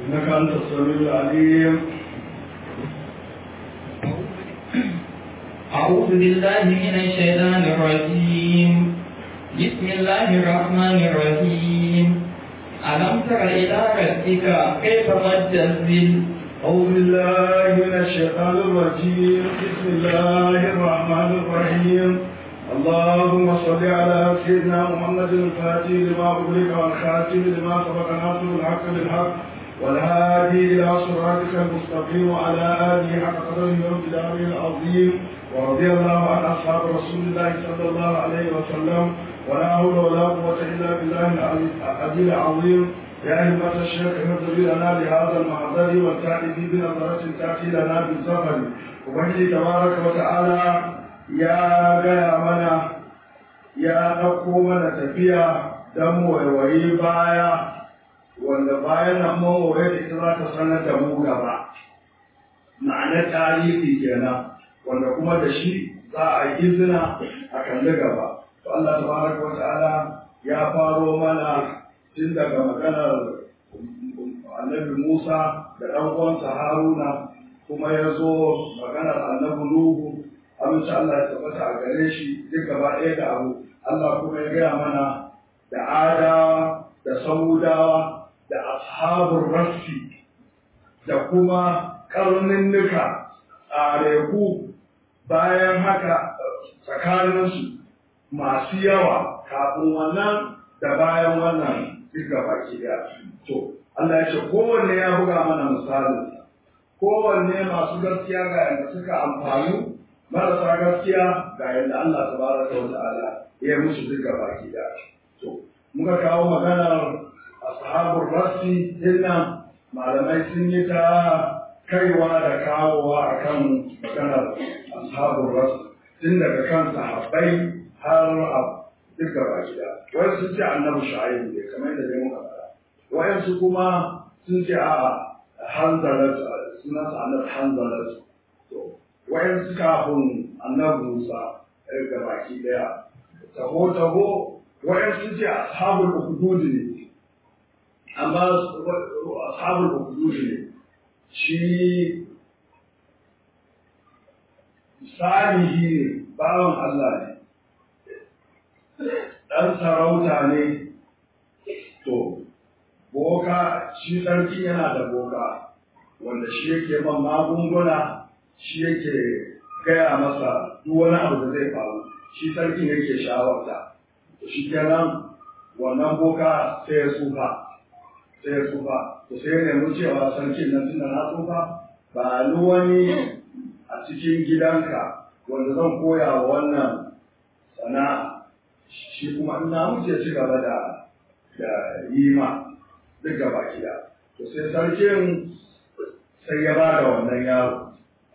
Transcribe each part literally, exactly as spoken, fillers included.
إنك أنت السميع العليم. أعوذ بالله من الشيطان الرجيم. بسم الله الرحمن الرحيم. ألم تر إلى ربك كيف مد الظل. أعوذ بالله من الشيطان الرجيم. بسم الله الرحمن الرحيم. اللهم صل على سيدنا محمد الفاتح لما أغلق والخاتم لما سبق ناصر الحق بالحق والهادي إلى صراطك المستقيم وعلى آله حق قدره وامتداره العظيم. ورضي الله عن أصحاب رسول الله صلى الله عليه وسلم ولا حول ولا قوة إلا بالله العلي العظيم. يا أئمة الشيخ اهدوا لنا لهذا المحضر والتأتي بنظرة تأتي لنا بالزفر. وبهدي تبارك وتعالى ya gaya mana ya ɗauko mana tafiya don waiwayi baya wanda bayan nan mawaye da ita za ta sanar da mu gaba ma'anar tarihi kenan wanda kuma da shi za a yi izina a kalli gaba. To Allah tabaraka wa ta'ala ya faro mana tun daga maganar annabi Musa da ɗan uwansa Haruna, kuma ya zo maganar annabi Nuhu, amince Allah ya tabbata a gare shi duk gaba ɗaya da abu. Allah kuma ya gaya mana da adawa da samudawa da ashabun rassi da kuma karninnika a reku bayan haka tsakaninsu masu yawa kafin wannan da bayan wannan duk gaba ke da. To Allah ya ce kowanne ya buga mana misalinsa, kowanne masu gaskiya ga yadda suka amfani, marasa gaskiya ga yadda Allah tabaraka wa ta'ala ya musu duka baki da. To muka kawo maganar ashabul rasi dinnan, malamai sun yi ta kaiwa da kawowa akan maganar ashabul rasi tun daga kan sahabbai har a duka baki da. Wai sun ce annabi Shu'aib ne kamar da dai muka faɗa, wayansu kuma sun ce a'a Hanzalat, sunansa annabi Hanzalat. To wayansu kafin annabi Musa ga baki daya taho taho wayansu ce ashabul ukhdud ne, amma ashabul ukhdud ne shi salihi ne, bawan Allah ne, dan sarauta ne. To boka shi sarki yana da boka wanda shi yake man magunguna, shi yake gaya masa duk wani abu da zai faru, shi sarki yake shawarta. To shi kenan wannan boka sai ya tsufa, sai ya tsufa, to sai ya nemi cewa sarkin nan tunda na tsufa ba ni wani a cikin gidanka wanda zan koya wa wannan sana'a, shi kuma in na wuce ci gaba da da yi ma duk gaba gida. To sai sarkin sai ya ba da wannan yaro,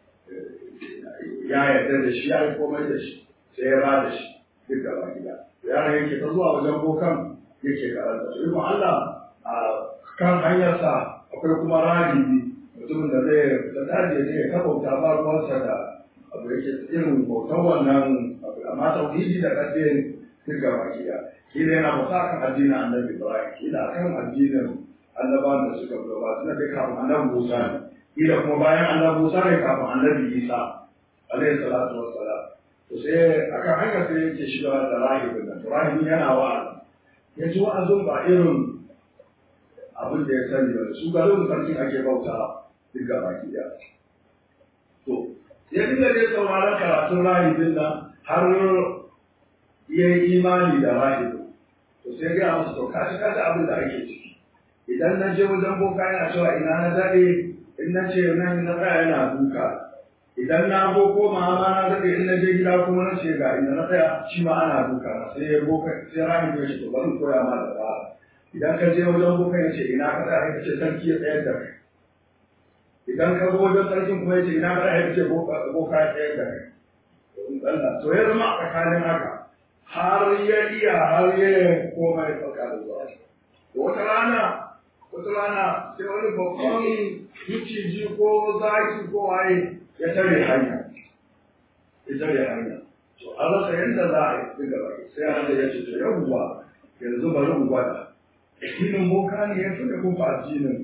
ya yarda da shi, ya yi komai da shi, sai ya ba da shi duk gaba gida. Yaron yake ta zuwa wajen bokan yake karanta. To ikon Allah a kan hanyarsa akwai kuma ragibi, mutumin da zai da daji ya je ya kabauta ba ruwansa da abu yake irin bautar wannan abu, amma tauhidi da ƙarfe duk gaba gida. Kila yana bauta kan addinin annabi Ibrahim, kila kan addinin annabawan da suka gabata na dai kafin annabi Musa ne, kila kuma bayan annabi Musa ne kafin annabi Isa alaihi salatu wassalam. To sai akan haka sai yake shiga da rahibin nan. Rahibin yana wa'azi, ya ji wa'azin ba irin abin da ya sani ba, su garin sarkin ake bauta duk gaba ɗaya. To ya dinga dai sauraron karatun rahibin nan har ya yi imani da rahibin. To sai ga musu to kashi kashi abin da ake ciki. Idan na je wajen boka yana cewa ina na daɗe, in na ce nan na tsaya yana duka. Idan na go koma ma na daɗe, in na je gida kuma na ce ga inda na tsaya shi ma ana duka. Sai ya boka sai rahibin ya ce to bari koya ma da ba. Idan ka je wajen boka ya ce ina ka tsaya, ya ce sarki ya tsayar da kai. Idan ka zo wajen sarkin kuma ya ce ina ka tsaya, ya ce boka ya tsayar da kai. To ya zama a tsakanin haka har ya iya har ya koma ya ɗauka da zuwa. Wata rana, wata rana sai wani babban miciji ko zaki ko waye ya tare hanya, ya tare hanya. To an rasa yadda za a yi daga baki, sai an da ya ce to yawwa yanzu bari mu gwada. Addinin boka ne ya fi da kuma addinin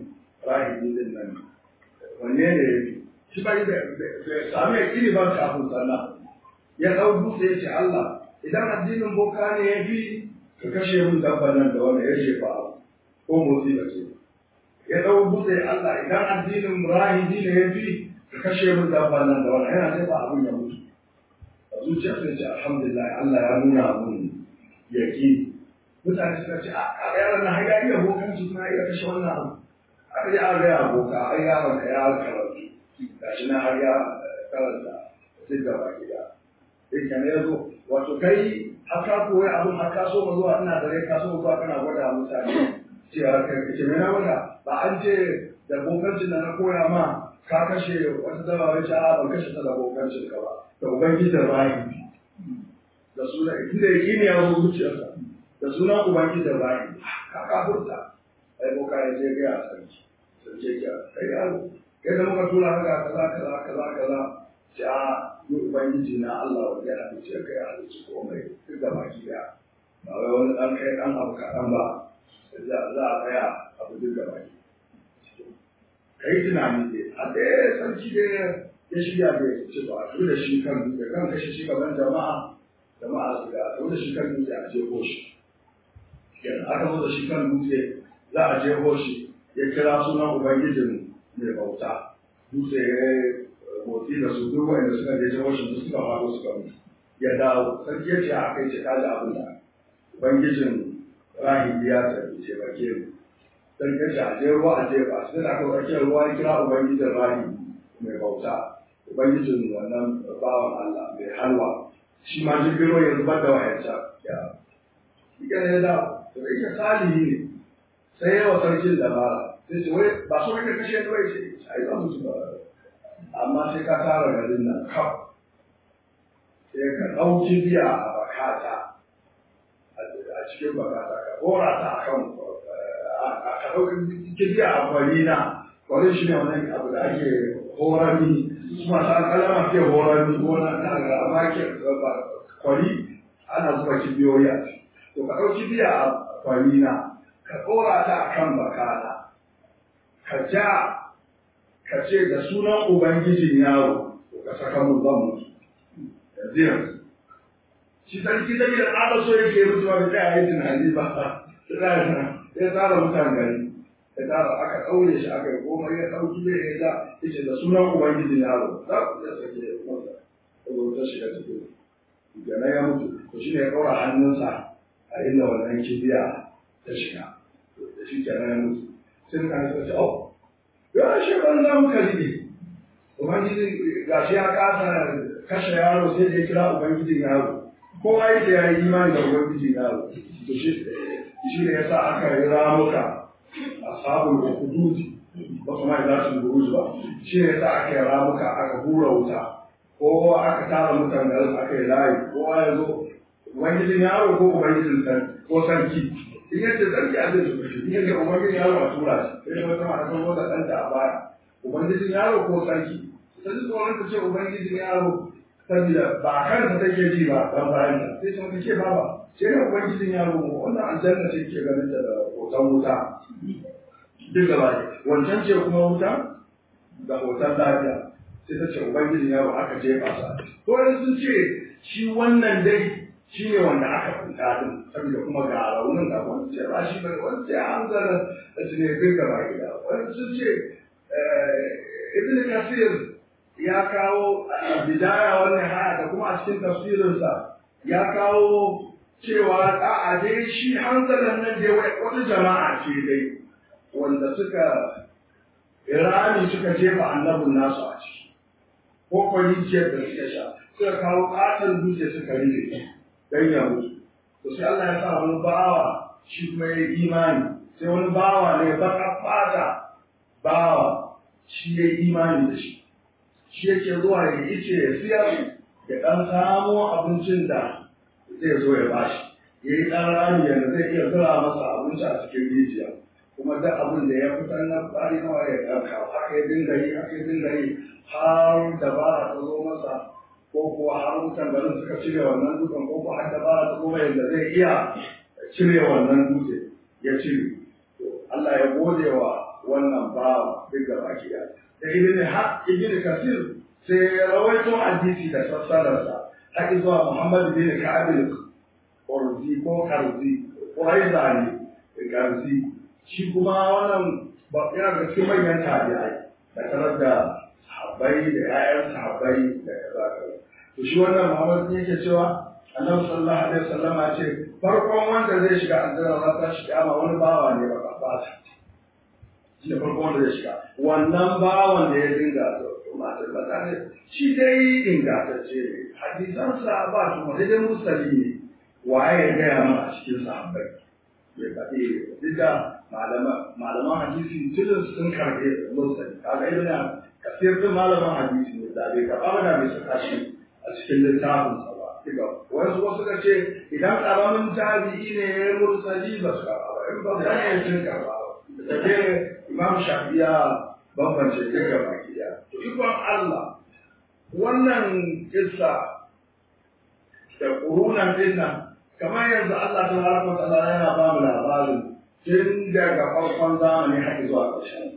zahiri din nan wanne ne ya fi shi bai da sami ya kiri ban kafin sallah ya ɗau dutse ya ce Allah idan addinin boka ne ya fi ka kashe mun dabban nan da wani ya shefa abu ko motsi da ce ya ɗau dutse Allah idan addinin rahidi ne ya fi ka kashe mun dabban nan da wani yana jefa abin ya mutu a zuciya sai ce alhamdulillah Allah ya nuna mun yaki mutane suka ce a yaran na har ya iya bokanci kuma ya kashe wannan abu aka ji an gaya aboka ai yaron ka ya karatu gashi na har ya karanta duk da baki da yake ne yazo wato kai haka koyi abun haka so mu zuwa ina dare ka so zuwa kana gwada mutane cewa kai ce me na gwada ba an ce da bokancin da na koya ma ka kashe wata dawa wace a ban kashe ta da bokancin ka ba da ubangiji da bayi da suna inda yake ne ya zo zuciyarsa da sunan ubangiji da bayi ka kafurta ai boka ya je ga sarki sarki ya kai yaro kai da muka tura haka kaza kaza kaza kaza sai a yi ubangiji na Allah wanda ya halice ka ya halice komai duk da baki da ba wai wani dan kai dan abu kaɗan ba za za a tsaya abu duk da baki kai tunani dai a dai sarki dai ya shirya da ya ce ba a tura shi kan dutse kan kashe shi gaban jama'a jama'a su ga a tura shi kan dutse a je ko shi yanzu aka zo da shi kan dutse za a je hoshi ya kira sunan ubangijin mai bauta dutse ya motsi da su duk wanda suka je je hoshi su suka faru suka mutu ya dawo sarki ya ce a kai ce kaji abin da ubangijin rahim ya tafi ce ba ke sarki ya ce a je ruwa a je ba sai da aka tsakiyar ruwa ya kira ubangijin rahim mai bauta ubangijin wannan bawan Allah mai halwa shi ma jirgin ruwa ya zubar da wayancan ya shi ya dawo to da yake salihi ne sai yawa sarkin dabara sai ce wai ba so kake kashe ni wai ce ai za mu ci ba amma sai ka tara garin nan kaf sai ka ɗauki biya a bakata a cikin bakata ka hora ta a kan ka ɗauki biya a kwalina kwalin shi ne wannan abu da ake horami su masu alƙalama ke horami ko na ga amma ke kwali ana zuba kibiyoyi a ciki to ka ɗauki biya a kwalina ka ɗora ta a kan bakana ka ja ka ce da sunan ubangijin yaro ka saka mu zan mutu yanzu yanzu shi sarki da yin ala so yake mutuwa da ta yi tunani ba ya tsara mutan gari ya tsara aka ɗaure shi aka yi komai ya ɗauki bai ya ja ya ce da sunan ubangijin yaro za ku iya sake masa da ta shiga cikin gana ya mutu ko shi ne ya ɗora hannunsa a inda wannan kibiya ta shiga da shi kenan ya mutu sai ka suka ce oh ya shi wannan kalli ubangiji gashi ya kasa kashe yaro sai ya kira ubangijin yaro kowa yake ya yi imani da ubangijin yaro to shi shi ne yasa aka yi ramuka ashabul hudud ba kuma da su buruj ba shi ne yasa aka yi ramuka aka hura wuta kowa aka tara mutan garin aka yi layi kowa ya zo ubangijin yaro ko ubangijin san ko sarki in yace sarki a zai tuba shi in yace ubangijin yaro a tura shi sai wata mata ta zo da ɗanta a baya ubangijin yaro ko sarki sai su tsoron ta ce ubangijin yaro saboda ba kansa take ji ba dan bayan ta sai ta ce baba sai ne ubangijin yaro wannan aljanna ce ke ganin ta da hoton wuta duk da bai wancan ce kuma wuta da hoton lafiya sai ta ce ubangijin yaro aka jefa sa ko sun ce shi wannan dai shi ne wanda aka fita din saboda kuma ga raunin da wani ce ba shi ba wani ce an zara da shi ne bin gaba gida wani sun ce ibn kasir ya kawo bidaya wannan haya da kuma a cikin tafsirinsa ya kawo cewa a dai shi hanzalan nan dai wata jama'a ce dai wanda suka irani suka jefa annabin nasu a ciki ko kwaliciyar da suka sha suka kawo katon dutse suka rufe dan ya mutu to sai Allah ya sa wani bawa shi kuma ya yi imani sai wani bawa ne baka fata bawa shi ya yi imani da shi shi yake zuwa ya ice ya siyar ya ɗan samo abincin da zai zo ya bashi ya yi ɗan rami yadda zai iya zura masa abinci a cikin rijiya kuma duk abin da ya fitar na tsari nawa ya ɗauka haka ya dinga yi haka ya dinga yi har dabara ta zo masa ko kuwa har mutan garin suka cire wannan dutsen ko kuwa har dabara ta zo yadda zai iya cire wannan dutse ya cire Allah ya gode wa wannan bawa duk da baki da da ibn ha ibn kasir sai ya rawaito hadisi da sassararsa har zuwa Muhammad bin Ka'ab al-Qurzi ko Karzi Quraiza ne Karzi shi kuma wannan ba yana da cikin manyan tabi'ai da tarar da sahabbai da ƴaƴan sahabbai da kaza kaza to shi wannan Muhammad ne yake cewa Annabi sallallahu alaihi wasallam ya ce farkon wanda zai shiga aljanna za ta shiga ma wani bawa ne ba ba shi ne farkon wanda zai shiga wannan bawan da ya dinga to matar ba ne shi dai ingantacce hadisansa ba su mu dai musali ne waye ya gaya mana a cikin sahabbai ya faɗi duk da malaman hadisi tilin sun karɓe musali kaga ibn kasir din malaman hadisi ne da bai karɓa da bai saka shi a cikin littafin sa ba diga wasu wasu ka ce idan karamin tabi'i ne ya mursali ba su karɓa ba in ba da ne sun karɓa da ke imam shafiya bambance duka baki daya to ikon Allah wannan kissa da kurunan dinnan kamar yanzu Allah ta harfa ta'ala yana ba mu labarin tun daga farkon zamani har zuwa ƙarshen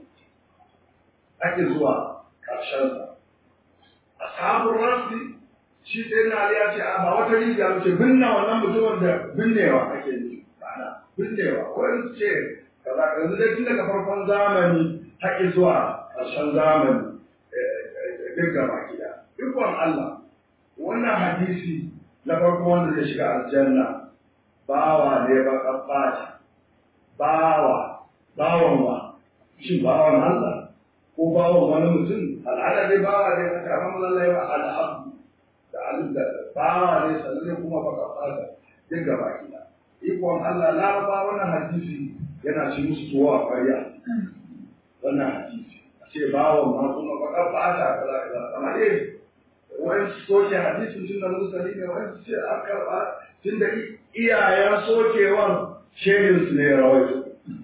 har zuwa ƙarshen sa ashabul rasi shi sai na ya ce a ba wata rijiya ce binne wannan mutumin da binnewa ake yi ma'ana binnewa wani ce kaza yanzu dai tun daga farkon zamani har zuwa ƙarshen zamani duk gaba gida ikon Allah wannan hadisi na farko wanda zai shiga aljanna bawa ne ba kabbata bawa bawan wa shin bawan Allah ko bawan wani mutum al'ada dai bawa ne ka kama lallai ba al'abdu da al'ada bawa ne sannan kuma ba kabbata duk gaba gida ikon Allah laraba wannan hadisi yana ci musu tuwa ƙarya wannan hadisi a ce bawan ma kuma ba kabbata kaza kaza amma dai wani soke hadisin tun da musali ne wani ce an karɓa tun da iyayen sokewan shehin su ne ya rawaito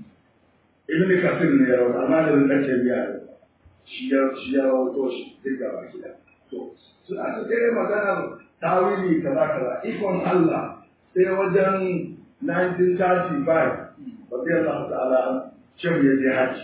ibn kasir ne ya rawaito amma da rinka ce biya ne shi ya shi ya rawaito shi duk da baki da to suna ta kai maganar tawili kaza kaza ikon Allah sai wajen nineteen thirty-five rabbi Allah ta'ala ce ya je haji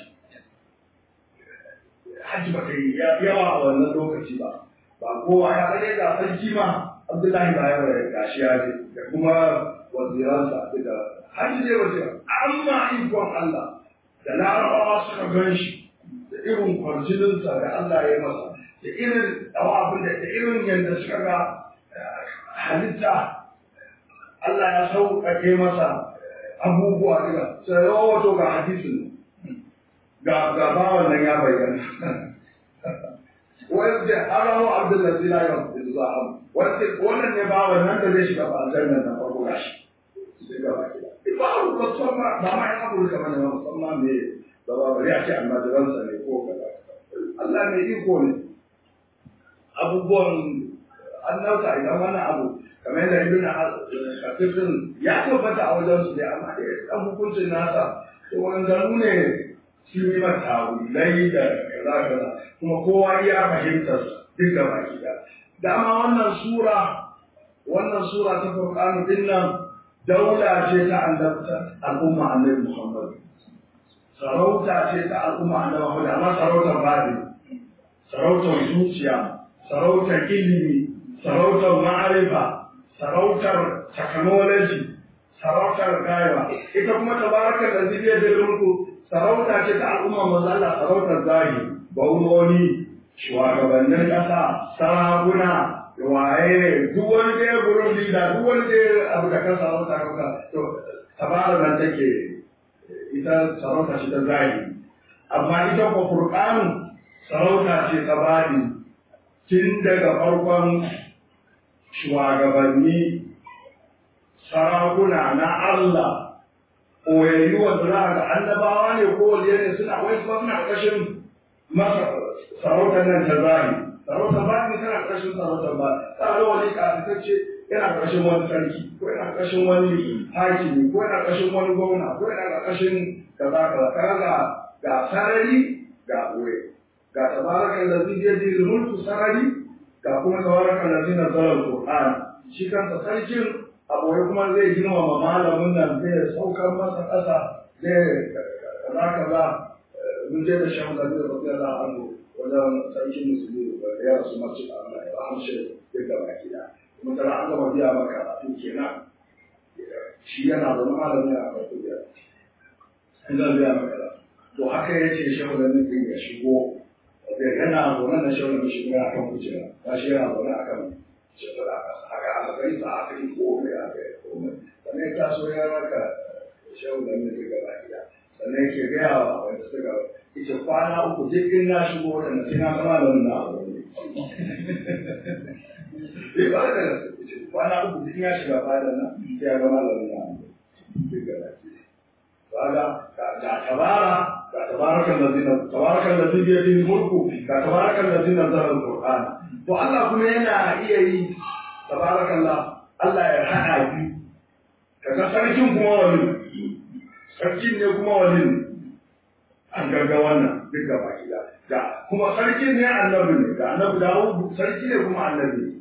haji ba kai yawa a wannan lokaci ba ba kowa ya rage ga sarki ma Abdullahi ba ya rage gashi ya ce da kuma waziransa da hajji ne wazira amma ikon Allah da larabawa suka gan shi da irin kwarjininsa da Allah ya masa da irin abin da da irin yadda suka ga halitta Allah ya sauƙaƙe masa abubuwa daga sai wato ga hadisin ga ga bawan nan ya bayyana wanda arahu abdullahi la yuzaham wanda wannan ne ba wannan da zai shiga aljanna na farko gashi sai ga baki ba ku ba sama ba ma ya abu kamar ne musamman me da ba ya ce amma da ransa ne ko kaza Allah ne iko ne abubuwan annauta idan wannan abu kamar da ibn kasir ya tabbata a wajen su dai amma dai dan hukuncin nasa to wannan ne sun yi mata wulai da kaza kaza kuma kowa ya fahimtar duk da baki da dama wannan sura wannan sura ta Qur'ani din nan daula ce ta annabta al'umma annabi Muhammad sarauta ce ta al'umma annabi Muhammad amma sarautar bani sarautar zuciya sarautar ilimi sarautar ma'arifa sarautar technology sarautar gaiba ita kuma tabarakal ladzi bi yadihi mulku sarauta ce ta al'umma manzo Allah sarautar zahiri bauroni shugabannin ƙasa sarakuna waye duk wani da ya gurin lida duk wani da abu da kan sarauta kanka to tabara nan take ita sarauta ce ta zahiri amma ita ko Qur'an sarauta ce ta bani tun daga farkon shugabanni sarakuna na Allah koyayyu wanda za ga annabawa ne ko waliyai ne suna wai kuma suna ƙarshen masa sarautar nan ta zahiri sarautar ba ne tana ƙarshen sarautar ba ta zo wani kafitacce yana ƙarshen wani sarki ko yana ƙarshen wani hakimi ko yana ƙarshen wani gwamna ko yana ƙarshen kaza kaza kaga ga sarari ga ɓoye ga tabarakan da zai je mulku sarari ga kuma tabarakan da zai nazarar Qur'an shi kansa sarkin a ɓoye kuma zai girmama malamin nan zai saukar masa ƙasa zai kaza kaza mun je da shan da da rabbi Allah anhu wajen sarkin musulmi da ya rasu masu Allah ya hamshe daga baki da kuma tara an gama biya maka tun kenan shi yana da malami a farko da an gama biya maka to haka yace shehu da nufin ya shigo da yana zaune da shehu da shigo a kan kujera ba shi yana zaune a kan shekara haka aka kai sa aka yi komai aka yi komai sannan ta so ya maka shehu da nufin gaba gida sannan yake gaya wa wanda suka ita kwana uku duk in na shigo waɗanda sai na zama da wannan abu ne. Bai ba da kwana uku duk ya shiga fada nan sai ya zama da wannan abu. Duk da lafi. Kaga ga tabara ga tabarakan ladina tabarakan ladina yadin mulku ga tabarakan ladina zaral Qur'an. To Allah kuma yana iya yi tabarakan Allah ya haɗa biyu. Kaga sarkin kuma wani sarkin ne kuma wani ne. An garga wannan duk gaba gida da kuma sarki ne annabi ne da annabi Dawud sarki ne kuma annabi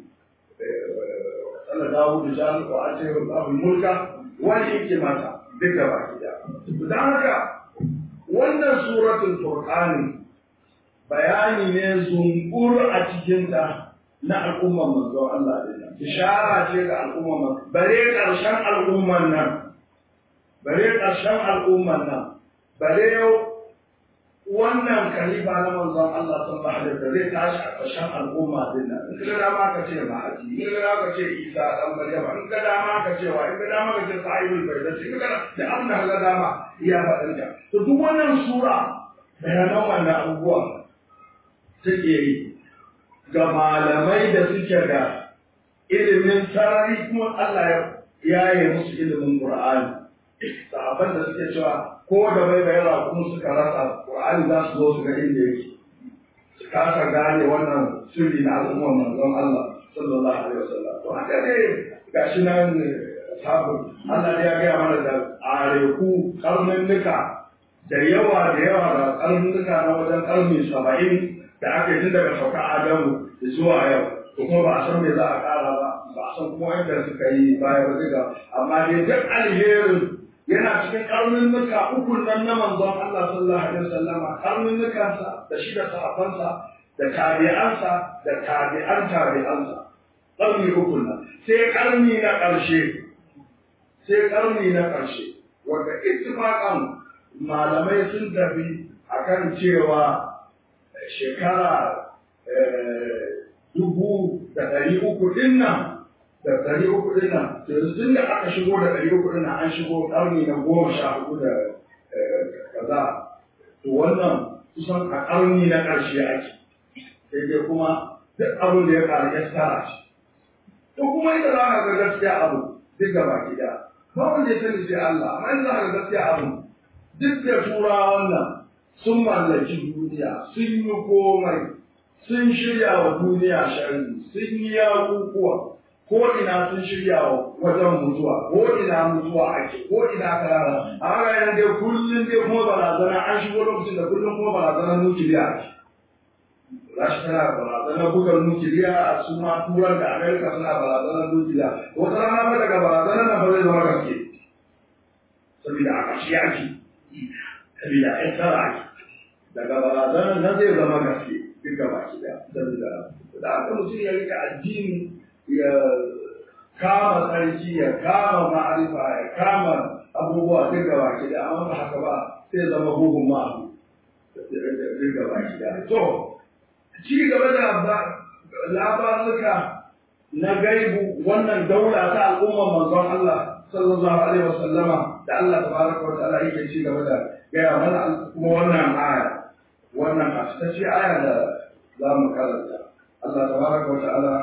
Allah Dawud da ko a ce Allahu mulka wani yake mata duk gaba gida dan haka wannan suratul furqan bayani ne zumbur a cikin ta na al'umman manzo Allah din ishara ce ga al'umman bare karshen al'umman nan bare karshen al'umman nan bare yau wannan khalifa na manzon Allah sallallahu alaihi wasallam zai tashi a ƙarshen al'umma din nan in ka dama ka ce Mahdi in ka dama ka ce Isa dan Maryam in ka dama ka ce wa in ka dama ka ce Sa'ibul Bayda in ka da abin da ka dama iya faɗin ta to duk wannan sura bayanan wannan abubuwa take yi ga malamai da suke da ilimin sarari kuma Allah ya yaye musu ilimin Qur'ani sahabban da suke cewa ko da bai bayar kuma suka rasa Qur'ani za su zo su ga inda yake su kasa gane wannan sirri na al'ummar manzon Allah sallallahu alaihi wasallam to haka ne gashi nan sabu Allah ya ga mana da areku karnannuka da yawa da yawa da karnannuka na wajen karni saba'in da aka yi tun daga sauka Adamu zuwa yau to kuma ba a san me za a kara ba ba a san kuma yadda suka yi baya ba duka amma dai duk alherin yana cikin karnunnuka uku nan na manzon Allah sallallahu alaihi wasallama karnunnukansa da shi da sahabbansa da tabi'ansa da tabi'an tabi'ansa karni uku nan sai karni na ƙarshe sai karni na ƙarshe wanda ittifaqan malamai sun tafi akan cewa shekara dubu da ɗari uku ɗin nan da ɗari uku ɗin nan yanzu tun da aka shigo da ɗari uku ɗin nan an shigo ƙarni na goma sha hudu da kaza to wannan kusan a ƙarni na ƙarshe ake sai dai kuma duk abin da ya ƙaru ya tsara shi to kuma ita za ka ga gaskiya abu duk gaba gida ba wanda ya sani sai Allah amma ita za ka ga gaskiya abu duk da turawan nan sun mallaki duniya sun yi komai sun shirya wa duniya sharri sun yi yakukuwa ko ina sun shirya wajen mutuwa ko ina mutuwa ake ko ina karara a haka yana dai kullum dai kuma barazana an shigo lokacin da kullum kuma barazanar nukiliya ake rashi tana barazanar bugar nukiliya a su ma turan da amerika suna barazanar nukiliya wata rana ba daga barazanar na ba zai zama gaske saboda a ƙarshe ake saboda a tsara ake daga barazanar na zai zama gaske duk gaba ki da saboda da aka mutum ya rika addini ya kama tsarki ya kama ma'arifa ya kama abubuwa duk gaba ki da amma ba haka ba sai zama bugun ma'abu duk gaba ki da to ci gaba da labaruka na gaibu wannan daula ta al'ummar manzon Allah sallallahu alaihi wasallama da Allah tabaraka wa ta'ala yake ci gaba da gaya mana kuma wannan aya wannan a cikin aya da za mu karanta Allah tabaraka wa ta'ala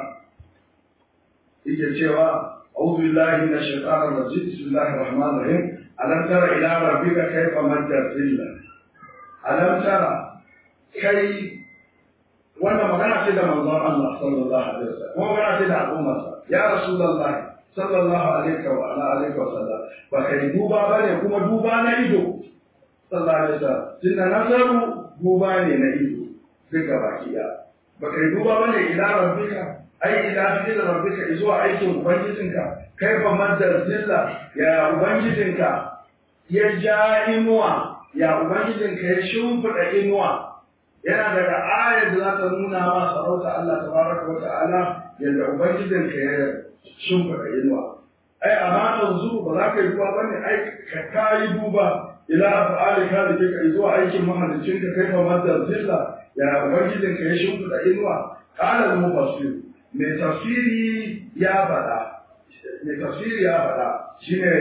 yake cewa a'udhu billahi minash shaitanir rajim bismillahir rahmanir rahim alam tara ila rabbika kayfa madda dhilla alam tara kai wannan magana ce da manzon Allah sallallahu alaihi wasallam kuma magana ce da al'ummarsa ya rasulullahi sallallahu alaihi wa ala alihi wa sallam ba kai duba bane kuma duba na ido sallallahu alaihi wasallam tunda nasaru duba ne na ido duka baki da ba kai duba bane ila rabbika ai ila ila rabbika zuwa aikin ubangijinka kai fa maddar zilla ya ubangijinka ya ja imuwa ya ubangijinka ya shimfiɗa inuwa yana daga ayar da za ta nuna ma sarauta Allah tabaraka wa ta'ala yadda ubangijinka ya shimfiɗa inuwa ai amma yanzu ba za ka yi duba bane ai ka kayi duba ila af'ali ka da kake zuwa aikin mahallicin ka kai fa madda zilla ya ubangijin ka ya shimfiɗa inuwa qala al-mufassir mai tafsiri ya faɗa mai tafsiri ya faɗa shine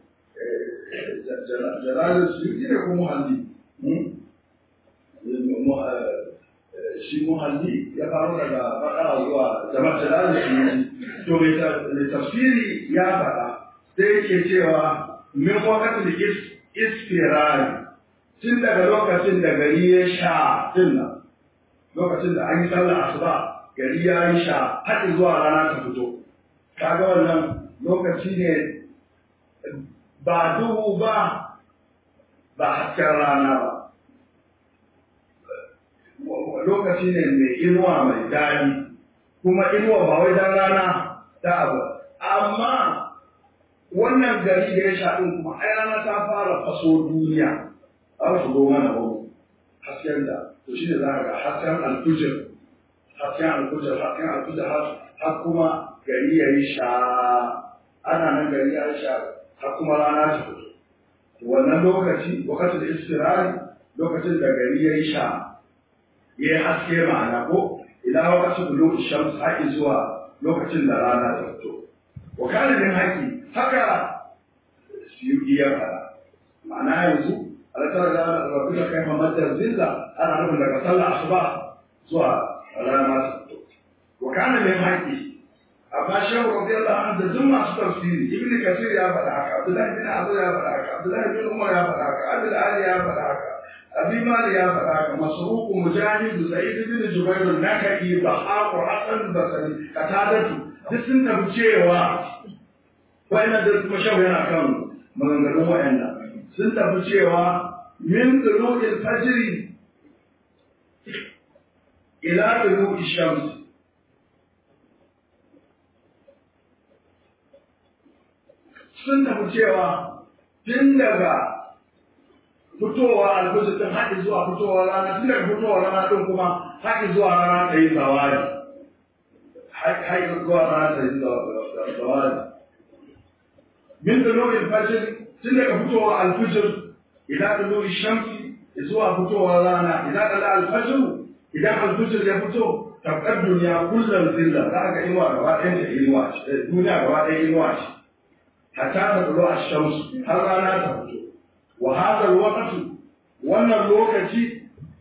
jalal suyuti ne ko muhalli shi muhalli ya faru daga bakara zuwa zama jalal suyuti to mai tafsiri ya faɗa sai yake cewa min waqtil istirari tun daga lokacin da gari ya sha dinna lokacin da an yi sallar asuba gari ya yi sha har zuwa rana ta fito kaga wannan lokaci ne ba duhu ba ba hasken rana ba lokaci ne mai inuwa mai daɗi kuma inuwa ba wai dan rana ta abu amma wannan gari da ya sha ɗin kuma ai rana ta fara faso duniya an shigo mana ba hasken da to shi ne za ka ga hasken alfujir hasken alfujir hasken alfujir har kuma gari ya yi sha ana nan gari ya yi sha har kuma rana ta fito wannan lokaci lokacin da istirari lokacin da gari ya yi sha ya yi haske ma'ana ko ila wakacin bulu shams haƙi zuwa lokacin da rana ta fito wakalin haƙi haka suyuki ya fara ma'ana yanzu alatar da rabu da kai mamadar zilla ana nufin daga sallah asuba zuwa rana ta fito wakalin min haƙi amma shehu radiyallahu anhu da duk masu tafsiri ibn kasir ya faɗa haka abdullahi bin abu ya faɗa haka abdullahi bin umar ya faɗa haka abdul ali ya faɗa haka abi mali ya faɗa haka masruq mujahid sa'id bin jubair nakai bahaq hasan basri katadatu duk sun tafi cewa wayannan da kuma shehu yana kan maganganun wayannan sun tafi cewa min tulu'il fajr ila tulu'i shams sun tafi cewa tun daga fitowa alfajir din haɗi zuwa fitowa rana tun daga fitowa rana din kuma haɗi zuwa rana ta yi zawari haɗi zuwa rana ta yi zawari min dulu'il fajr tun daga fitowa alfajir ila dulu'i shamsi zuwa fitowa rana ila dala alfajr idan alfajir ya fito tabbar duniya kullum zilla za ka inuwa gaba ɗayan ta inuwa ce duniya gaba ɗayan inuwa ce حتى تطلع الشمس هل رانا تفتو وهذا الوقت وانا الوقت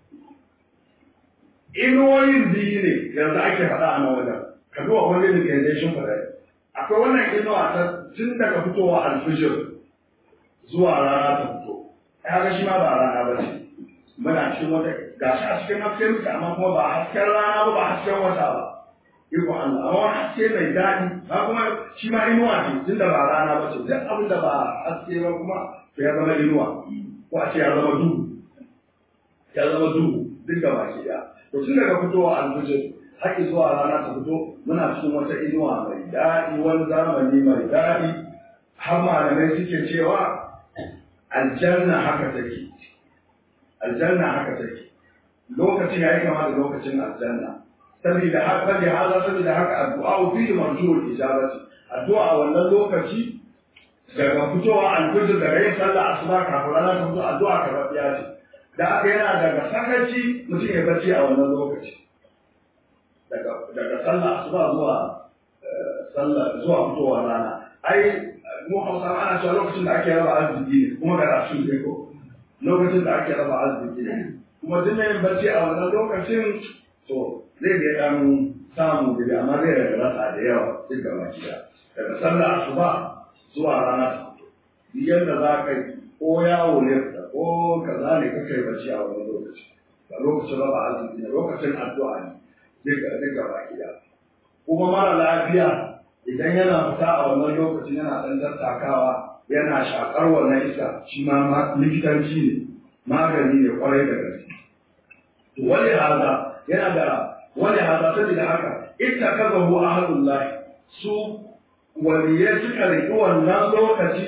inuwoyin biyu ne yanzu ake faɗa a mawajen ka zuwa wani da ke zai shimfa ɗaya akwai wannan inuwa ta tun daga fitowa alfijir zuwa rana ta fito ya ga shi ma ba rana ba ce muna cikin wata gashi a cikin hasken muke amma kuma ba hasken rana ba ba hasken wata ba iko Allah amma wani haske mai daɗi ba kuma shi ma inuwa ce tun da ba rana ba ce duk abin da ba haske ba kuma to ya zama inuwa ko a ce ya zama duhu ya zama duhu duk da baki ɗaya to tun daga fitowa alfijir haƙi zuwa rana ta fito muna cikin wata inuwa mai daɗi wani zamani mai daɗi har malamai suke cewa aljanna haka take aljanna haka take lokacin ya yi kama da lokacin aljanna saboda haka da haka saboda haka addu'a fi marjul ijabati addu'a wannan lokaci daga fitowa alfajir daga yin sallah asuba kafin rana ta fito addu'a karɓiya ce da aka yana daga sakaci mutum ya bacci a wannan lokaci daga daga sallah asuba zuwa sallah zuwa fitowa rana ai mu Hausa ana cewa lokacin da ake raba arziki ne kuma ga rasu ne ko lokacin da ake raba arziki ne kuma duk mai bacci a wannan lokacin to zai ga ɗan samu gida amma zai daga rasa da yawa duk da makiya daga sallah asuba zuwa rana ta fito yadda za ka yi ko yawo ne ko kaza ne ka kai bacci a wani lokaci ba lokacin raba arziki ne lokacin addu'a ne duk da duk da makiya kuma mara lafiya idan yana fita a wannan lokacin yana ɗan tattakawa yana shakar wannan iska shi ma likitanci ne magani ne kwarai da gaske wani haza yana da wani hada saboda haka ita kaza hu ahadullah su waliyai suka riki wannan lokaci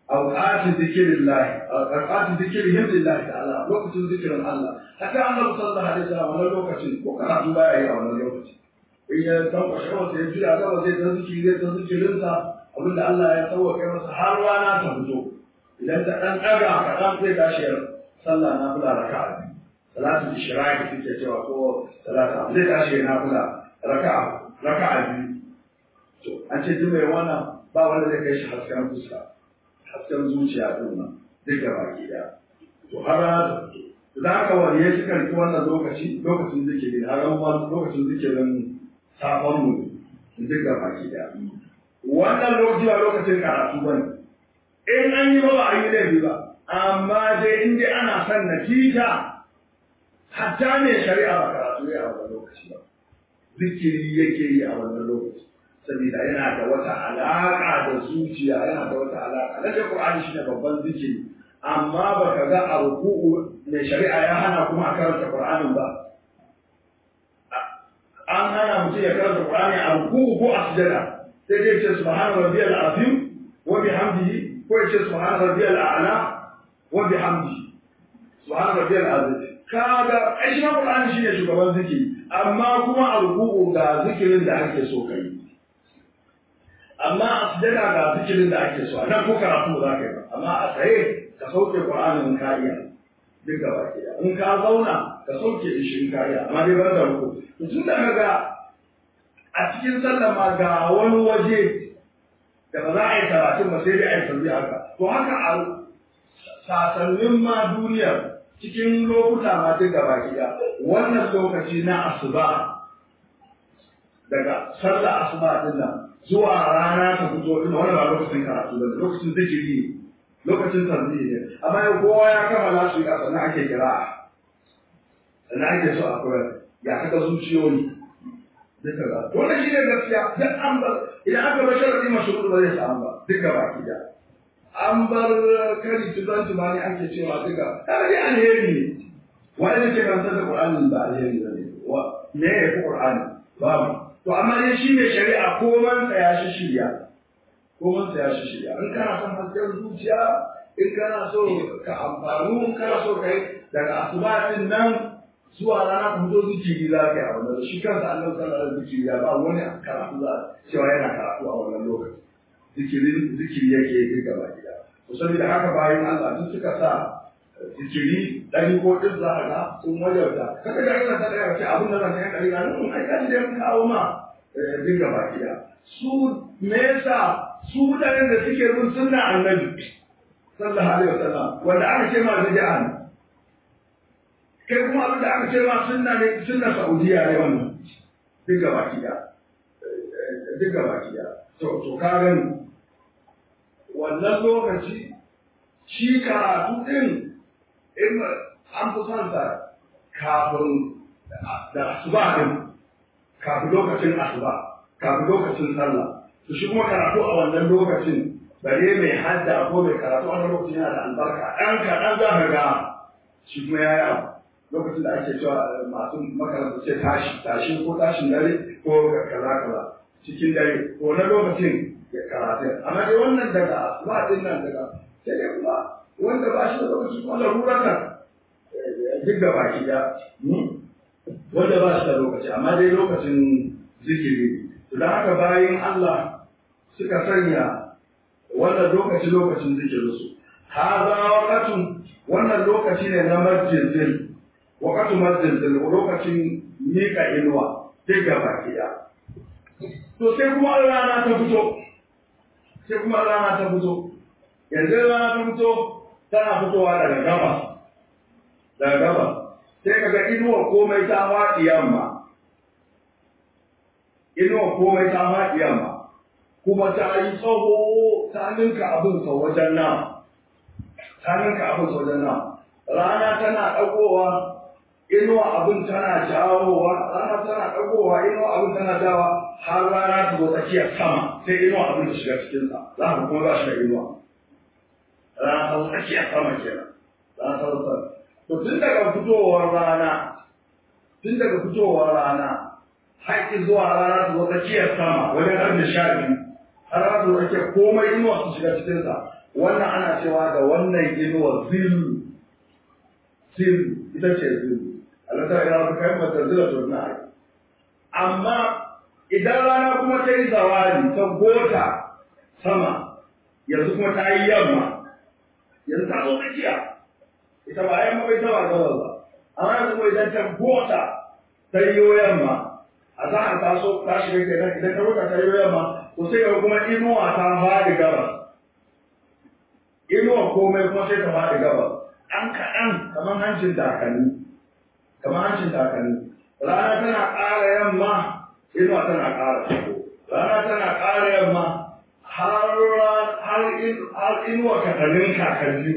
awqati zikrillah awqati zikrihim lillahi ta'ala lokacin zikirin Allah haka Allah sallallahu alaihi wasallam wannan lokacin ko karatu baya yi a wannan lokaci in ya san kwashe wata ya juya gaba zai ta zikiri zai ta zikirinsa abinda Allah ya sauwaƙe masa har rana ta fito idan ta ɗan ɗaga kaɗan zai tashi sallah na fula raka'a biyu salatu ishraqi suke cewa ko salatu zai tashi na fula raka'a raka'a biyu to an ce duk mai wannan ba wanda zai kai shi hasken fuska hasken zuciya din nan duk gaba ki daya to har rana ta fito da haka wani ya suka riki wannan lokaci lokacin zikiri har ma lokacin zikirin sabon mu duk gaba ki daya wannan lokaci ba lokacin karatu bane in an yi ba ba a yi laifi ba amma dai in dai ana son natija hatta ne shari'a ba karatu ne a wannan lokaci ba zikiri yake yi a wannan lokaci saboda yana da wata alaƙa da zuciya yana da wata alaƙa na Qur'ani shine babban zikiri amma baka ga a ruku'u mai shari'a ya hana kuma a karanta Qur'anin ba an hana mutum ya karanta Qur'ani a ruku'u ko a sujada sai dai ce subhana rabbiyal azim wa bihamdihi ko ya ce subhana rabbiyal a'la wa bihamdihi subhana rabbiyal azim kaga ai shi Qur'ani shine shugaban zikiri amma kuma a ruku'u ga zikirin da ake so kai amma a sujada ga zikirin da ake so nan ko karatu za ka yi ba amma a tsaye ka sauke Qur'ani in ka iya duk gaba ke in ka zauna ka sauke shi in ka iya amma dai ban da ruku to tun da kaga a cikin sallama ga wani waje da ba za a yi karatun ba sai dai a yi sabbi haka to haka a sasannin ma duniyar cikin lokuta ma duk gaba ke wannan lokaci na asuba daga sallar asuba din nan zuwa rana ta fito din wannan ba lokacin karatu ba lokacin zikiri lokacin tasbihi ne amma yau kowa ya kammala su ya sannan ake kira sannan ake so a koyar ya kaga zuciyoyi duka ga wannan shine gaskiya duk an bar idan aka bar sharadi mashruɗu ba zai samu ba duka baki da an bar kari tudan tumani ake cewa duka kada dai alheri ne wani ne kan da Qur'ani ba alheri ne wa ne ya Qur'ani babu to amma dai shi ne shari'a ko man tsaya shi shirya ko man tsaya shi shirya in kana son hasken zuciya in kana so ka amfanu in kana so kai daga asuba din nan zuwa rana ku zo zikiri za ka yi a wannan shi kansa Allah sallallahu alaihi zikiri ya ba wani karatu za cewa yana karatu a wannan lokaci zikirin zikiri yake yi gaba gida to saboda haka bayan Allah duk suka sa zikiri dari ko din za ka sun wajauta kaga da ina ta da ce abin da zan yi kari ga nan ai kan da kawo ma din gaba gida su me yasa su mutanen da suke bin sunna annabi sallallahu alaihi wasallam wanda aka ce ma bid'a ne kai kuma abin da aka ce ma sunna ne sunna Saudiya ne wannan din gaba gida din gaba gida to to ka gani wannan lokaci shi karatu din in an fi son sa kafin da asuba din kafin lokacin asuba kafin lokacin sallah to shi kuma karatu a wannan lokacin bare mai hadda ko mai karatu a wannan lokacin yana da albarka ɗan kaɗan za ka ga shi kuma ya yi abu lokacin da ake cewa masu makaranta ce tashi tashi ko tashin dare ko kaza kaza cikin dare ko na lokacin ya karatu amma dai wannan daga asuba din nan daga sai dai kuma wanda ba shi da lokaci kuma laruratan duk da baki ya wanda ba shi da lokaci amma dai lokacin zikiri to da haka bayan Allah suka sanya wannan lokaci lokacin zikirinsu haza waqatun wannan lokaci ne na masjidin waqatu masjidin lokacin mika inuwa duk da baki ya to sai kuma rana ta fito sai kuma rana ta fito yanzu rana ta fito tana fitowa daga gabas daga gabas sai kaga inuwa komai ta faɗi yamma inuwa komai ta faɗi yamma kuma ta yi tsawo ta ninka abin sa wajen nan ta ninka abin sa wajen nan rana tana ɗagowa inuwa abin tana jawowa rana tana ɗagowa inuwa abin tana jawowa har rana ta zo tsakiyar sama sai inuwa abin ta shiga cikinsa za ka kuma ba shi da inuwa rana ta zo tsakiyar sama kenan rana ta zo tsakiyar to tun daga fitowar rana tun daga fitowar rana haƙƙi zuwa rana ta zo tsakiyar sama wajen ƙarfe sha biyu har rana ta zo tsakiyar komai inuwa su shiga cikinsa wannan ana cewa da wannan inuwa zillu zillu ita ce zillu Allah ta ina kai mata zilla to na ai amma idan rana kuma ta yi zawali ta gota sama yanzu kuma ta yi yamma yanzu ta zo tsakiya ita ba yamma bai ta ba gaba ba amma yanzu kuma idan ta gota ta yi yamma a za a taso ta shiga kenan idan ta gota ta yi yamma to sai ga kuma inuwa ta faɗi gabas inuwa komai kuma sai ta faɗi gabas ɗan kaɗan kamar hancin takalmi kamar hancin takalmi rana tana ƙara yamma inuwa tana ƙara shigo rana tana ƙara yamma har inuwa kakannin kakanni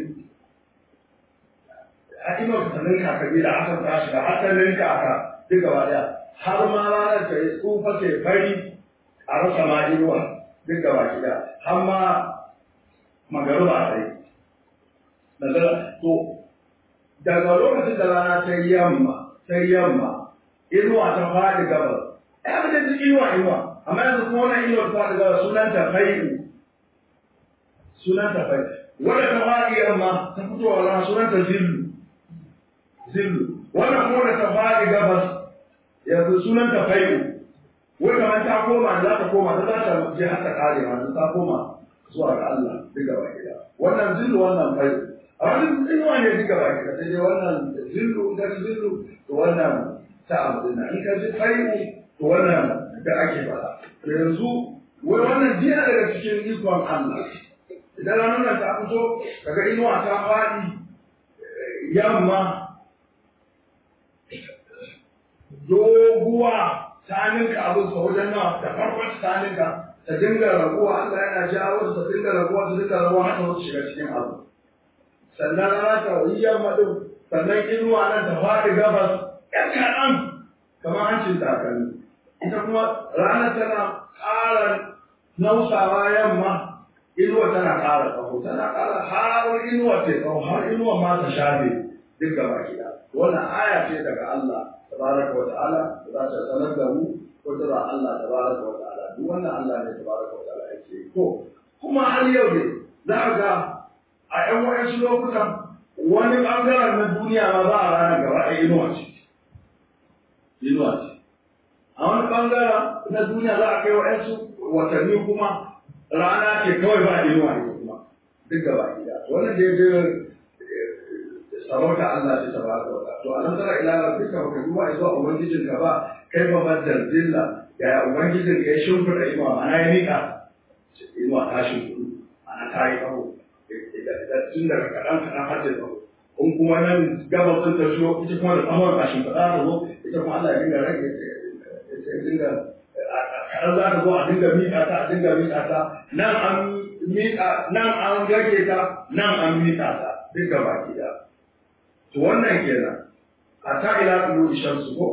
a inuwa kakannin kakanni da aka tashi da asalin kaka duk gaba ɗaya har ma ranar ta yi tsufa ce fari a rasa ma inuwa duk gaba ɗaya har ma magaruba sai to daga lokacin da rana ta yamma ta yamma inuwa ta faɗi gabas ya fi da inuwa inuwa amma yanzu kuma wannan inuwa ta faɗi gabas sunan ta fai'u sunan ta fai'u wanda ta faɗi yamma ta fitowa rana sunan ta zillu zillu wannan kuma da ta faɗi gabas yanzu sunan ta fai'u wanda man ta koma za ta koma ta za ta je har ta kare ma ta koma zuwa ga Allah duk gaba ɗaya wannan zillu wannan fai'u a wani inuwa ne duka ba ka sai dai wannan zillu in ka ji zillu to wannan ta abu na in ka ji fai'u to wannan da ake faɗa to yanzu wai wannan jiya daga cikin ikon Allah idan ranar nan ta fito kaga inuwa ta faɗi yamma doguwa ta ninka abin sa wajen nawa da farkon ta ninka ta dinga raguwa Allah yana jawo ta dinga raguwa ta dinga raguwa har ta shiga cikin abu sannan rana ta wani yamma ɗin sannan inuwa nan ta faɗi gabas ƴan kaɗan kamar hancin takalmi ita kuma rana tana ƙara nausawa yamma inuwa tana ƙara tsawo tana ƙara har inuwa ta tsawo har inuwa ma ta shafe duk gaba gida wannan aya ce daga Allah tabaraka wa ta'ala da za ta sanar da mu ko da Allah tabaraka wa ta'ala duk wannan Allah ne tabaraka wa ta'ala yake to kuma har yau ne za ga a ‘yan waɗansu lokutan wani ɓangaren na duniya ma ba a ranar gaba ɗaya inuwa ce. Inuwa ce. A wani ɓangaren na duniya za a kai waɗansu watanni kuma rana ce kawai ba inuwa ne kuma duk gaba ɗaya. Wannan da ya je sarauta Allah ce ta ba ta wata. To a nan tara ila duka baka duba zuwa ubangijinka ba kai ba maddar zilla yaya ubangijin ka ya shimfiɗa inuwa ma'ana ya miƙa inuwa ta shimfiɗu ma'ana ta yi ƙaho. tun daga kaɗan kaɗan har da tsawo in kuma nan gabas sun ta shigo ita kuma da tsamon kashin faɗa ta zo ita kuma Allah ya dinga rage ya dinga kaɗan za ta zo a dinga miƙa ta a dinga miƙa ta nan an miƙa nan an rage ta nan an miƙa ta duk gaba ki da to wannan kenan a ta ila ɗulu shamsu ko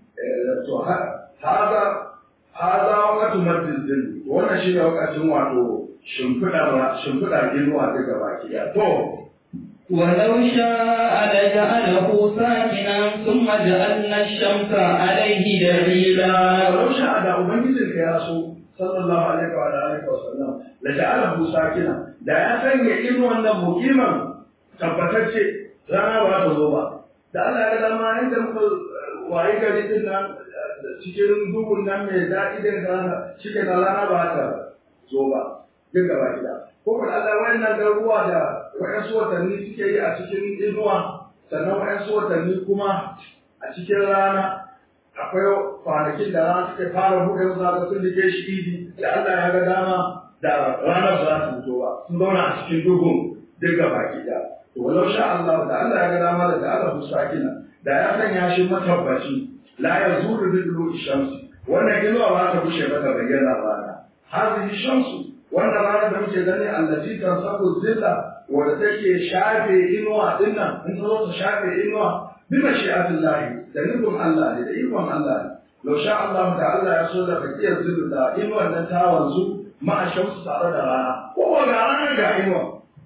to haza haza wakatu maddin din wannan shi ne wakacin wato shimfiɗar inuwa ta gaba ki to ولو شاء لجعله ساكنا ثم جعلنا الشمس عليه دليلا ولو شاء da ubangijin ka ya so sallallahu alaihi wa alihi wa sallam laja'alahu sakina da ya sanya inuwan nan mukiman tabbatacce rana ba ta zo ba da Allah ya dama inda muka wayi gari din nan cikin duhun nan mai daɗi din rana cikin rana ba ta zo ba duk gaba gida ko kuma Allah wannan garuwa da wayansu watanni suke yi a cikin inuwa sannan wayansu watanni kuma a cikin rana akwai kwanakin da rana suke fara buɗe musu haka sun dike shi idi da Allah ya ga dama da ranar za su fito ba sun zauna a cikin duhun duk gaba gida to walau sha Allah da Allah ya ga dama da Allah su sakina da ya sanya shi matabbaci la yazuru bidlu shamsi wannan inuwa ba ta bushe ba ta bayyana rana hazihi shamsu wannan rana da muke gani allati tansabu zilla wanda take shafe inuwa dinnan in ta zo ta shafe inuwa bi mashi'atillahi da nufin Allah ne da ikon Allah ne law sha Allah da Allah ya so da fakiyar zilla inuwa nan ta wanzu ma shamsu tare da rana ko ga rana ga inuwa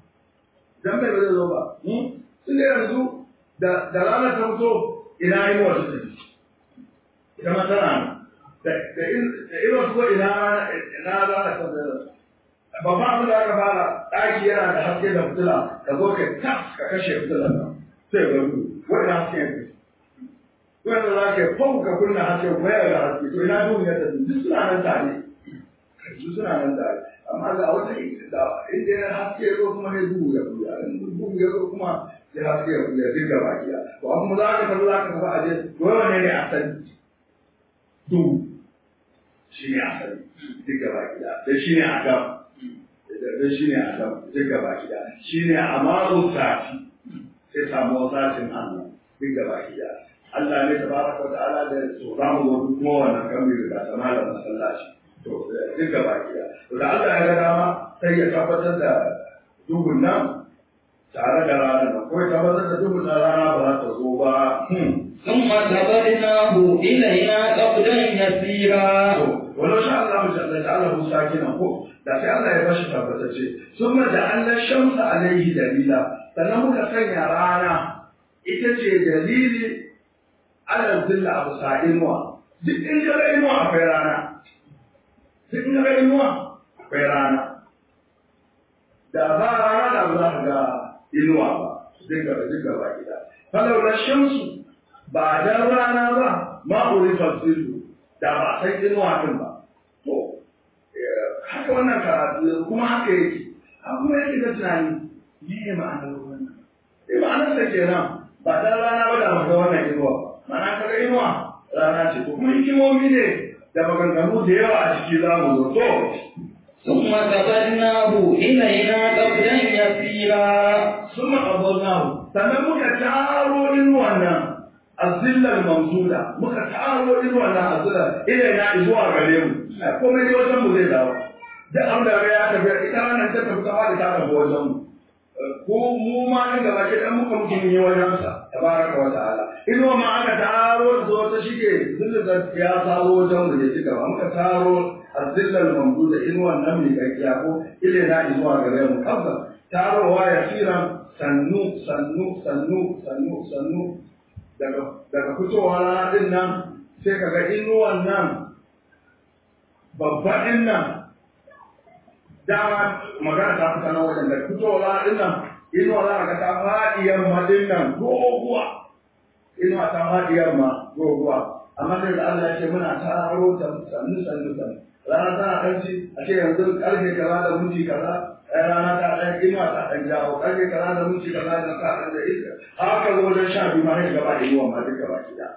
dan bai zai zo ba sun da yanzu da da rana ta fito ina inuwa ta tafi ita ma tana da inuwa ko ina ina rana ta zai babban abin da aka fara ɗaki yana da haske da fitila ka zo ka tas ka kashe fitilan nan sai ga rubu wani haske ne wanda za ka fau ka kunna haske ko yana da haske to ina duniya ta duk suna nan tare su suna nan tare amma ga wata da inda haske zo kuma sai duhu ya buya duhu ya zo kuma sai haske ya buya duk gaba ɗaya to amma za ka tafi za ka tafi aje to wanne ne asali duhu shi ne asali duk gaba ɗaya da shi ne adam da shi ne adam duk gaba ɗaya shi ne amaru sati sai samu satin Allah duk gaba ɗaya Allah ne tabaraka wa ta'ala da so za mu zo kuma wannan kan mai da sama da masallaci to duk gaba ɗaya to da Allah ya ga dama sai ya tabbatar da duhun nan tare da ranar nan ko ya tabbatar da duhun nan rana ba za ta zo ba ثم قبضناه إلينا قبضا يسيرا ولو شاء الله جل جلاله ساكنا ko da sai Allah ya bashi tabbatacce summa ja'alna shamsa alayhi dalila sannan muka sanya rana ita ce dalili ala zilla abu sa'inuwa duk in ga inuwa akwai rana duk in ga inuwa akwai rana da ba rana da ba za ka ga inuwa ba duk ga duk ga ba gida falau la shamsu ba dan rana ba ma urifa zillu da ba sai inuwa din ba to haka wannan karatu kuma haka yake kuma yake da tunani me ma'anar wannan eh ma'anar sa kenan ba dan rana ba da ga wannan inuwa mana kaga inuwa rana ce to kuma hikimomi ne da maganganu da yawa a ciki za mu zo to ثم قبضناه إلينا قبضا يسيرا ثم قبضناه sannan muka taro inuwan nan azillar mamduda muka taro inuwan nan azillar ilaina zuwa gare mu komai ne wajen mu zai dawo da an da ya tafi ita nan ta tafi ta da ta tafi wajen mu ko mu ma nan gaba ke dan muka muke yi wajen sa tabaraka wa ta'ala inuwa ma aka taro zo ta shige zillar ya taro wajen mu ne cika muka taro azillar mamduda inuwan nan mai gaskiya ko ilaina zuwa gare mu kabba tarowa ya tsira sannu sannu sannu sannu sannu daga daga fitowa rana din nan sai kaga inuwan nan babba din nan dama magana ta fita na wajen da fitowa rana din nan inuwa za ka ta faɗi yamma din nan doguwa inuwa ta faɗi yamma doguwa amma sai da Allah ya ce muna taro ta sannu sannu sannu rana tana kanci a ce yanzu karfe kaza da minti kaza rana ta ɗan inuwa ta ɗan jawo ƙarfe kaza da minti kaza da ka ɗan da iska haka zo wajen sha biyu ma sai gaba da inuwa ma duk gaba gida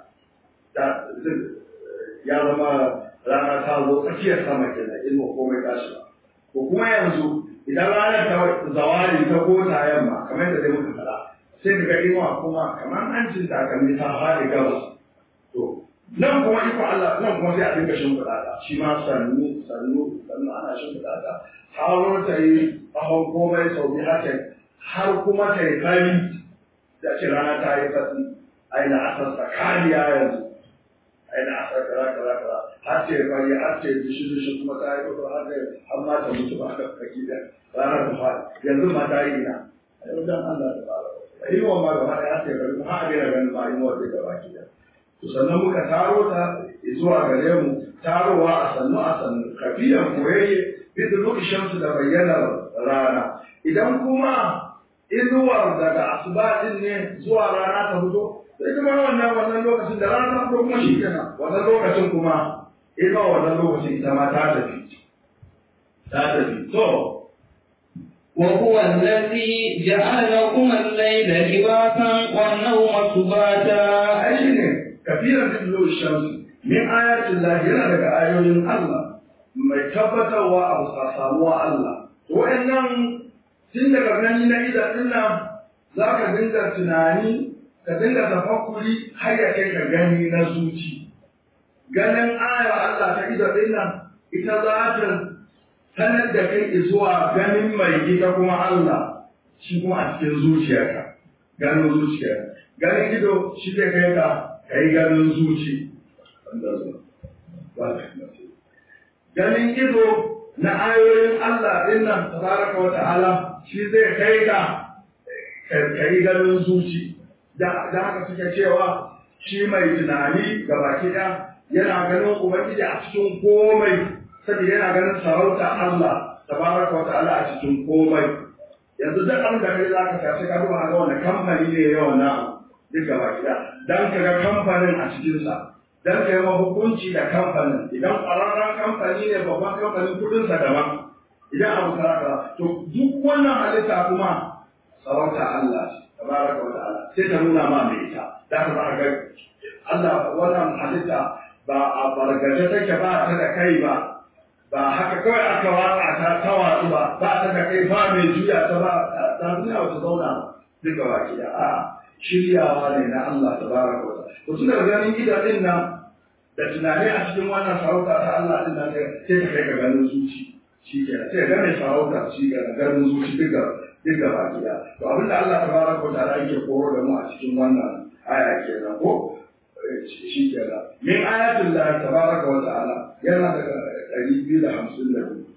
ya zama rana ta zo tsakiyar sama kenan inuwa komai ta shiga ko kuma yanzu idan ranar ta zawali ta kota yamma kamar yadda dai muka faɗa sai daga inuwa kuma kamar hancin takalmi ta faɗi gabas to nan kuma iko Allah nan kuma sai a dinga shimfiɗa ta shi ma sannu sannu sannu ana shimfiɗa ta har ta yi tsawon komai sau biyu haka har kuma ta yi fari da ce rana ta yi fasi a yi la'asar tsakaniya yanzu a yi la'asar kaza kaza kaza har ce fari har ce bishi bishi kuma ta yi fito har ce har ma ta mutu ba ka kaki da ranar ta fari yanzu ma ta yi ina a yau dan Allah ta fara a yi wa ma gaba ɗaya har ce fari kuma har a daina ganin ma yi wa zai gaba ki da sannan muka taro ta zuwa gare mu tarowa a sannu a sannu kafiyan koyayye bisa lokacin su da bayyanar rana idan kuma inuwar daga asubahin ne zuwa rana ta fito sai kuma wannan wannan lokacin da rana ta fito kuma shi kenan wannan lokacin kuma inuwa wannan lokacin ita ma ta tafi ta tafi to وهو الذي جعل لكم الليل لباسا والنوم سباتا أجل كثيرا من طلوع الشمس من آيات الله yana daga ayoyin Allah mai tabbatarwa a samuwa Allah wa'annan tun daga gani na idan dinnan zaka dinga tunani ka dinga tafakkuri har ya kai ka gani na zuci ganin ayar Allah ta idan dinnan ita za ta sanar da kai zuwa ganin mai ita kuma Allah shi kuma a cikin zuciyarka ganin zuciyarka ganin ido shi zai kai ka kai ganin zuci ganin ido na ayoyin Allah din nan tabaraka wa ta'ala shi zai kai ka kai ganin zuci da haka suke cewa shi mai tunani ga baki ɗaya yana ganin ubangiji a cikin komai saboda yana ganin sarauta Allah tabaraka wa ta'ala a cikin komai. Yanzu duk abin da kai za ka tashi ka duba ga wani kamfani ne ya wannan duk gaba gida dan ka ga kamfanin a cikinsa dan ka yi ma hukunci da kamfanin idan ƙwararren kamfani ne babban kamfanin kudinsa daban idan abu kaza to duk wannan halitta kuma sarauta Allah tabaraka wa ta'ala sai ta nuna ma mai ita da ka ba ga Allah wannan halitta ba a bargaje take ba ta da kai ba ba haka kawai aka watsa ta ta watsu ba ba ta da kai ba mai juya ta ba ta duniya wata zauna duka baki da a shiryawa ne na Allah tabaraka wa ta'ala to tun da ganin gida din nan da tunani a cikin wannan sarauta ta Allah din nan sai ka kai ga ganin zuci shi ke sai ga mai sarauta shi ga ganin zuci duka duka baki da to abinda Allah tabaraka wa ta'ala yake koro da mu a cikin wannan aya kenan ko shi kenan min ayatul lahi tabaraka wa ta'ala yana daga ɗari biyu da hamsin da biyu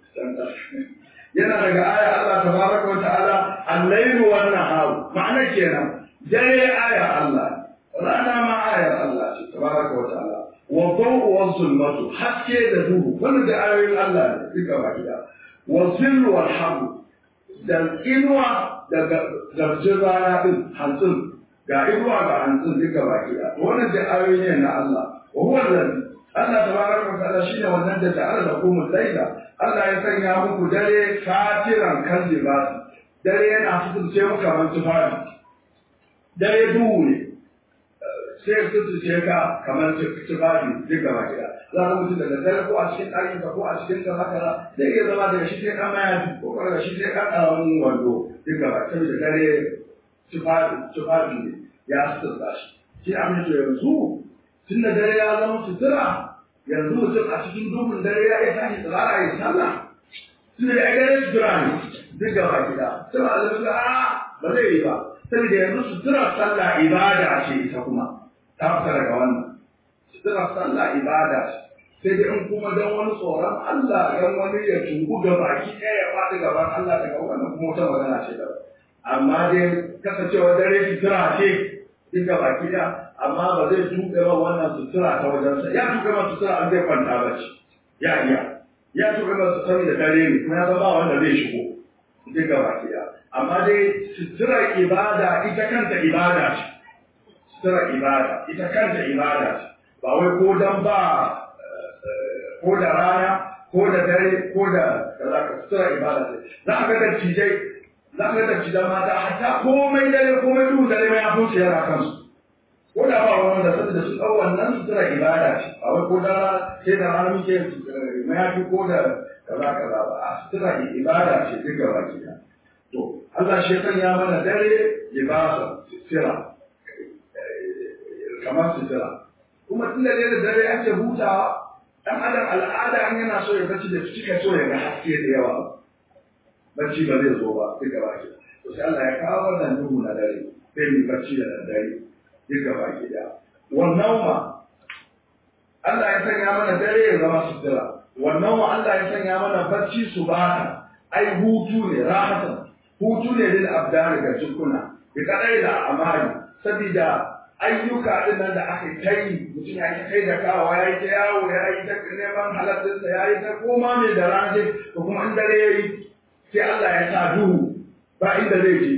yana daga aya Allah tabaraka wa ta'ala al-lailu wan nahar ma'ana kenan dare aya Allah rana ma ayar Allah ce tabaraka wa ta'ala wa daw'u wa zulmatu haske da duhu wannan da ayoyin Allah ne duka baki da wa zillu wal hamu da inuwa da garjin rana din hantsin ga inuwa ga hantsin duka baki da wannan da ayoyi ne na Allah wa huwa allazi Allah tabaraka wa ta'ala shine wannan da ta'ala da kuma laila Allah ya sanya muku dare fatiran kan libasi dare yana fitince muku kamar tufafi dare duhu ne sai fitince ka kamar tufafi duk gaba gida za ka mutu daga dare ko a cikin ɗakin ka ko a cikin ka haka zai iya zama daga shi sai kan mayafi ko daga shi sai kan ƙaramin wando duk gaba saboda dare tufafi tufafi ne ya sutura shi shi abin da yanzu tun da dare ya zama sutura yanzu mutum a cikin duhun dare ya iya tashi tsirara ya sallah tun da ya dare sutura ne duk gaba gida sai ba zai a ba zai yi ba saboda yanzu sutura sallah ibada ce ita kuma ta fita daga wannan sutura sallah ibada ce sai dai in kuma don wani tsoron Allah don wani ya tubu ga baki ɗaya ya faɗi gaban Allah daga wannan kuma wata magana ce da amma dai kasancewa dare sutura ce duk gaba gida amma ba zai tuɓe ba wannan sutura ta wajensa ya tuɓe ma sutura an zai kwanta ba ce ya iya ya tuɓe ma sutura da dare ne kuma ya zama wanda zai shigo duk gaba ɗaya amma dai sutura ibada ita kanta ibada ce sutura ibada ita kanta ibada ce ba wai ko dan ba ko da rana ko da dare ko da kaza ka sutura ibada ce za ka ga cijai za ka ga cijan mata hatta komai dare komai duhu dare mai afuci yana kansu ko da ba wanda saboda su ɗau wannan sutura ibada ce ba wai ko da sai da rana muke mayafi ko da kaza kaza ba a sutura ibada ce duk gaba ki da to Allah shi ya mana dare libasa sutura kamar sutura kuma tun da dare ake hutawa dan adam al'ada an yana so ya bacci da cika so ya ga haske da yawa bacci ba zai zo ba duk gaba ki to sai Allah ya kawo wannan duhu na dare sai mu bacci da dare duka baki da wannan ma Allah ya sanya mana dare ya zama sutura wannan ma Allah ya sanya mana bacci su baka ai hutu ne rahatan hutu ne lil abdar ga jikuna bi kadai da amali sabida ayyuka din nan da aka kai mutum ya yi kai da kawa ya yi ta yawo ya yi ta neman halattinsa ya yi ta koma mai da rajin ko kuma in dare ya yi sai Allah ya sa duhu ba inda zai je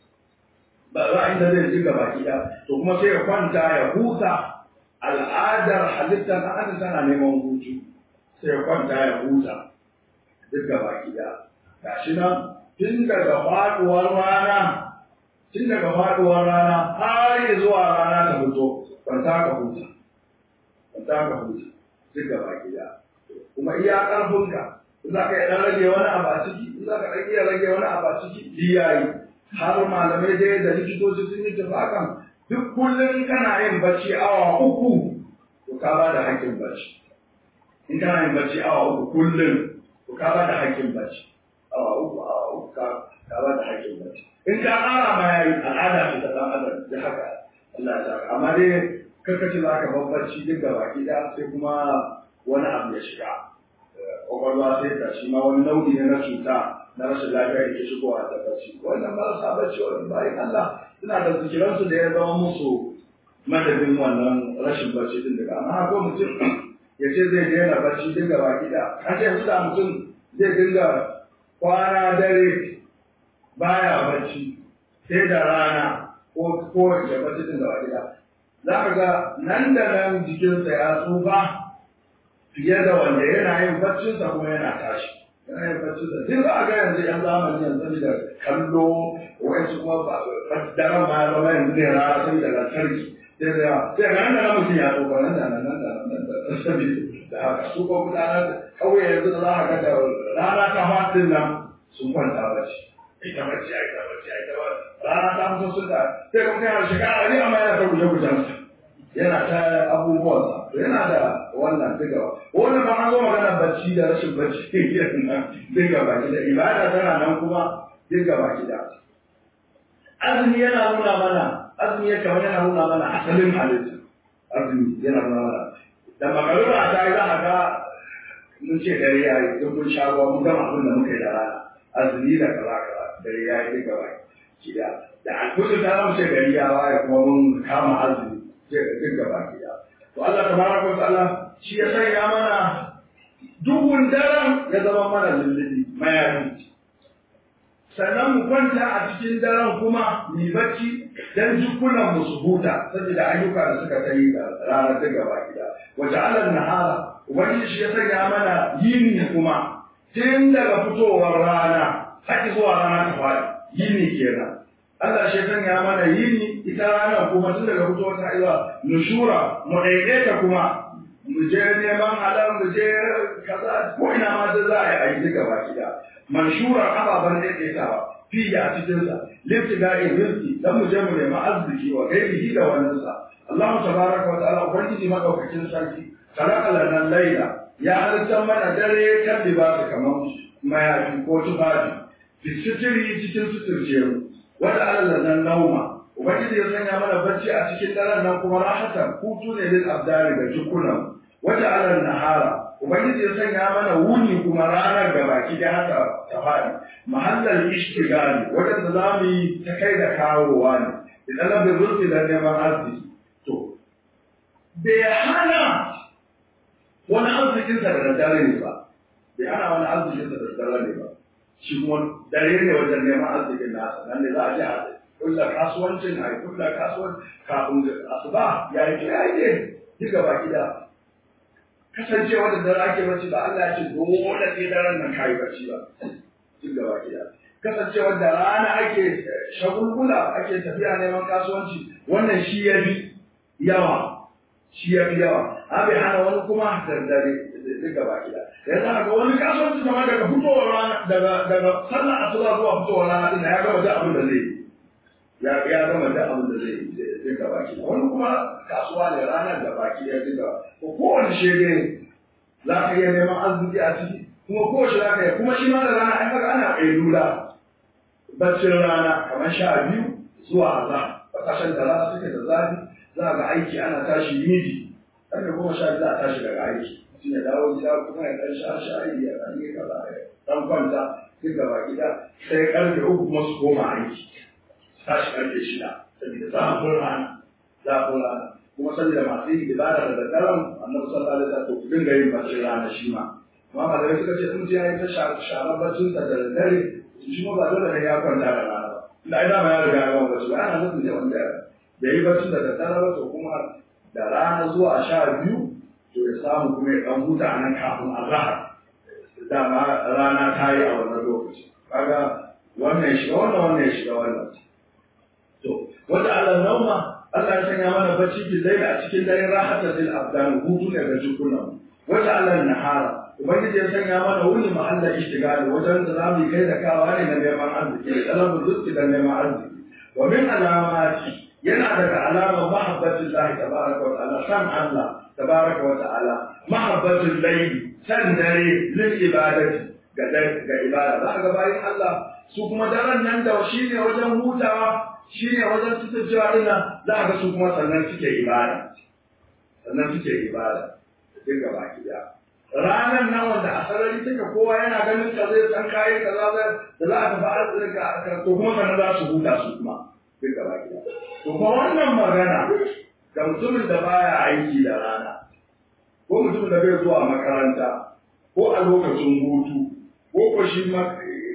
ba za inda zai ji gaba ɗaya to kuma sai ya kwanta ya huta al'adar halittar na adam tana neman hutu sai ya kwanta ya huta duk gaba ɗaya gashi nan tun daga faɗuwar rana tun daga faɗuwar rana har zuwa rana ta fito kwanta ka huta kwanta ka huta duk gaba ɗaya kuma iya ƙarfinka in za ka iya ɗan rage wani abu a ciki in za ka ɗan iya rage wani abu a ciki iyayi har malamai dai da likitoci sun yi tafakan duk kullum kana yin bacci awa uku to ka ba da haƙƙin bacci in kana yin bacci awa uku kullum to ka ba da haƙƙin bacci awa uku awa uku ka ka ba da haƙƙin bacci in ka ƙara ma yayi al'ada ce ta ɗan adam da haka Allah ya saka amma dai karkace za ka bar bacci duk da baki da sai kuma wani abu ya shiga kwakwalwa sai ta shi ma wani nau'i ne na cuta na rashin lafiya da ke shigowa da bacci wannan marasa bacci wannan bayan Allah suna da zikiransu da ya zama musu madadin wannan rashin bacci din daga amma ko mutum ya ce zai daina bacci dinga baki da an ce yanzu da mutum zai dinga kwana dare baya bacci sai da rana ko kowace bacci din da gida za ka ga nan da nan jikinsa ya tsufa fiye da wanda yana yin baccinsa kuma yana tashi yana yin baccinsa duk za a ga yanzu yan zamani yanzu da kallo wa'ansu kuma daren ma ya zama yanzu ne rana sai da lantarki sai da yawa sai ga nan da nan mutum ya tsufa nan da nan nan da nan da sabida da haka su ko mutane kawai yanzu da za a ga da rana ta fatin nan sun kwanta bacci ita bacci ai ta bacci ai ta bacci rana ta fito sun da sai kuma yana shekara ne amma yana ta guje gujensa yana ta abubuwansa yana da wannan diga wannan ba an zo magana bacci da rashin bacci nan diga baki da ibada tana nan kuma diga baki da azumi yana nuna mana azumi ya kamar yana nuna mana asalin halitta azumi yana nuna mana da makarura ta yi za a ga mun ce dare ya yi don mun sha ruwa mun gama abin da muka yi da rana azumi da kaza kaza dare ya yi diga baki da da alkutu ta zama ce gari ya waye kuma mun kama azumi duk gaba gida. To Allah tabaraka wa ta'ala shi ya sanya mana duhun daren ya zama mana lullubi mayafi. Sannan mu kwanta a cikin daren kuma mu bacci dan jikunan mu su huta saboda ayyuka da suka kai da ranar duk gaba gida. Wa ja'ala nahara wani shi ya sanya mana yini kuma tun daga fitowar rana har zuwa rana ta fadi yini kenan. Allah shi sanya mana yini ita ranar kuma tun daga fitowar ta zuwa nushura mu daidaita kuma mu je neman halal mu je kaza ko ina ma da za a yi duka baki da manshura ababan daidaitawa fi a cikin sa liftiga'i rizqi dan mu je mu nemi arziki wa gairihi da wannan sa Allah tabaraka wa ta'ala ubangiji madaukakin sarki khalaqa lana layla ya halitta mana dare kan libasa kamar mayafi ko tufafi fi sitiri cikin suturce mu wata alal nan nauma ubangiji ya sanya mana bacci a cikin daren nan kuma rahatan hutu ne lil abdari da jikunan wata alal nahara ubangiji ya sanya mana wuni kuma ranar da baki da haka ta fadi mahallal ishtigali wanda za mu yi ta kai da kawowa ne idan labin rufi da neman arziki to bai hana wani arzikinsa da daddare ne ba bai hana wani arzikinsa da daddare ne ba shi kuma dare ne wajen neman arzikin nasa nan ne za a ji a kulla kasuwancin a yi kulla kasuwancin kafin asuba ya yi kira ne duka baki da kasancewa da dare ake bacci ba Allah ya ce dole sai daren nan kayi bacci ba duka baki da kasancewa da rana ake shagulgula ake tafiya neman kasuwanci wannan shi ya fi yawa shi ya fi yawa abin hana wani kuma da dare duka baki da yanzu haka wani kasuwanci kama daga fitowar rana daga daga sallar asuba zuwa fitowar rana din ya gama da abin da zai ya ya gama da abin da zai duka baki da wani kuma kasuwa ne ranar da baki ya duka ko kowane shege za ka iya neman arziki a ciki kuma kowace za ka yi kuma shi ma da rana ai kaga ana ƙailula baccin rana kamar sha biyu zuwa azhar kasashen da rana suke da zafi za ga aiki ana tashi miji ƙarfe goma sha biyu za a tashi daga aiki mutum ya dawo gida kuma ya ɗan sha shayi ya ɗan yi kaza ya ɗan kwanta duk gaba gida sai ƙarfe uku kuma su koma aiki su tashi ƙarfe shida saboda zafin rana zafin rana kuma saboda masu yin ibada da daddaren annabi sallallahu alaihi wasallam ku dinga yin baccin rana shi ma amma malamai suka ce in mutum ya yi ta sharar baccinsa da daddare shi ma ba dole ne ya kwanta da rana ba inda ai dama ya riga ya gama bacci ba ana nufin ne wanda da yi baccin da daddare ba to kuma da rana zuwa sha biyu to ya samu kuma ya ɗan huta a nan kafin azahar dama rana ta yi a wannan lokaci kaga wannan ya shiga wannan wannan ya shiga wannan to wanda Allah nauma Allah ya sanya mana bacci bil layl a cikin dare rahata lil abdan hutu ne ga jikunan wanda Allah nahara ubangiji ya sanya mana wuni mahalla ishtigali wajen da zamu kai da kawa ne na neman arziki talabu rizqi da neman arziki wa min alamati yana daga alamar mahabbatin Allah tabaraka wa ta'ala san Allah tabaraka wa ta'ala mahabbatul layli san dare lil ibadati ga ga ibada za ga bayin Allah su kuma daren nan da shi ne wajen hutawa shi ne wajen sutura ina za ga su kuma sannan suke ibada sannan suke ibada duk gaba ki ranar nan wanda a sarari take kowa yana ganin ka zai san kayan kaza da za a tafi arziki to kuma sannan za su huta su kuma duk gaba ki to kuma wannan magana ga mutumin da baya aiki da rana ko mutumin da bai zuwa makaranta ko a lokacin hutu ko ko shi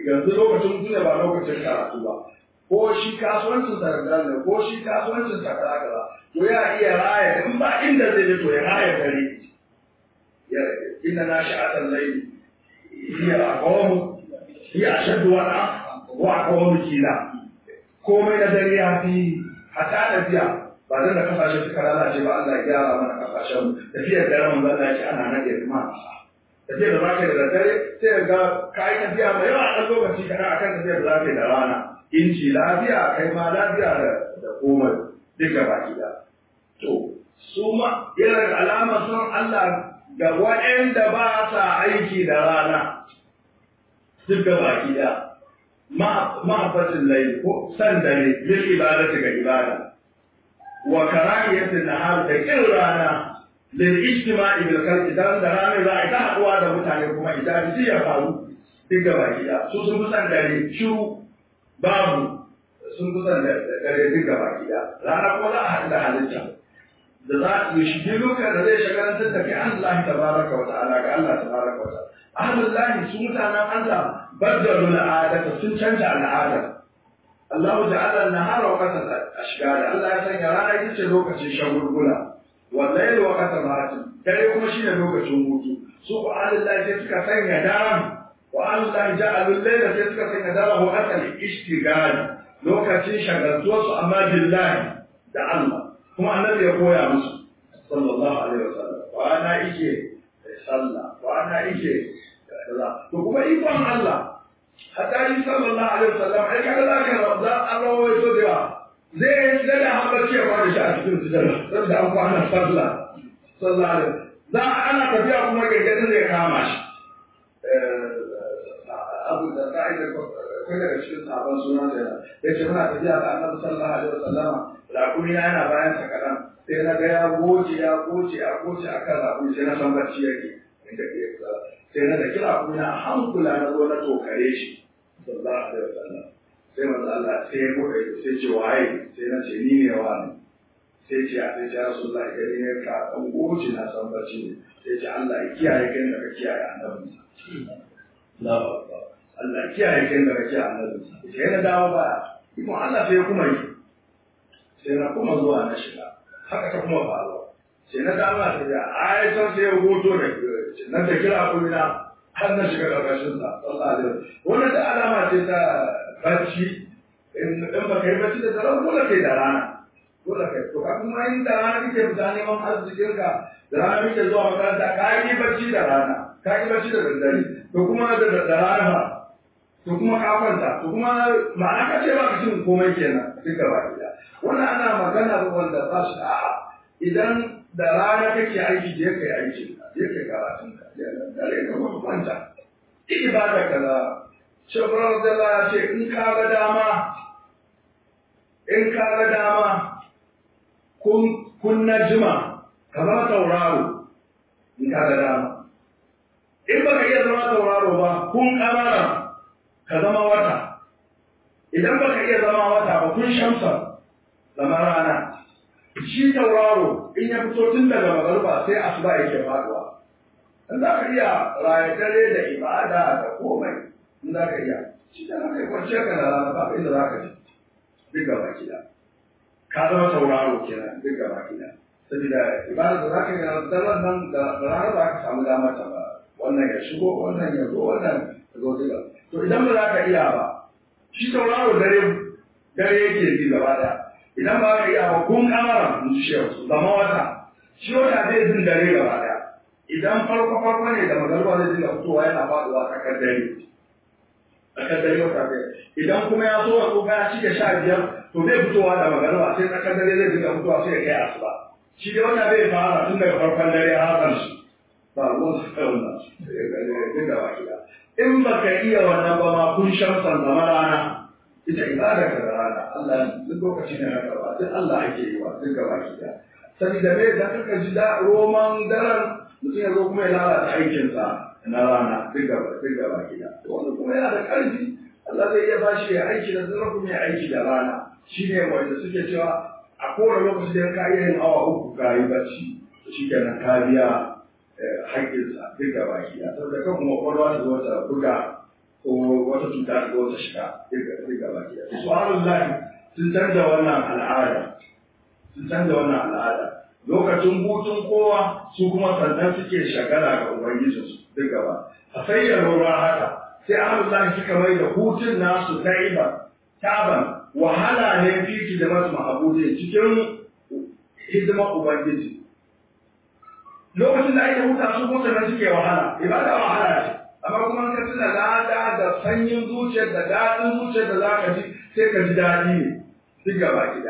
yanzu lokacin hutu ne ba lokacin karatu ba ko shi kasuwancin sa da ne ko shi kasuwancin sa kaza kaza to ya iya raya in ba inda zai je to ya raya dare ya inna nashi'atal layli hiya aqwam hiya ashaddu wa'a wa aqwam kila komai na dare ya fi hata tafiya ba dan da kasashe suka lalace ba Allah ya gyara mana kasashen mu tafiyar dare mun Allah ya ana nade kuma tafiyar da zaka da dare sai ga kai tafiya mai yawa a lokaci kana akan tafiyar da zaka da rana inci lafiya kai ma lafiya da da komai duka baki da to su ma irin alamar son Allah ga waɗanda ba sa aiki da rana duka baki da ma'afatin laili ko san dare lil ibadati ga ibada wa karahiyatin nahar da kin rana lil ijtima'i bil khalqi dan da rana za a ta haduwa da mutane kuma idan ji ya faru duka baki da su sun san dare shiru babu sun kusan da dare duka baki da rana kuma za a haɗu da halitta da za su shige lokacin da zai shagarantar da kai Allah tabaraka wa ta'ala ga Allah tabaraka wa ta'ala ahlullahi su mutanen Allah baddalu al'adata sun canja al'ada Allah ja'ala an-nahara waqtan ashghal Allah ya sanya rana ita ce lokacin shagulgula wa layl waqtan rahatin dare kuma shine lokacin hutu su ko ahlullahi sai suka sanya daren wa ahlullahi ja'alu al-layla sai suka sanya daren waqtan ishtigal lokacin shagaltuwarsu amma billahi da Allah kuma annabi ya koya musu sallallahu alaihi wasallam wa ana ike sallah wa ana ike kaza to kuma ikon Allah hatta yi sallallahu alaihi wasallam ai kaga zaka rabda Allah wai so da zai zai da haɓaci ya fara shi a cikin sujada saboda an kwana sallah sallallahu alaihi za ana tafiya kuma gaggadin zai kama shi abu da ka'ida kai daga cikin sabon suna sai ya ce muna tafiya da annabi sallallahu alaihi wasallam raƙumi na yana bayan sa kaɗan sai na ga ya goce ya goce ya goce akan raƙumi sai na san bacci yake inda ke sai na da kira kuma a hankula na zo na tokare shi sallallahu alaihi wasallam sai manzo Allah sai ya bude sai ce waye sai na ce ni ne wani sai ce a sai ce Rasulullahi gari ne ka dan goce na san bacci ne sai ce Allah ya kiyaye kai da ka kiyaye annabi Allahu akbar Allah ya kiyaye kai da ka kiyaye annabi sai na dawo ba kuma Allah sai kuma yi sai na kuma zuwa na shiga haka ta kuma faruwa sai na dawo na tafiya ayatan sai ya goto da nan da kira kuma har na shiga ƙarƙashin sa sallallahu alaihi wasallam wannan da alama ce ta bacci in ba kai bacci da dare dole kai da rana dole kai to ka kuma in da rana kake fita neman arzikin ka da rana kake zuwa makaranta ka yi bacci da rana ka yi bacci da daddare to kuma da rana ba to kuma ka kwanta to kuma ma'ana ka ce ba ka cin komai kenan duka ba gida wannan ana magana da wanda ba shi a'a idan da rana kake aiki je kai aiki je kai karatun ka dare ka kuma kwanta ibada kaza shafar da Allah ya ce in ka ga dama in ka ga dama kun kun najma ka zama tauraro in ka ga dama in baka iya zama tauraro ba kun kamara ka zama wata idan baka iya zama wata ba kun shamsa zama rana shi tauraro in ya fito tun daga magarba sai asuba yake faduwa in za ka iya raye dare da ibada da komai in za ka iya shi da kai kwanciyar ka da rana ba inda za ka ji duk gaba kida ka zama tauraro kenan duk gaba kida saboda ibada da za ka yi da daren nan da rana za ka samu damar ta ba wannan ya shigo wannan ya zo wannan ya zo duka to idan ba za ka iya ba shi tauraro dare dare yake ji gaba daya idan ba ka iya ba kun kamara mun ci shehu zama wata shi wata zai jin dare gaba daya idan farko farko ne da magarba zai dinga fitowa yana faduwa tsakar dare tsakar dare wata zai idan kuma ya so a tsoka ya cike sha biyar to zai fitowa da magarba sai tsakar dare zai dinga fitowa sai ya kai asuba shi dai wata zai fara tun daga farkon dare har ƙarshe ba ruwan su kai wannan dinga baki da in ba ka iya wannan ba ma kun shamsan zama rana ita ibada ka da rana Allah duk lokaci ne na karba duk Allah ake yi wa duk gaba ki da saboda me da kaka ji da roman daren mutum ya zo kuma ya lalata aikinsa na rana duk gaba duk gaba ki da to wanda kuma yana da ƙarfi Allah zai iya ba shi ya aiki da dare kuma ya aiki da rana shine wanda suke cewa a kowane lokaci da ka iya yin awa uku ka yi bacci shi kenan ka biya haƙƙinsa duk gaba ki da saboda kan kuma kwalwa ta zo ta buga ko wata cuta da wata shiga duk gaba ki da su Allah sun canza wannan al'ada sun canza wannan al'ada lokacin hutun kowa su kuma sannan suke shagala ga ubangijinsu duk gaba a sayyar ruwa haka sai Allah suka mai da hutun nasu ta'iba taban wahala ne fiki da masu ma'abudin cikin hidimar ubangiji lokacin da ake huta su kuma sannan suke wahala ibada wahala ce amma kuma ka tuna lada da sanyin zuciyar da daɗin zuciyar da za ka ji sai ka ji daɗi ne duk gaba gida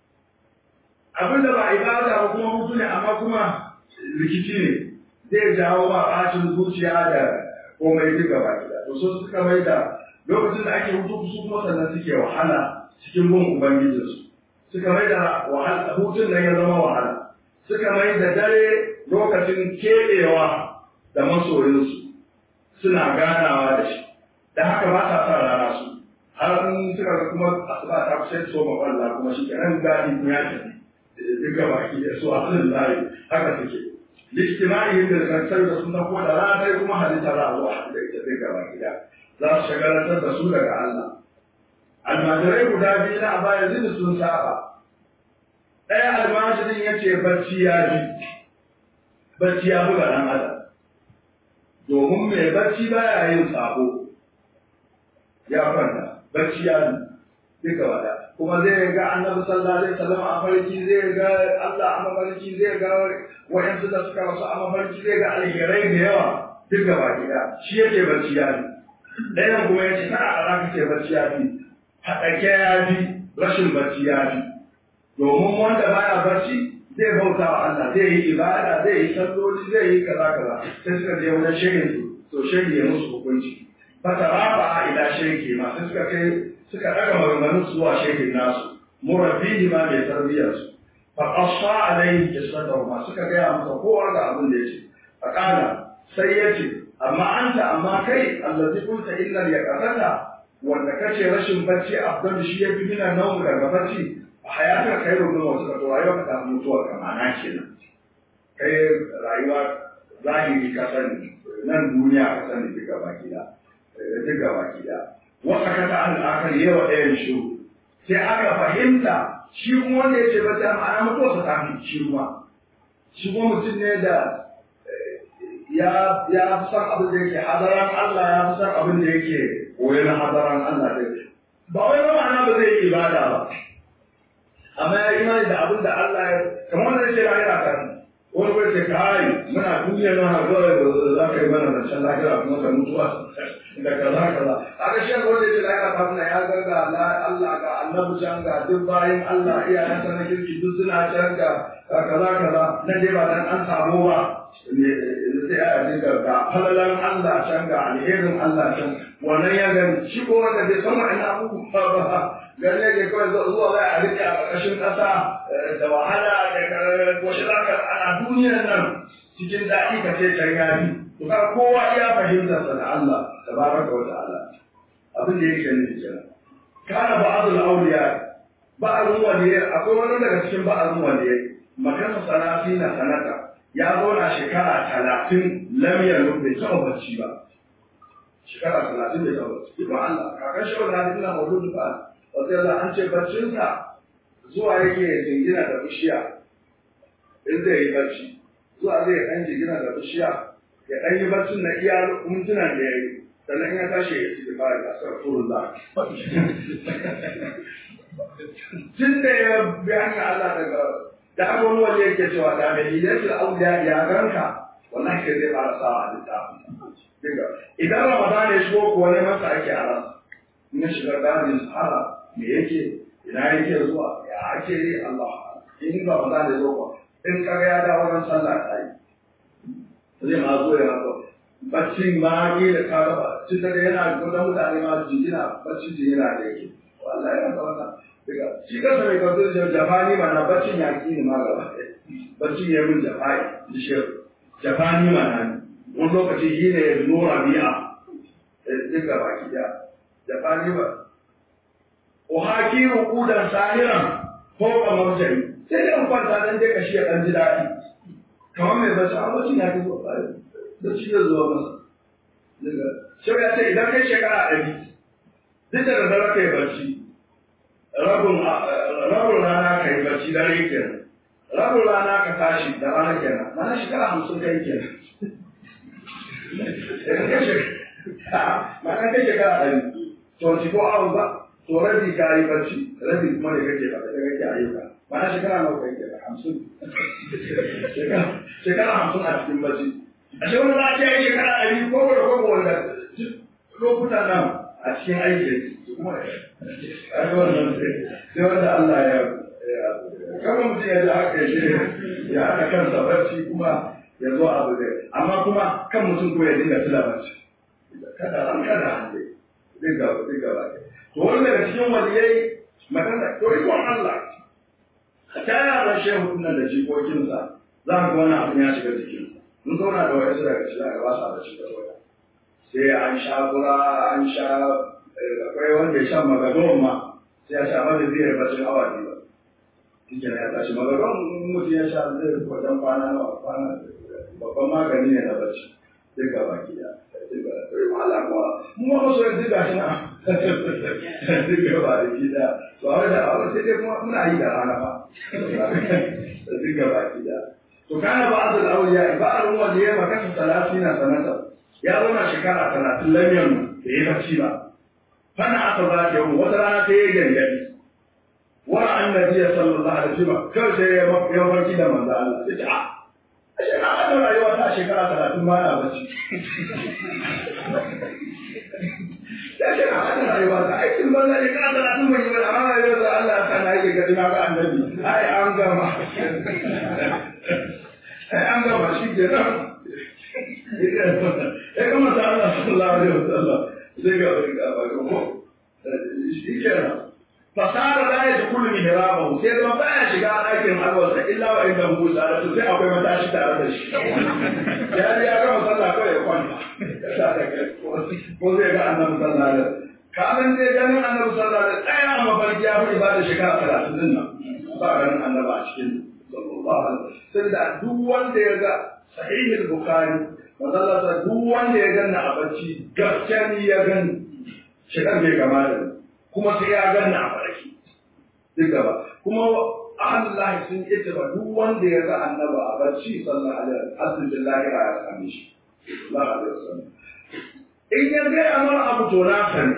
abin da ba ibada ba kuma hutu ne amma kuma rikici ne zai jawo ba ɓacin zuciya da komai duk gaba gida to so suka mai da lokacin da ake hutu su kuma sannan suke wahala cikin bin ubangijinsu suka mai da wahala hutun nan ya zama wahala suka mai da dare lokacin keɓewa da masoyinsu suna ganawa da shi da haka ba sa sa rana su har in suka ga kuma asuba ta kusa so ma Allah kuma shi kenan gadi kuma ya tafi duka baki da su a cikin layi haka suke lijtimai da kantar da sunna ko da rana dai kuma halitta za a zo a da ita duka baki da za su shagalantar da su daga Allah almajirai guda biyu na baya zini sun saba ɗaya almajirin ya ce bacci ya ji bacci ya buga ɗan adam domin mai bacci baya yin sabo ya kwanta bacci ya ji duka wada kuma zai ga annabi sallallahu alaihi wasallam a farki zai ga Allah a mafarki zai ga wayansu da suka rasu a mafarki zai ga alherai da yawa duka baki da shi yake bacci ya ji ɗayan kuma ya ce kana a za ka ce bacci ya fi haɗake ya fi rashin bacci ya fi domin wanda baya barci zai bauta wa Allah zai yi ibada zai yi salloli zai yi kaza kaza sai suka je wajen shehin su to shehi ya musu hukunci fatarafa ila shehi ma sai suka kai suka daga maganganun su wa shehin nasu murabbihi ma mai tarbiyyar su fa qassa alaihi qissatahu ma suka gaya masa kowa ga abin da yake fa kana sai yace amma anta amma kai allazi qulta illa yaqata wanda kace rashin bacci afdal shi yafi mina naumu daga bacci hayatar kai rubin wasu ka to rayuwa ka samu mutuwa ka mana kenan kai rayuwa zahiri ka sani nan duniya ka sani duka baki da duka baki da wasa ka ta an akal yawa ɗayan shiru sai aka fahimta shi kuma wanda ya ce ba ta ma'ana mutuwarsa ta fi shi kuma shi kuma mutum ne da ya ya fi san abin da yake hadaran Allah ya fi san abin da yake koyon hadaran Allah dai ba wai ba ma'ana ba zai yi ibada ba amma ya yi imani da abin da Allah ya kamar wanda yake lahira kan wani bai ce kai muna duniya na haɗuwa da za ka yi mana da can lahira kuma ka mutuwa da kaza kaza aka shi wanda yake lahira kan ya ga Allah ga annabi can ga duk bayan Allah iyayen sa na kirki duk suna can ga kaza kaza na dai ba dan an samu ba sai a dinga ga halalan Allah can ga alherin Allah can wannan ya gani shi ko wanda bai san wa'annan abubuwa ba gane ke kawai zuwa zai a rike a ƙarƙashin ƙasa da wahala da wasu zaka ana duniyar nan cikin daɗi ka ce can yafi to ka kowa iya fahimtar sa da Allah tabaraka wa ta'ala abin da yake nufi kenan kana ba'dul awliya ba'dul waliya akwai wani daga cikin ba'dul waliya makansa sanafi na sanata ya zo na shekara talatin lam yalu bai taɓa bacci ba shekara talatin bai taɓa bacci ba Allah kakan shi wani hadin na mawdudu ba wata yalla an ce baccinsa zuwa yake jingina da bishiya in zai yi bacci zuwa zai ɗan jingina da bishiya ya ɗan yi baccin na iya mintunan da ya yi sannan ya tashi ya ci gaba da astaghfirullah tun da ya bi hanyar Allah daga da aka wani waje yake cewa da mai hidayatul auliya ya ganka wallahi kai zai fara sawa a littafin idan Ramadan ya shigo kuwa neman sa ake a ransa in ya shiga gane sahara me yake ina yake zuwa ya ake yi Allah in ba ba da zo ba in kaga ya dawo ran sallah ta yi zai ma zo ya zo baccin ma ke da kaga ba tun da yana gudan mutane ma jijina baccin jijina da yake wallahi yana da wannan daga shi kansa mai kwanto da jafani ma na baccin ya ki ne ma gaba baccin ya min jafani shi jafani ma na wani lokaci shi ne nura biya duka baki da jafani ba uhaki rukudan sahiran ko kamar jari sai dai kwanta dan dai kashi ya dan ji dadi kamar mai bacci a bacci na ji da shi da zuwa masa daga shi ya ce idan kai shekara ɗari duk da dare kai barci rabin rabin rana kai barci dare kenan rabin rana ka tashi da rana kenan mana shekara hamsin kai kenan mana kai shekara ɗari twenty-four hours ba to rabi ka yi barci rabi kuma da kake ba da kake ayyuka mana shekara nawa kai kenan hamsin shekara hamsin a cikin barci a shi wani za a ce ya yi shekara ɗari ko da ko wanda lokutan nan a cikin aiki kuma a yi wannan sai wanda Allah ya kama mutum ya ji haka ya shi ya haɗa kansa barci kuma ya zo abu da amma kuma kan mutum ko ya dinga tila barci kada an kada hannu zai gaba zai gaba to wani daga cikin waliyai magana to ikon Allah a ta yaran shehu nan da jikokinsa za ka ga wani abin ya shiga jikinsa mun zauna da wa'yansu daga cikin aka ba su abinci da wata sai an sha fura an sha akwai wanda ya sha magadon ma sai ya sha mada zai bacin awa biyu ba shi ke ya tashi magadon mutum ya sha zai wajen kwana na kwana babban magani ne na bacci zai ga baki da zai ga wala kuma mu ma maso yanzu ga shi na zai ga ba da gida to a wajen awa sai dai kuma muna yi da rana ba zai ga baki da to kana ba azal auliya ba'arun wanda ya maka talatin sanata ya zauna shekara talatin lamiyan da ya bacci ba fana aka za ta yau wata rana ta yi gangadi wa annabi sallallahu alaihi wasallam kawai sai ya mafarki da manzo Allah sai ce a ashe na hada rayuwa ta shekara talatin ba na bacci ya ce na hada rayuwa ta aikin banza shekara talatin ban yi ba amma rayuwar da Allah ta na yake gadi na ga annabi ai an gama ai an gama shi ke nan ya kama ta Allah sallallahu alaihi wasallam zai ga wani gaba ko shi ke nan fasara da ya kullu mihraba sai da ba ya shiga ɗakin alwarsa illa wa inda Musa da sai akwai matashi tare da shi ya ya ga sallah kawai ya kwanta ko zai ga annabi sallallahu alaihi wasallam kaman dai ganin annabi sallallahu alaihi wasallam ɗaya amma barki ya fi ibada shekara talatin din nan ba ganin annabi a cikin sallallahu alaihi wasallam sai da duk wanda ya ga sahih al-bukhari wanda duk wanda ya ganna a bacci gaskiya ni ya gani shekar bai gama da kuma sai ya ganna a farki duk gaba kuma Allah sun yace ba duk wanda ya ga annabi a bacci sallallahu alaihi wasallam lahira ya same shi sallallahu alaihi wasallam in ya ga amara abu to na sani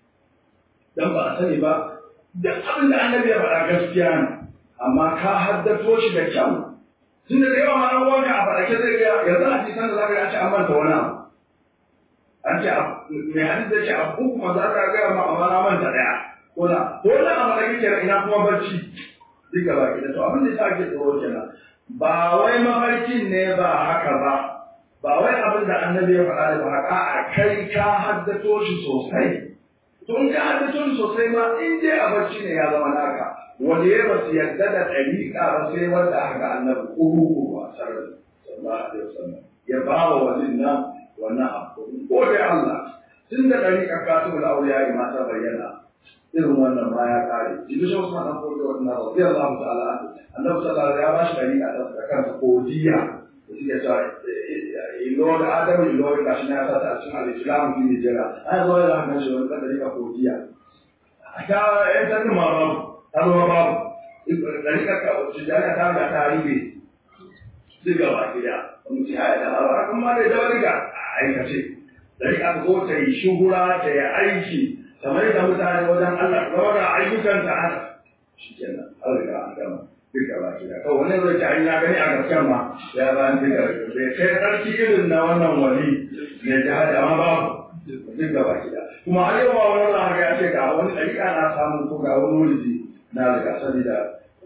dan ba a sani ba da abin da annabi ya faɗa gaskiya ne amma ka haddato shi da kyau tun da yawa ma wani a farke zai ga yanzu a cikin da zaka ga an manta wani abu an ce mai hadisi da ce abu kuma za ka ga ma amma na manta daya ko na ko na a farke kenan ina kuma barci duka ba ki da to abin da ya ke tsoro kenan ba wai mafarkin ne ba haka ba ba wai abin da annabi ya faɗa da ba haka a kai ka haddato shi sosai to in ka haddato shi sosai ma in dai a barci ne ya zama naka wanda ya basu yarda da ɗariƙa ba sai wanda aka annabi uku uku a sarar sallallahu alaihi wasallam ya ba wa wani nan wannan abu ko dai Allah tun da ɗariƙa katibul auliya ma ta bayyana irin wannan ma ya kare jibi shi Usman dan Fodo wannan radiyallahu ta'ala annabi sallallahu alaihi ya ba shi ɗariƙa da kansa kodiya da suke cewa ilo da adamu ilo da shi na sa ta cikin al-islam fi Nigeria ai zo da hannun shi wannan ɗariƙa kodiya ta yan sanin ma babu Allah babu ɗariƙa ka wace jana ta ga tarihi duk gaba gida mutum ya yi da labarai kuma da dauriga a aikace ɗariƙa ka zo ta yi shuhura ta yi aiki kamar da mutane wajen Allah gaba da ayyukan ta haka shi kenan an riga an gama duk gaba gida kawai wani zai ci an ya gani a gaskiya ma ya ba an duka bai kai ƙarfi irin na wannan wali mai jihadi amma babu duk gaba gida kuma har yau ma wani zahar ya ce ga wani ɗariƙa na samun ko ga wani wuri na riga sani da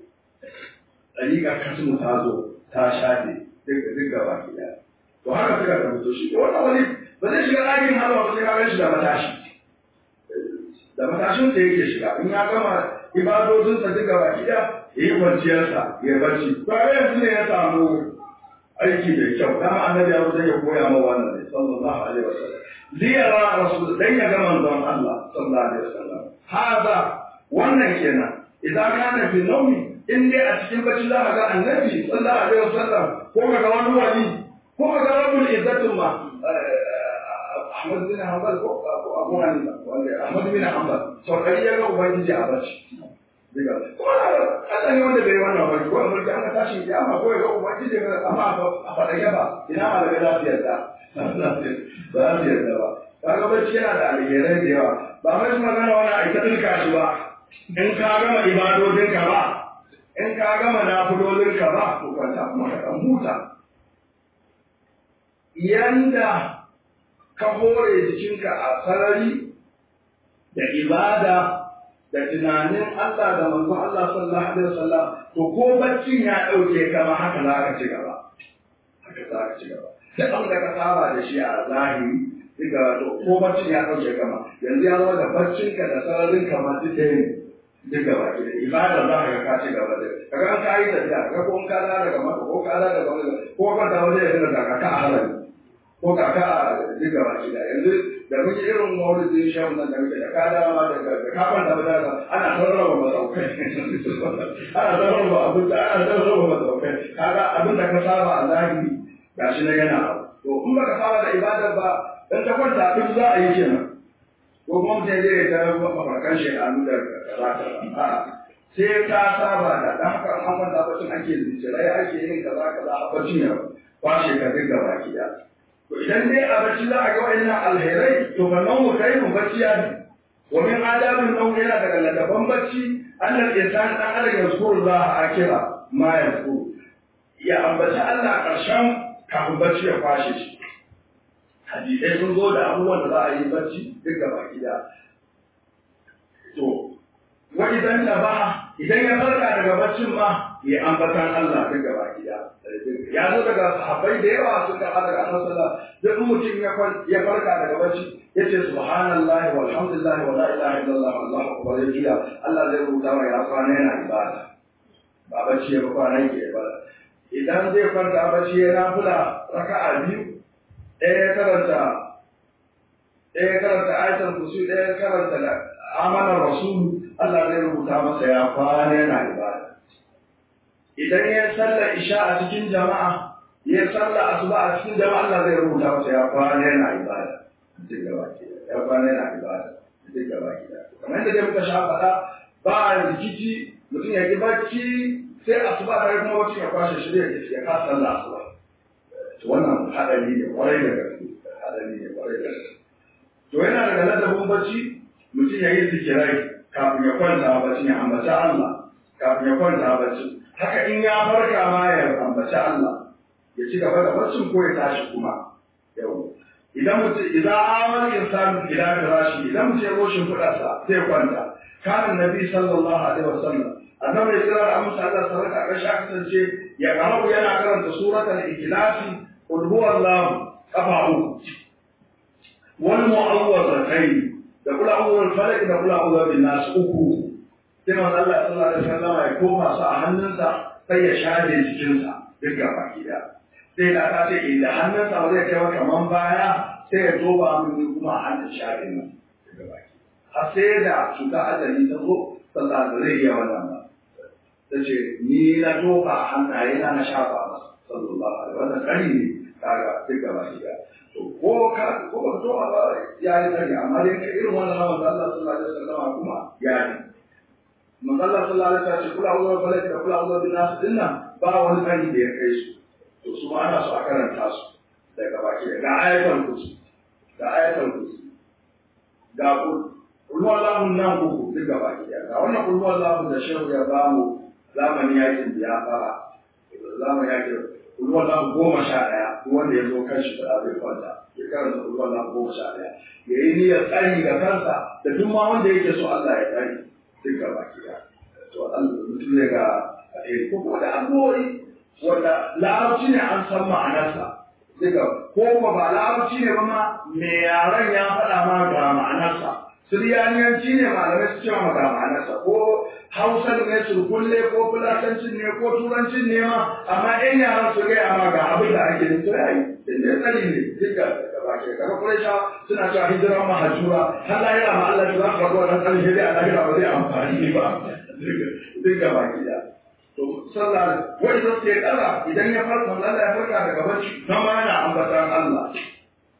ɗariƙa kasu ta zo ta shafe duk gaba gida to haka suka rubuto shi wannan wani ba zai shiga ɗakin halwa ba sai ka shi da matashi da matashin sa yake shiga in ya gama ibadodin sa duk gaba gida ya yi kwanciyarsa ya barci ba yanzu ne ya samu aiki mai kyau dama annabi ya zo ya koya ma wannan ne sallallahu alaihi wasallam liyara rasul dan ya ga manzon Allah sallallahu alaihi wasallam hada wannan kenan idan kana fi naumi in dai a cikin bacci za ka ga annabi sallallahu alaihi wasallam ko ka ga wani wali ko ka ga rabbul izzatu ma Ahmad bin Hanbal ko Abu Hanifa wanda Ahmad bin Hanbal sau ɗari ya ga ubangiji a bacci daga kuma Allah ne wanda bai wannan bacci ko amurki an ka tashi ya ma ko ya ga ubangiji amma a faɗa ba ina ma daga lafiyar da ba lafiyar da ba kaga bacci yana da alherai da yawa ba mai magana wani aika dinka shi ba in ka gama ibadodinka ba in ka gama nafilolinka ba ko kwanta kuma ka dan huta yanda ka hore jikinka a sarari da ibada da tunanin Allah da manzon Allah sallallahu alaihi wasallam to ko baccin ya dauke ka ma haka za ka ci gaba haka za ka ci gaba sai an da ka saba da shi a zahiri diga to ko baccin ya dauke ka ma yanzu ya zama da baccin ka da sararin ka ma duk ɗaya duk gaba ki da ibada za ka ka ci gaba da kaga an kai da ka ko in ka da daga maka ko ka da daga wani ko ka da wani da ka ka halali ko ka ka duk gaba ki da yanzu da muke irin maulidin shan nan da muke da ka da ma da ka kwanta da ana sarrafa masaukai ana sarrafa abin da ana sarrafa masaukai kaga abin da ka saba a zahiri gashi na yana to in baka saba da ibada ba dan ta kwanta duk za a yi kenan ko kuma mutum zai ta mafarkan shekaru da kaza kaza sai ka saba da dan haka an kwanta bacin ake zikirai ake yin kaza kaza a bacin ya kwashe ka duk gaba ki da to idan dai a bacci za a ga wa'annan alherai to fa nan kai mun bacci ya ne wa min adabin nan yana daga ladaban bacci annal insan dan adam yazkuru Allah akira ma yazkuru ya ambaci Allah karshen kafin bacci ya kwashe shi hadisai sun zo da abubuwan da za a yi bacci duk gaba gida to wa idan da ba idan ya farka daga baccin ma ya ambatan Allah duk gaba gida ya zo daga sahabbai da yawa sun ka daga annabi sallallahu duk mutum ya ya farka daga bacci yace subhanallahi walhamdulillahi wa la ilaha illallah allahu akbar ya jiya Allah zai rubuta wa ya kwana yana ibada ba bacci ya kwana yake ibada idan zai farka bacci ya nafila raka'a biyu ɗaya karanta ɗaya karanta ayatul kursi ɗaya karanta amanar rasul Allah zai rubuta masa ya kwana yana ibada idan ya sallar isha a cikin jama'a ya sallar asuba a cikin jama'a Allah zai rubuta masa ya kwana yana ibada duk gaba ki ya kwana yana ibada duk gaba ki kamar yadda dai muka sha faɗa ba rikici mutum ya ki bacci sai asuba ta kuma wacce ya kwashe shi ya ka sallar asuba wannan haɗari ne kwarai da gaske haɗari ne kwarai da gaske to yana daga ladabin bacci mutum ya yi zikirai kafin ya kwanta bacci ya ambaci Allah kafin ya kwanta bacci haka in ya farka ma ya ambaci Allah ya ci gaba da baccin ko ya tashi kuma yau idan mutum idan amal insanu ila firashi idan mutum ya roshin fudarsa sai kwanta kana nabi sallallahu alaihi wasallam annabi ya kira amsa Allah sarka ga shi kasance ya garabu yana karanta suratul ikhlasi qul huwallahu qafa'u wal mu'awwazatayn da kula a'udhu falaq da kula a'udhu bin nas uku sai manzo Allah sallallahu alaihi wasallam ya koma su a hannunsa sai ya shade jikinsa duk gaba gida sai da ta ce inda hannunsa ba zai kai kaman baya sai ya toba min kuma a hannun shade nan duk gaba har sai da cuta ajali ta zo sallallahu alaihi zai iya wannan ba tace ni na toba a hannaye na na shafa masa sallallahu alaihi wannan kari ne kaga duk gaba gida to ko ka ko ka to ba ya yi tare amma dai kai irin wannan manzo Allah sallallahu alaihi wasallam kuma ya yi manzo Allah sallallahu alaihi wasallam kula Allah falak da kula Allah bin nas dinna ba wani kari da ya kai su to su ma ana so a karanta su daga baki da ayatul kursi da ayatul kursi ga kullu Allahu nan ku daga baki da wannan kullu Allahu da shehu ya ba mu zamani yakin da ya fara zamani yakin kullu Allahu goma sha ɗaya wanda ya zo kan shi da zai kwanta ya karanta kullu Allahu goma sha ɗaya ya yi niyyar tsari ga kansa da duk ma wanda yake so Allah ya tsari duk ga baki da to Allah mutum ne ga alheri ko kuma da addu'o'i wanda larabci ne an san ma'anarsa daga ko ba larabci ne ba ma me yaran ya faɗa ma ga ma'anarsa Siriyaniyanci ne malamai su cewa ga ma'anarsa ko Hausa ne su kulle ko Fulatancin ne ko Turancin ne ma amma ɗan yaran su gaya ma ga abin da ake nufi ya yi da ne tsari ne duka da ba ke kaga Quraisha suna cewa hijira mahajura har lahira ma Allah ya zaka ga wannan tsari sai a lahira ba zai amfani ba duka ba ki da to sallah wani da ke kara idan ya farka Allah ya farka daga bacci nan ma yana ambatan Allah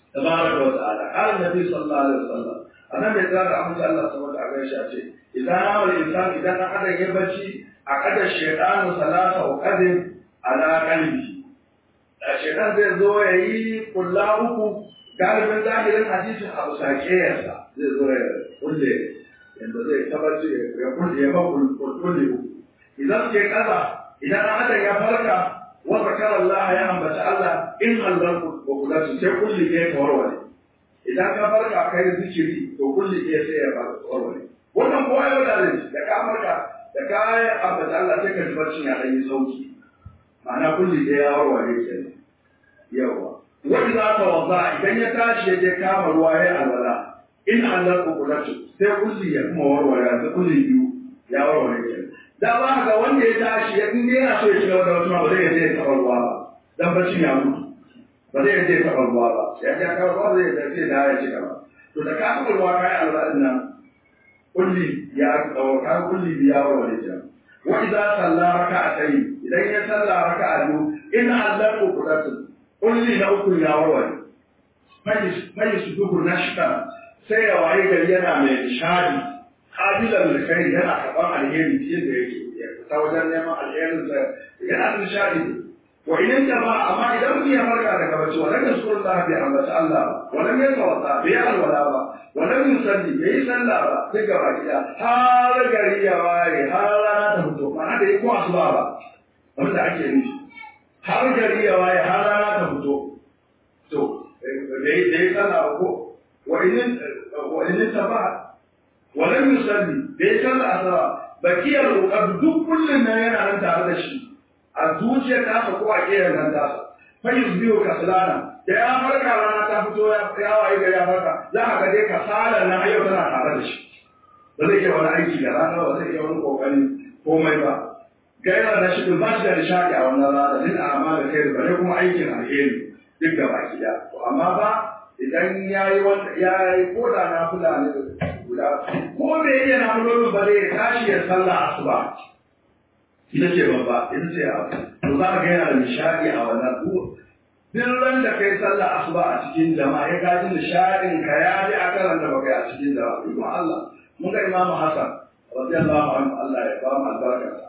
tabaraka wa ta'ala qala nabi sallallahu alaihi wasallam annabi ya tsara amince Allah subhanahu wa ta'ala ya ce idan amal insan idan an ada ya bacci a kada shaytanu salata wa qadim ala qalbi shaytan zai zo yayi kullu uku galibin zahirin hadisin abu sakiyarsa zai zo ya kulle yanda zai tabbace ya kulle ya ba kulle idan ke kaza idan an ada ya farka wa zakara Allah ya ambata Allah in halal wa kullu sai kulli ne tawarwale idan ka farka kai zikiri to kulli ne sai ya ba tawarwale wannan kowa ya wada ne da ka farka da ka ambata Allah sai ka tabbaci ya dai sauki ma'ana kulli ne ya warware kenan yawa wanda za ta wanda idan ya tashi ya je kama ruwa ya alwala in halal wa kullu sai kulli ya kuma warware da kulli biyu ya warware kenan da ba ga wanda ya tashi ya inda yana so ya shiga wata wata ba zai je ya taɓa ruwa ba dan bacci ya mutu ba zai je ya taɓa ruwa ba ya ga ka ruwa zai da sai da ya shiga ba to da ka taɓa ruwa kai alwala nan kulli ya tsawo ka kulli biya wa wani jan wa idza salla raka'atayn idan ya salla raka'a biyu in allahu qudatun kulli na uku ya warware mai mai su dubu nashka sai ya waye gari yana mai nishadi qabilan lil khair yana karban alheri fiye da yake ta wajen neman alherin sa yana da nishadi wa idan da ba amma idan mutum ya farka daga bacci wa lam yaskurullah bi amrati Allah wa lam yatawadda bi alwala ba wa lam yusalli bi salla ba sai ga baki har gari ya waye har rana ta fito mana da ko asuba ba wanda ake nufi har gari ya waye har rana ta fito to dai dai salla ko wa idan wa idan ta ولم يصلي ليس الأثر بكي الرقب دو كل ما ينعلم تعالى الشيء الزوجية تاسا قوة كيرا من تاسا فيصبيه كسلانا يا أمرك على تفتو يا وعيد يا أمرك لا أكد كسالا لا أيضا تعالى الشيء بذلك وانا أيكي لرانا وذلك وانا قواني قومي با غير نشد المجد لشاكي وانا لا لن أعمال الخير بلكم أيكي الخير دقا باكي أما با idan yayi wanda yayi koda na fulani guda ko me yake na fulani ba zai tashi ya sallah asuba ita ce babba ita ce abu to za ka ga yana da nishadi a wannan duk ran da kai sallah asuba a cikin jama'a ya gaji nishadin ka ya ji a karan da baka a cikin jama'a kuma Allah mun ga Imam Hassan radiyallahu anhu Allah ya ba mu albarka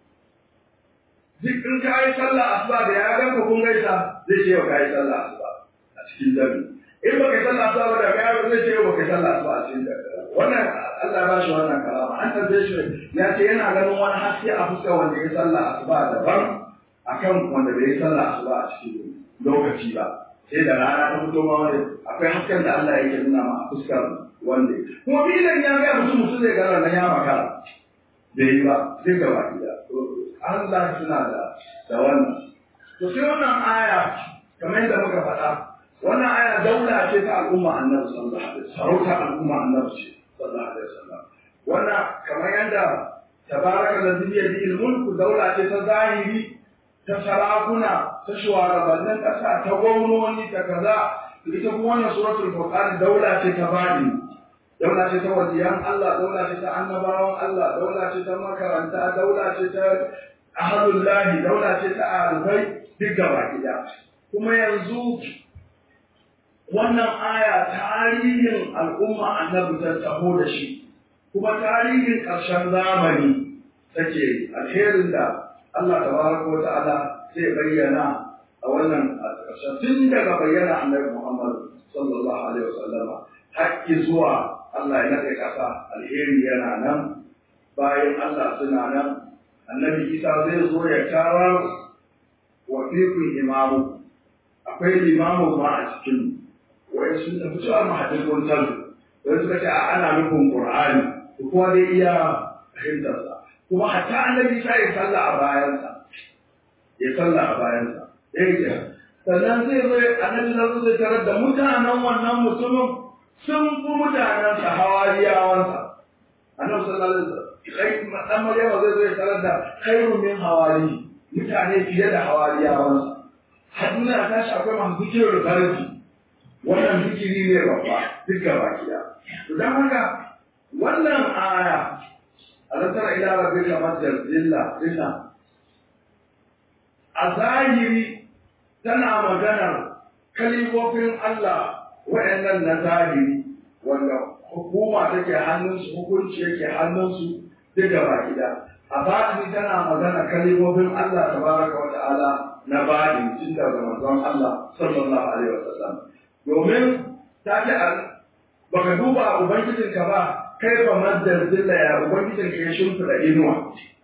duk in ka yi sallah asuba da ya ga ku kun gaisa zai ce ka yi sallah asuba a cikin jami'a in baka sallah asuba da kai ba zai ce baka sallah asuba a cikin wannan Allah ba shi wannan kalama an tambaye shi ya ce yana ganin wani haske a fuskar wanda ya sallah asuba daban akan wanda bai sallah asuba a cikin lokaci ba sai da rana ta fito ma wani akwai hasken da Allah yake nuna ma a fuskar wanda kuma bilan ya ga mutum mutum zai ga nan ya makara da yi ba sai ga baki da Allah suna da da wannan to sai wannan aya kamar yadda muka faɗa wannan aya daula ce ta al'umma annabi sallallahu alaihi wasallam sarauta al'umma annabi ce sallallahu alaihi wasallam wannan kamar yadda tabaraka allazi bi yadihi al-mulku daula ce ta zahiri ta sarakuna ta shugabannin kasa ta gwamnoni ta kaza ita kuma wannan suratul furqan daula ce ta bani daula ce ta waliyan Allah daula ce ta annabawan Allah daula ce ta makaranta daula ce ta ahadullahi daula ce ta arifai duk gaba gida kuma yanzu wannan aya tarihin al'umma annabi ta taho da shi kuma tarihin ƙarshen zamani take alherin da Allah tabaraka wa ta'ala zai bayyana a wannan ƙarshen tun daga bayyana annabi Muhammad sallallahu alaihi wasallam hakki zuwa Allah ya nade ƙasa alheri yana nan bayan Allah suna nan annabi Isa zai zo ya tarar wa fiqul imamu akwai limamu ma a cikin wai sun tafi cewa mahadin tal wai suka ce ana nufin Qur'ani ko kuma dai iya fahimtar sa kuma hatta annabi sai ya salla a bayansa ya salla a bayansa yake sannan sai zai annabi zai tarar da mutanen wannan mutumin sun fi mutanen sa hawariyawansa annabi sallallahu alaihi wasallam kai dan Maryam zai zai tarar da khairu min hawari mutane fiye da hawariyawansa haduna ta shi akwai masu zikirin farinci wannan zikiri ne babba duk gaba kiya to dan haka wannan aya alatara ila rabbika masjid zilla zilla a zahiri tana maganar kalifofin Allah wa'annan na zahiri wanda hukuma take hannunsu hukunci yake hannunsu duk da baki da a batini tana magana kalimomin Allah tabaraka wa ta'ala na batini tun daga manzon Allah sallallahu alaihi wasallam domin ta ce baka duba ubangijinka ba kai fa maddar zilla ya ubangijinka ya shimfiɗa inuwa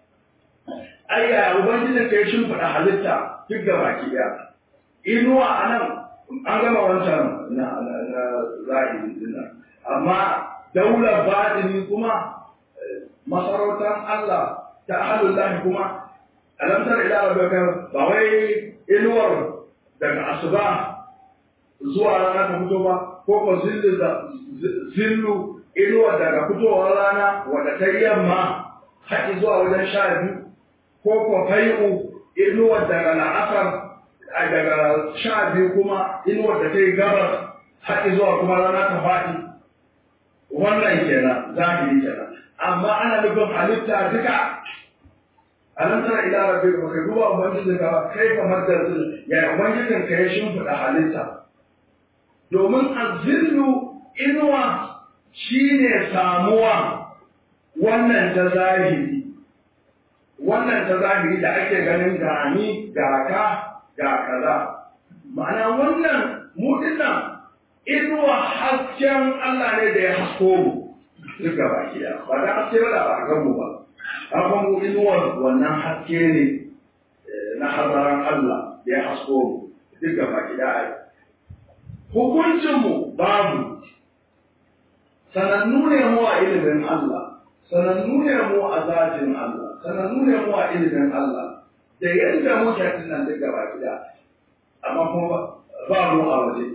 ai ya ubangijinka ya shimfiɗa halitta duk da baki da inuwa anan an gama wancan na zahiri dinnan amma daular batini kuma masarautar Allah ta ahalullahi kuma alamtar ila rabbika ba wai inuwar daga asuba zuwa rana ta fito ba ko ko zillu zillu inuwar daga fitowar rana wadda ta yamma haƙi zuwa wajen sha biyu ko ko fai'u inuwar daga la'asar daga sha biyu kuma inuwar da ta yi gabas haƙi zuwa kuma rana ta faɗi wannan kenan zahiri kenan amma ana nufin halitta duka alam tara ila rabbika baka duba ubangijin ka kai fa maddar ya ubangijin ka ya shimfiɗa halitta domin azillu inuwa shine samuwa wannan ta zahiri wannan ta zahiri da ake ganin gani ga ka ga kaza ma'ana wannan mu dinnan inuwa hasken Allah ne da ya hasko mu duka baki da ba da haske ba da ba ga mu ba amma mu inuwar wannan haske ne na hadaran Allah da ya hasko mu duka baki da ai hukuncin mu babu sanannu ne mu a ilimin Allah sanannu ne mu a zatin Allah sanannu ne mu a ilimin Allah da yadda muke tunan duka baki da amma kuma ba mu a waje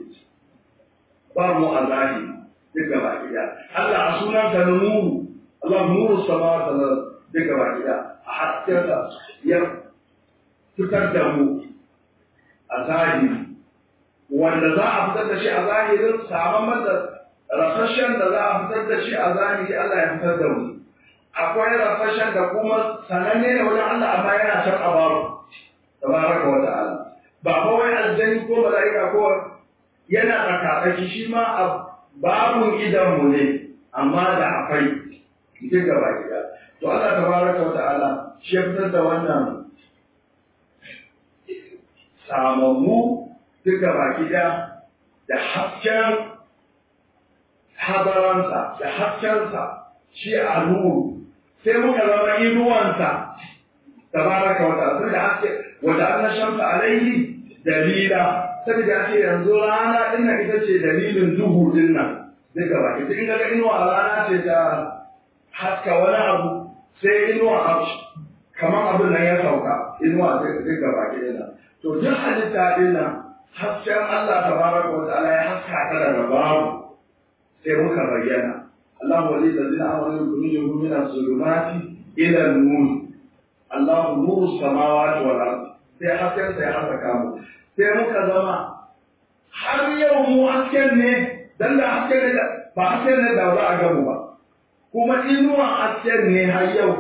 ba mu a zahiri duk gaba gida Allah a sunan ta nuru Allah nuru samawati wal duk gaba gida a haskensa ya fitar da mu a zahiri wanda za a fitar da shi a zahirin saman da rasashen da za a fitar da shi a zahiri Allah ya fitar da mu akwai rasashen da kuma sananne ne wajen Allah amma yana can a baro tabaraka wa ta'ala ba kawai aljani ko mala'ika ko yana tsakatsaki shi ma a babun idanmu ne amma da akwai duk gaba gida to Allah tabaraka wata'ala shi ya fitar da wannan samammu duk gaba gida da hasken hadaransa da haskensa shi a nuru sai muka zama inuwansa tabaraka wata'ala sai da haske wata an shamsa alaihi dalila saboda ake yanzu rana din nan ita ce dalilin duhu din nan duka ba ita in ga inuwa a rana ce ta haska wani abu sai inuwa a kamar abin nan ya sauka inuwa duka ba ke nan to duk halitta din nan hasken Allah tabaraka wa ta'ala ya haska ta daga babu sai muka bayyana Allahu wali ladina amanu yukhrijuhum min az-zulumati ila an-nur Allahu nuru samawati wal ardh sai hasken sai haska mu sai muka zama har yau mu hasken ne dan da hasken ne ba hasken ne da za a gamu ba kuma inuwa hasken ne har yau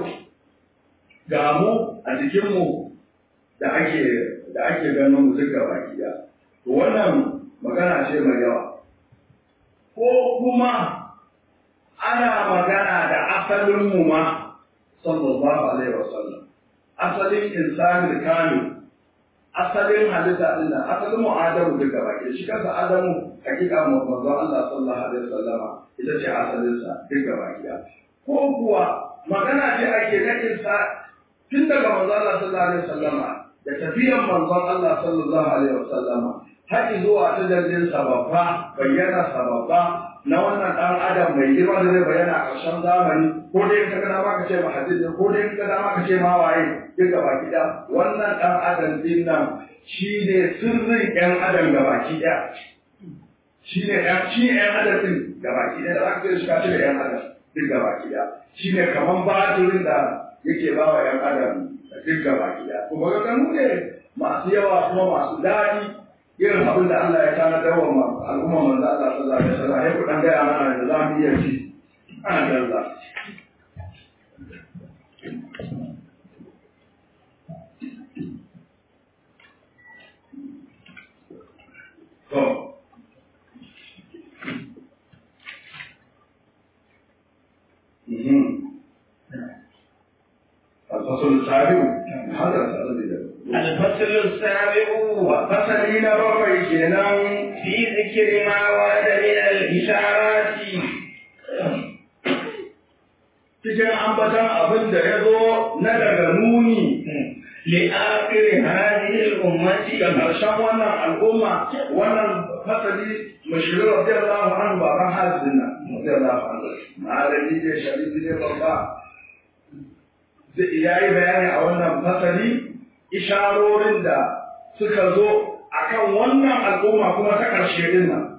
ga mu a jikin mu da ake da ake ganin mu duka baki da to wannan magana ce mai yawa ko kuma ana magana da asalin mu ma sallallahu alaihi wasallam asalin insanul kamil asalin halitta din nan asalin mu Adamu duka baki shi kansa Adamu hakika mu manzon Allah sallallahu alaihi wasallama ita ce asalin sa duka baki ko kuwa magana ce ake na insa tun daga manzon Allah sallallahu alaihi wasallama da tafiyan manzon Allah sallallahu alaihi wasallama har zuwa ta dalilin sababba bayyana sababba na wannan dan adam mai girma da zai bayyana a ƙarshen zamani ko dai ka ga ma ka ce mahaddi ko dai ka ga ma ka ce ma waye duka baki da wannan dan adam din nan shine sirrin ɗan adam gabaki ɗaya shine ɗan shi ɗan adam din gabaki ɗaya da aka ce shi ka ce ɗan adam duk gabaki ɗaya shine kaman batirin da yake ba wa ɗan adam duk gabaki ɗaya kuma ga kanu ne masu yawa kuma masu daɗi irin abin da Allah ya kana dawo ma al'umma manzo Allah sallallahu alaihi wasallam ya ku dan ga mana da za mu iya ci ana danza to fasul sabiu hada sabiu الفصل السابع فصلين بقي kenan في ذكر ما ورد من الإشارات cikin ambatan abin da ya zo na daga nuni لآخر هذه الأمة ga ƙarshen wannan al'umma wannan fasali mashirin radiyallahu anhu baban hazin nan radiyallahu anhu malami ne sharifi ne babba ya yi bayani a wannan fasali isharorin da suka zo akan wannan al'umma kuma ta ƙarshe din nan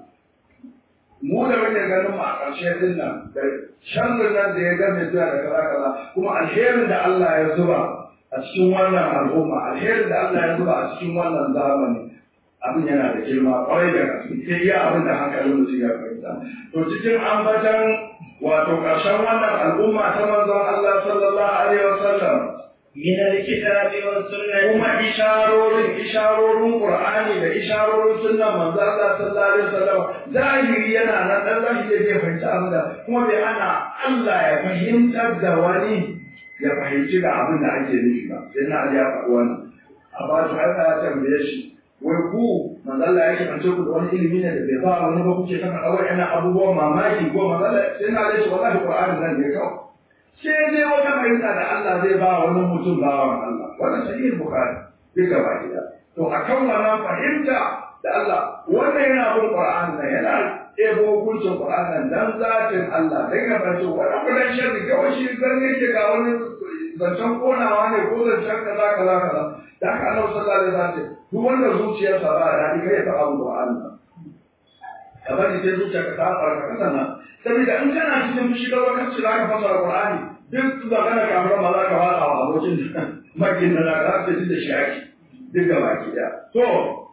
mu da muke ganin mu a ƙarshe din nan da sharrin nan da ya game zuwa da kaza kaza kuma alherin da Allah ya zuba a cikin wannan al'umma alherin da Allah ya zuba a cikin wannan zamani abin yana da girma kwarai da gaske sai iya abin da hankalin mutum ya fahimta to cikin ambatan wato ƙarshen wannan al'umma ta manzon Allah sallallahu alaihi wasallam من الكتاب والسنة kuma isharorin isharorin Qur'ani da isharorin sunnan manzo Allah sallallahu alaihi wasallam zahiri yana nan dan zahiri zai fahimci abin da kuma bai ana Allah ya fahimtar da wani ya fahimci da abin da ake nufi ba sai na ya faɗi wannan amma to har ya tambaye shi wai ku manzo Allah yake fahimce ku da wani ilimi ne da bai ba wani ba kuke kan kawai ina abubuwan mamaki ko manzo Allah sai na ce wallahi Qur'ani nan ne kawai sai dai wata fahimta da Allah zai ba wani mutum bawan Allah wannan sahih bukhari duka ba gida to akan wannan fahimta da Allah wannan yana bin Qur'an nan yana ebo hukuncin Qur'an nan dan zatin Allah dan ya bace wannan kullun sharri kawai shi zan yake ga wani zancen konawa ne ko zancen kaza kaza kaza da haka Allah sallallahu alaihi wasallam duk wanda zuciyarsa ba da kai ta abu Qur'an nan kamar da zuciyarka ta fara kasan nan saboda in kana cikin fushi da wakacin da ka fasara Qur'ani duk magana kamar ma za ka waka wa abokin makin da za ka ce da shi ake duk da baki da to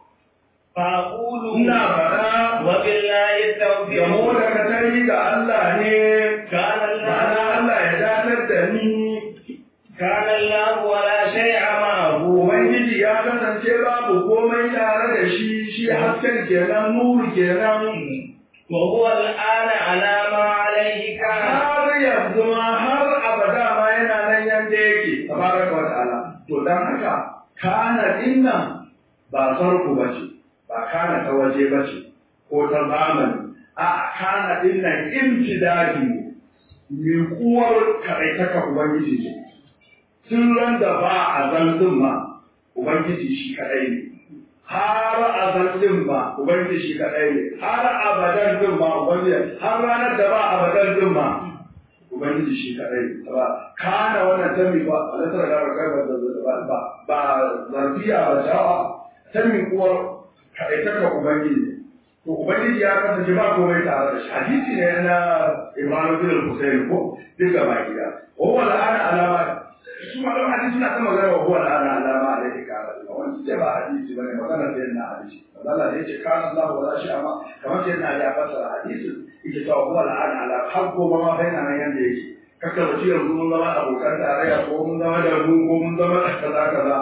فأقول ina faɗa وبالله التوفيق gamo da ka tari ga Allah ne كان الله ma'ana Allah ya datar da ni كان الله ولا شيء معه ubangiji ya kasance babu komai tare da shi shi hasken kenan nuru kenan وهو الآن على ما عليه كان har yanzu ma har abada ma yana nan yanda yake tabaraka wa ta'ala to dan haka kana dinnan ba sarku bace ba kana ta waje bace ko ta zamani a kana dinnan imtidadi ne kuwar karaitaka ubangiji ce tun ran da ba a zanzun ma ubangiji shi kadai ne har azal din ba ubangiji shi kadai ne har abadan din ba ubangiji har ranar da ba abadan din ba ubangiji shi kadai ne ba kana wannan tambi ba Allah ta ga ga ba ba ba zarfiya ba jawa tambi kuwa kadai ta ubangiji to ubangiji ya kasance ba komai tare da shi hadisi ne na Imran bin Husayn ko duka ba gida wa wala ana alama su ma da hadisi na kuma magana wa wala ana alama da yake kara wannan ce ba hadisi bane magana ce na hadisi Allah da yake kana Allah wala shi amma kamar ce na da fasara hadisi yake cewa wala ana ala har ko ma bai nan yanda yake kaka wuce yanzu mun zama abokan tarayya ko mun zama da mu ko mun zama da kaza kaza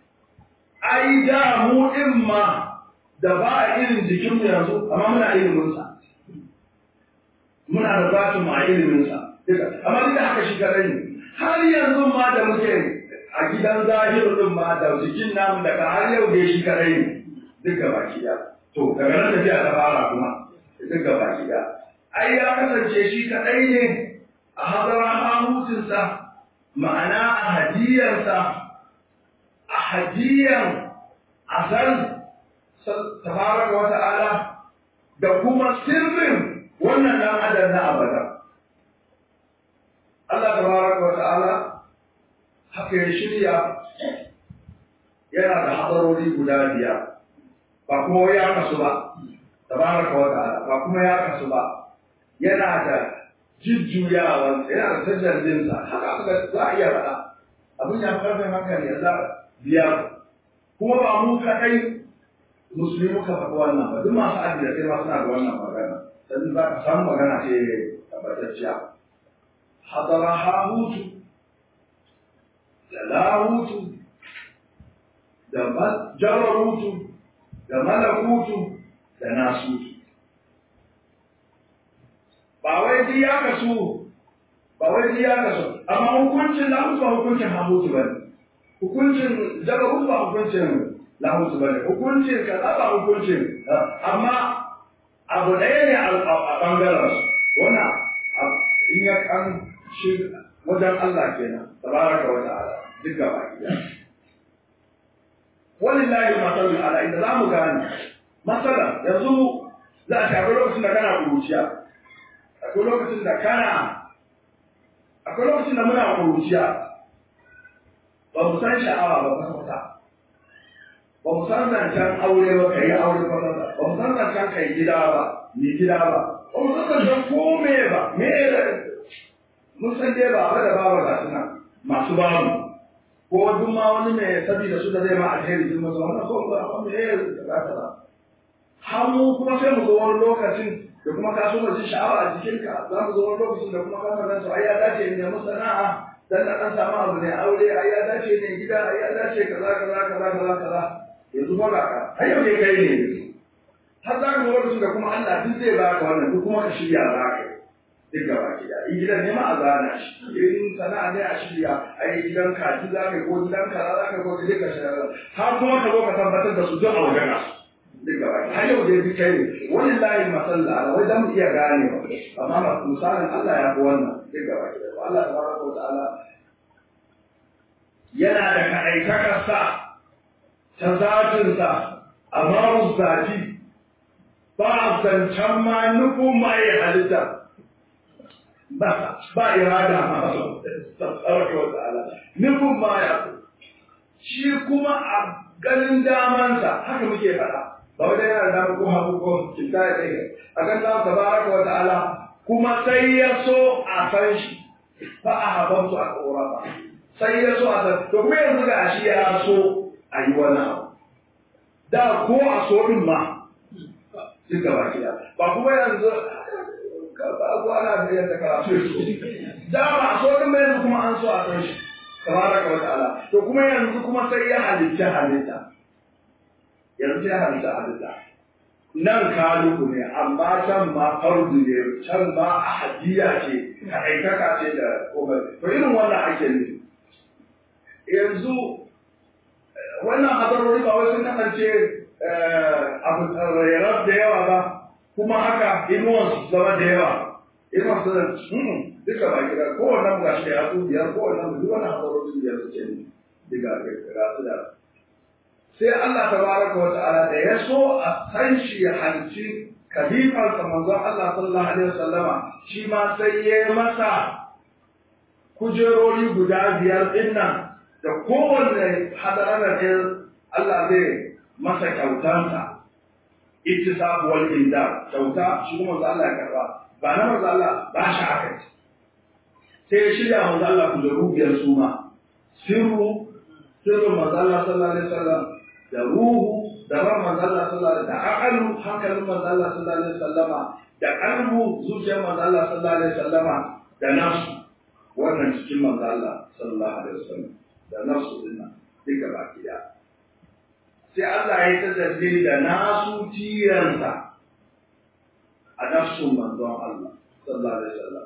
ai da mu din ma da ba a irin jikin mu yanzu amma muna ilimin sa muna da zatu ma ilimin sa duka amma duk da haka shi kadai ne har yanzu ma da muke a gidan zahiru din ma da jikin namu daga har yau da shi kadai ne duka baki da to daga nan tafiya ta fara kuma duka baki da ai ya kasance shi kadai ne a hadara hahutinsa ma'ana a hadiyarsa a hadiyan asal tabaraka wa ta'ala da kuma sirrin wannan dan adam na abada Allah tabaraka wa ta'ala haka ya shirya yana da hadarori guda biyar ba kuma ya kasu ba tabaraka wa ta'ala ba kuma ya kasu ba yana da jujjuyawa yana da tajjallinsa haka aka za a iya faɗa abin ya karfin hankali ya za biyar kuma ba mu kaɗai musulmi muka faɗi wannan ba duk masu addini sai ma suna da wannan magana sannan za ka samu magana ce tabbatacciya hadara hahutu da lahutu da jabarutu da malakutu da nasutu ba wai ji ya kasu ba wai ji ya kasu amma hukunci hukuncin lahut ba hukuncin hamut ba ne hukuncin jabarut ba hukuncin lahut ba ne hukuncin kaza ba hukuncin amma abu ɗaya ne a ɓangaren wannan in ya kan shi wajen Allah kenan tabaraka wa ta'ala duk gaba ɗaya walillahi masalul ala inda za mu gane masala yanzu za a shafi lokacin da kana kuruciya akwai lokacin da kana akwai lokacin da muna kuruciya ba mu san sha'awa ba kwata ba mu san zancen aure ba kai aure kwata ba mu san zancen kai gida ba ni gida ba ba mu san zancen kome ba me mun san dai ba da baba ga suna masu babu ko duk ma wani mai sabida su da zai ma alheri sun masa wannan ko ba ko me da kaza har mu kuma sai mu zo wani lokacin da kuma ka so mu ji sha'awa a jikinka za mu zo wani lokacin da kuma ka san su ai ya dace ne mu sana'a dan na dan samu abu ne aure ai ya dace ne gida ai ya dace kaza kaza kaza kaza kaza yanzu ba ka har yau ne kai ne har za mu lokacin da kuma Allah duk zai baka wannan duk kuma ka shirya za ka duk gaba gida in gidan ne ma a zana shi in sana'a ne a shirya a yi gidan kaji za ka ko gidan kaza za ka ko gidan ka shirya har kuma ka zo ka tabbatar da su duk a wajen su duk gaba har yau dai duk kai ne wani layin masalla ala wai dan iya gane ba amma misalin Allah ya fi wannan duk gaba gida Allah tabaraka wa ta'ala yana da kaɗaitakarsa ta zatinsa amma zati ba zancen ma nufin ma ya halitta ba ba irada ma tabaraka wa ta'ala nufin ma ya shi kuma a ganin damansa haka muke faɗa ba wanda yana da dama ko hagu ko kinta ya kai a kan da tabaraka wa ta'ala kuma sai ya so a san shi fa a habantu a ƙorafa sai ya so a san to kuma yanzu ga shi ya so a yi wani abu da ko a so din ma duk gaba kiya ba kuma yanzu ba ko ana da yadda karatu da ba a so din ba yanzu kuma an so a san shi tabaraka wa ta'ala to kuma yanzu kuma sai ya halitta halitta yanzu ya halitta halitta nan kaluku ne amma can ma fardu ne can ma ahadiya ce kaɗaitaka ce da komai to irin wannan ake ne yanzu wannan hadarori ba wai sun kasance abu rairar da yawa ba kuma haka inuwan su zama da yawa inuwan su da duka ba gida kowanne mu gashi da yatsu biyar kowanne mu duk wannan hadarori biyar su ce ne diga ga su da sai Allah tabaraka wa ta'ala da ya so a san shi ya halci kalifar sa manzon Allah sallallahu alaihi wasallama shi ma sai ya masa kujerori guda biyar din nan da kowanne hadarar da Allah zai masa kyautansa ittisab wal indar kyauta shi kuma manzon Allah ya karba ba na manzon Allah ba shi aka sai ya shirya manzon Allah kujeru biyar su ma sirru sirru manzon Allah sallallahu alaihi wasallam da ruhu da ran manzon Allah sallallahu alaihi wasallam da aqalu hankalin manzon Allah sallallahu alaihi wasallama da qalbu zuciyar manzon Allah sallallahu alaihi wasallama da nafsu wannan cikin manzon Allah sallallahu alaihi wasallam da nafsu dinnan duka baki da sai Allah ya tajalli da nasu tiyansa a nafsu manzon Allah sallallahu alaihi wasallam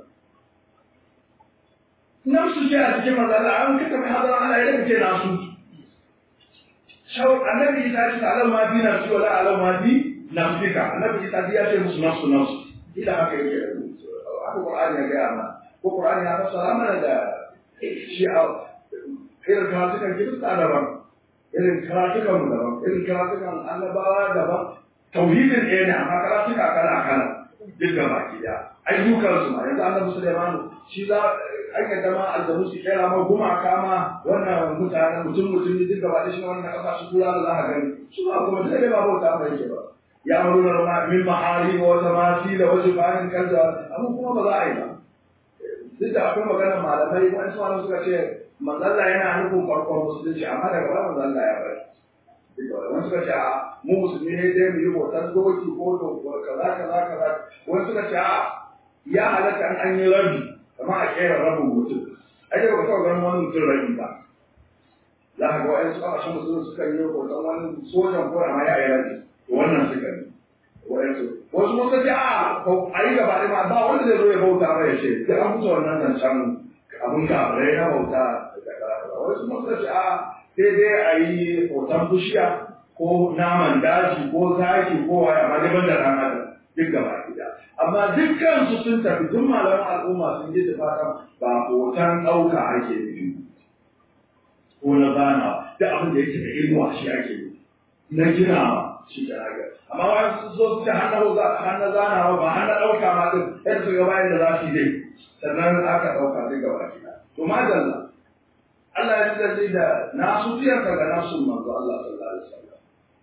nafsu ce a cikin manzon Allah an kika mai hadaran Allah ya ce nasu shawar annabi isa ce alam ma bi nafsi wala alam ma bi nafsika annabi isa ya ce musu nafsu nafsu ila haka yake da haka qur'ani ya ga mana ko qur'ani ya fassara mana da shi a irin karatukan kirista daban irin karatukan daban irin karatukan annabawa daban tauhidin ɗaya ne amma karatuka kala kala duk da baki da ayyukan su ma yanzu annabi Sulaiman shi za an yadda ma aljanu su kera ma gumaka ma wannan mutanen mutum mutum ne duk gaba da shi wannan kasa su kula da za a gani su ba kuma duk da ba bauta ba yake ba ya amruna ma min mahari wa tamasi da wasu bayan kaza amma kuma ba za a yi ba duk da akwai maganar malamai wani su malamai suka ce manzalla yana nufin farkon musulunci amma daga ba manzalla ya bari wani suka ce a mu musulmi ne dai mu yi bautar doki ko kaza kaza kaza wani suka ce a ya halatta an yi rabi kama a kera rabin mutum ai da ba ka ganin wani mutum rabi ba za ka ga wa'yan su ƙasashen musulun suka yi hoton wani sojan ko ma ya yi rabi wannan suka yi wa'yan su wasu mun ce a a yi gaba ɗaya ma ba wanda zai zo ya bauta ba ya ce sai an fito wannan nan can abin kafirai na bauta da kaza wasu masu ce a sai dai a yi hoton bishiya ko naman daji ko zaki ko waya amma daban da ran adam duk gaba gida amma dukkan su sun tafi duk malaman al'umma sun yi fatan ba hoton ɗauka ake nufi ko na zana da abin da yake da ilmuwa shi ake yi na ginawa shi da haka amma wani su zo su ce hannu zanawa ba hannu ɗauka ma din yadda su gaba yadda za su yi dai sannan aka ɗauka duk gaba gida to madalla Allah ya ji da nasu tiyarsa ga nasu manzo Allah sallallahu alaihi wasallam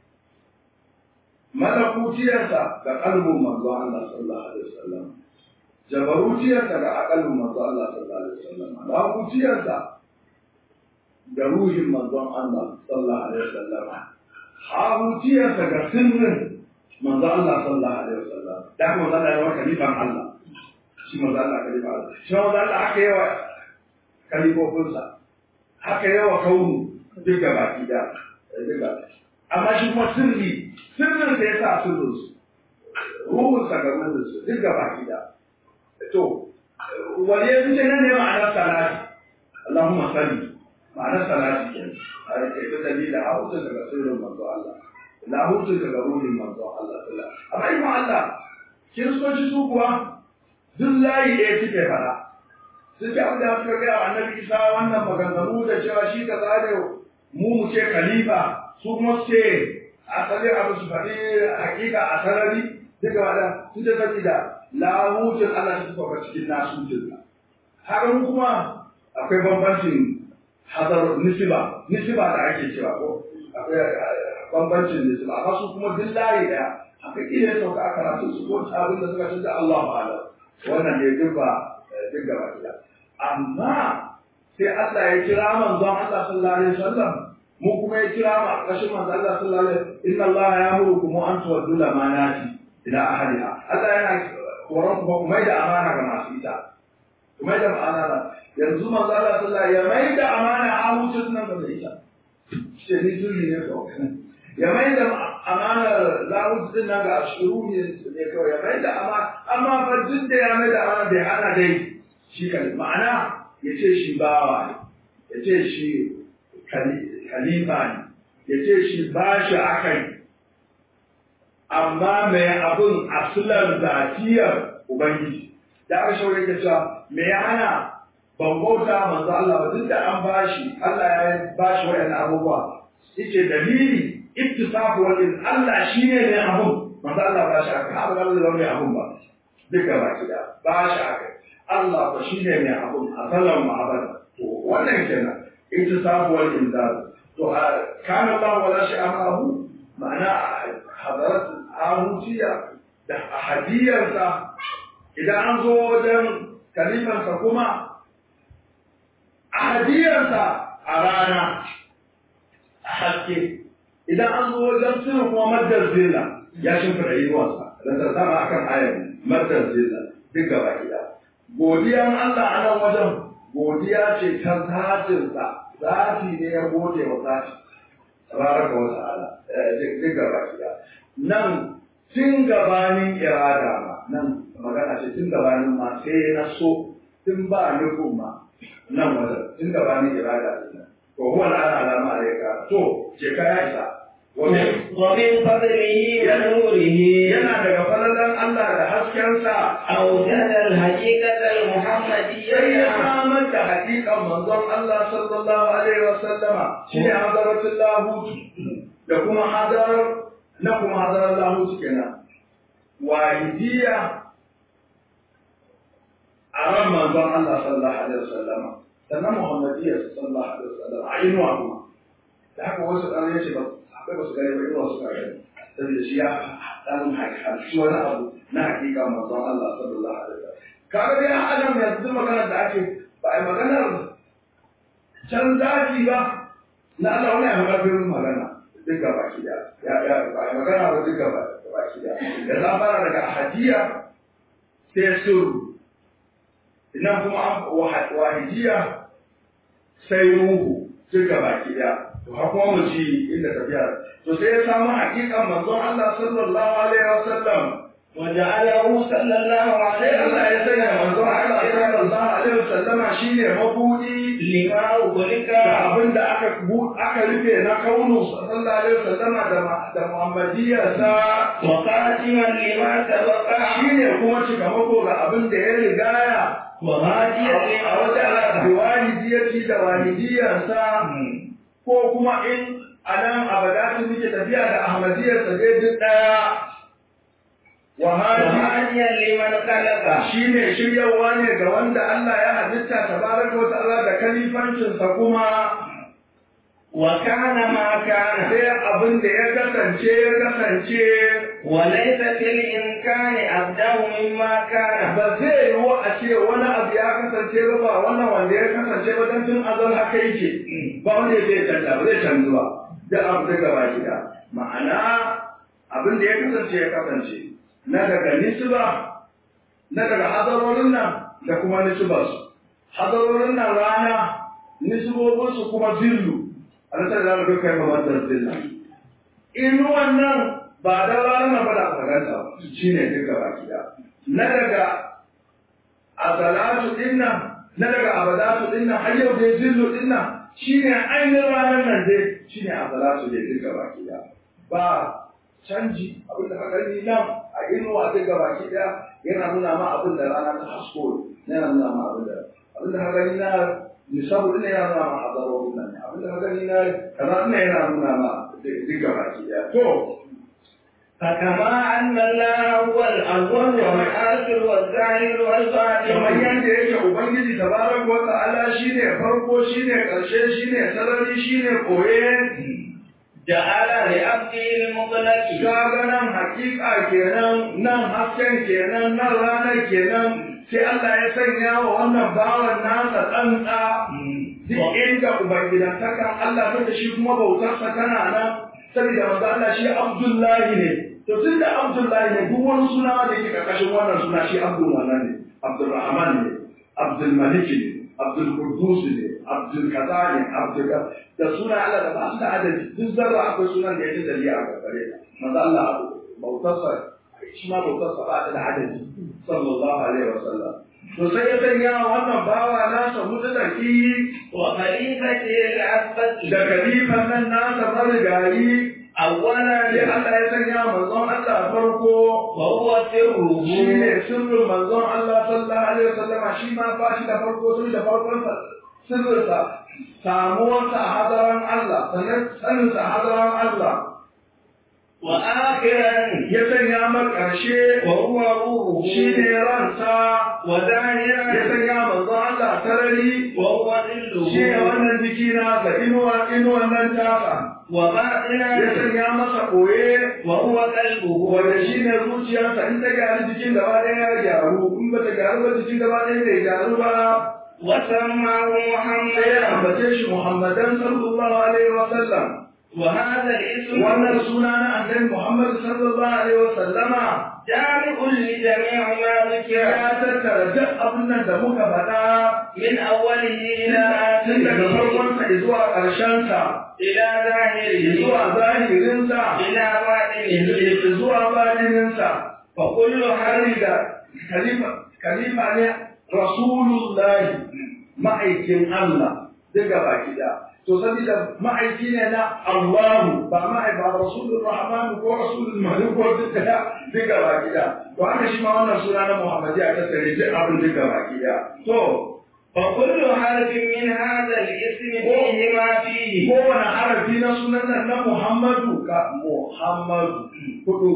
malakutiyarsa ga kalbin manzo Allah sallallahu alaihi wasallam jabarutiyarsa ga akalin manzo Allah sallallahu alaihi wasallam lahutiyarsa ga ruhin manzo Allah sallallahu alaihi wasallam hahutiyarsa ga sirrin manzo Allah sallallahu alaihi wasallam da kuma manzo Allah ya kalifan Allah shi manzo Allah kalifan Allah shi manzo Allah aka yi wa kalifofinsa haka yawa kaunu duk da baki da duka amma shi kuma sirri sirrin da ya sa sirrinsu ruhunsa ga ruhunsu duk da baki da to wani ya fice nan ne ma'anar salati Allahumma salli ma'anar salati ke a rike ta dalila a hutun daga sirrin manzo Allah la hutun daga ruhin manzo Allah amma in Allah kiristoci su kuwa duk layi ɗaya suke fara sun ce abin da suka gaya wa annabi isa wannan maganganu da cewa shi ka tsare mu mu ce khalifa su kuma su ce asali abu su faɗi hakika a sarari duka wadda sun ce sabida lahutun Allah shi suka cikin nasutun har mu kuma akwai bambancin hadar nisiba nisiba da ake cewa ko akwai bambancin nisiba amma su kuma duk layi daya haka kila ya sauka a karatun su ko abin da suka canza Allah ba'ala wannan ne duk ba duk gaba ɗaya amma sai Allah ya kira manzon Allah sallallahu alaihi wasallam mu kuma ya kira mu a ƙarshen manzon Allah sallallahu alaihi wasallam inna Allah ya'murukum an tuwaddu al-amanati ila ahliha Allah yana horon ku ku mai da amana ga masu ita ku mai da amana yanzu manzon Allah sallallahu alaihi wasallam ya mai da amana a wucin nan da ita shi ne zuri ne ko ya mai da amana lahud din nan ga ashuru ne ne kawai ya mai da amana amma fa duk da ya mai da amana bai hana dai shi kan ma'ana ya ce shi bawa ne ya ce shi khalifa ne ya ce shi bashi akai amma mai abun asulan zatiyar ubangiji da aka shaure ka cewa me ya hana ban bauta manzo Allah ba duk da an bashi Allah ya bashi wayannan abubuwa yace dalili ittisafu wal Allah shine ne abun manzo Allah ba shi aka abu Allah da wani abun ba duka ba shi da ba shi aka Allah ba shine ne abun asalan ma'abada to wannan kenan ittisafu wal inzal to kana Allah wala shi amahu ma'ana hadarat ahutiya da hadiyarsa idan an zo wajen kalimansa kuma hadiyarsa a rana a haske idan an zo wajen sirri kuma maddar zilla ya shimfida yiwuwarsa da ta sama akan ayar maddar zilla duk gaba gida godiyan Allah a nan wajen godiya ce ta zatinsa zati ne ya gode wa zati tabaraka wa ta'ala duk gaba gida nan tun gabanin irada ma nan magana ce tun gabanin ma sai na so tun ba nufin ma nan wajen tun gabanin irada ne to huwa al'ana alama alaika to je ka ya isa ومن فضله ونوره yana daga falalan Allah da haskensa أوجد الحقيقة المحمدية ya samar da hakikan manzon Allah sallallahu alaihi wa sallama shine hadaratul lahut da kuma hadarar na kuma hadarar lahut kenan wahidiyya a ran manzon Allah sallallahu alaihi wa sallama sannan muhammadiyya sallallahu alaihi wa sallama a inuwa kuma da haka wasu ɗan yace ba akwai wasu gari bai inuwa suka gani saboda shi ya ɗan haƙiƙa wani abu na haƙiƙa manzon Allah sallallahu alaihi wa sallam kaga dai adam yanzu maganar da ake ba a maganar can zafi ba na Allah wani a maganar magana duk gaba ki da ya ya ba a magana ba duk gaba ki da da za fara daga hadiya sai suru idan kuma wahidiyya sai ruhu duk gaba ki da to haka mu ci inda tafiya to sai ya samu hakikan manzon Allah sallallahu alaihi wasallam وجعله صلى الله sai عليه Allah ya sanya manzo Allah sallallahu alaihi wasallama shine mabudi لما أغلق da abinda aka aka rufe na kaunu sallallahu alaihi wasallama da da Muhammadiyarsa وخاتما لما سبق shine kuma cikamako ga abinda ya rigaya وهاديا a لما wajen سبق wahidiyati da wahidiyarsa ko kuma in anan abadatu muke tafiya da Ahmadiyarsa dai duk daya wahadi وهاديا لمن خلق shine shiryawa ne ga wanda Allah ya halitta tabaraka wa ta'ala da kalifancinsa kuma وكان ما كان sai abin da ya kasance ya kasance وليس في الإمكان أبداه مما كان ba zai yiwu a ce wani abu ya kasance ba ba wannan wanda ya kasance ba don tun azal haka yake ba wanda zai canza ba zai canzu ba da abu daga baki da ma'ana abin da ya kasance ya kasance na daga nisba na daga hadarorin nan da kuma nisbarsu hadarorin nan rana nisbobinsu kuma zillu a nasar da zama kai kamar da zilla in wannan ba da rana ba da faganta shi ne duka baki da na daga azalatu dinnan na daga abadatu dinnan har yau dai zillu dinnan shi ne ainihin ranar nan dai shi ne azalatu dai duka baki da ba canji abin da haka ni nan a inuwa ta gaba ki daya yana nuna ma abin da rana ta hasko yana nuna ma abin da abin da haka ni na nisabu ina yana nuna ma hazaro nan abin da haka ni na kaza ina yana nuna ma duk gaba ki daya to فكما أن الله هو الأول والآخر والظاهر kamar والباطن yadda yake ubangiji tabaraka wa ta'ala shine farko shine karshe shine sarari shine koye جعل لعبده المطلق kaga nan hakika kenan nan hasken kenan nan ranar kenan sai Allah ya sanya wa wannan bawan nasa tsantsa duk inda ubangidantakan Allah ta shi kuma bautarsa tana nan saboda manzo Allah shi Abdullahi ne to tun da Abdullahi ne duk wani suna da yake karkashin wannan suna shi Abdul wannan ne Abdurrahman ne Abdul Malik ne Abdul Quddus ne Abdul Kaza ne Abdul da suna Allah da ba su da adadi duk zarra akwai sunan da yake da liya a gare manzo Allah bautarsa shi ma bautarsa ba ta da adadi sallallahu alaihi wasallam to sai ya sanya wannan bawa nasa mutlaki وخليفته الأسبق da kalifan nan nasa marigayi أولا sai Allah ya sanya manzon Allah farko وهو سره shi ne sirrin manzon Allah sallallahu alaihi wasallama shi ma ba shi da farko sun da farkon sa sirrinsa samuwarsa a hadaran Allah sannan saninsa a hadaran Allah وآخرا ya sanya mar ƙarshe وهو روحه shi ne ransa ya وظاهرا sanya manzon Allah sarari وهو shi ne ظله wannan jiki nasa inuwa inuwan nan tafa وباطنا ya sanya masa koye وهو قلبه wanda shi ne zuciyarsa in ta gyaru jikin gaba ɗaya ya gyaru in ba ta gyaru ba jikin gaba ɗaya bai gyaru ba وسماه sai ya محمدا ambace shi Muhammadan sallallahu alaihi wa sallam وهذا الاسم wannan suna na annabi Muhammad sallallahu alaihi wa sallama جامع لجميع ما ذكر ya tattara duk abin nan da muka faɗa من أوله إلى tun daga آخره farkonsa zuwa ƙarshensa إلى ظاهره zuwa zahirinsa إلى باطنه zuwa batininsa فكل har حرف da khalifa khalifa ne rasulullahi ma'aikin Allah daga baki da to sabida ma'aiki ne na Allahu ba ma'ai ba rasulur rahman ko rasulul malik ko duka daga baki da to haka shi ma wannan suna na Muhammadiya ta tare duk abin daga baki da to فكل حرف من هذا الاسم فيه ما فيه kowane harafi na sunan nan na Muhammadu ka Muhammadu kudu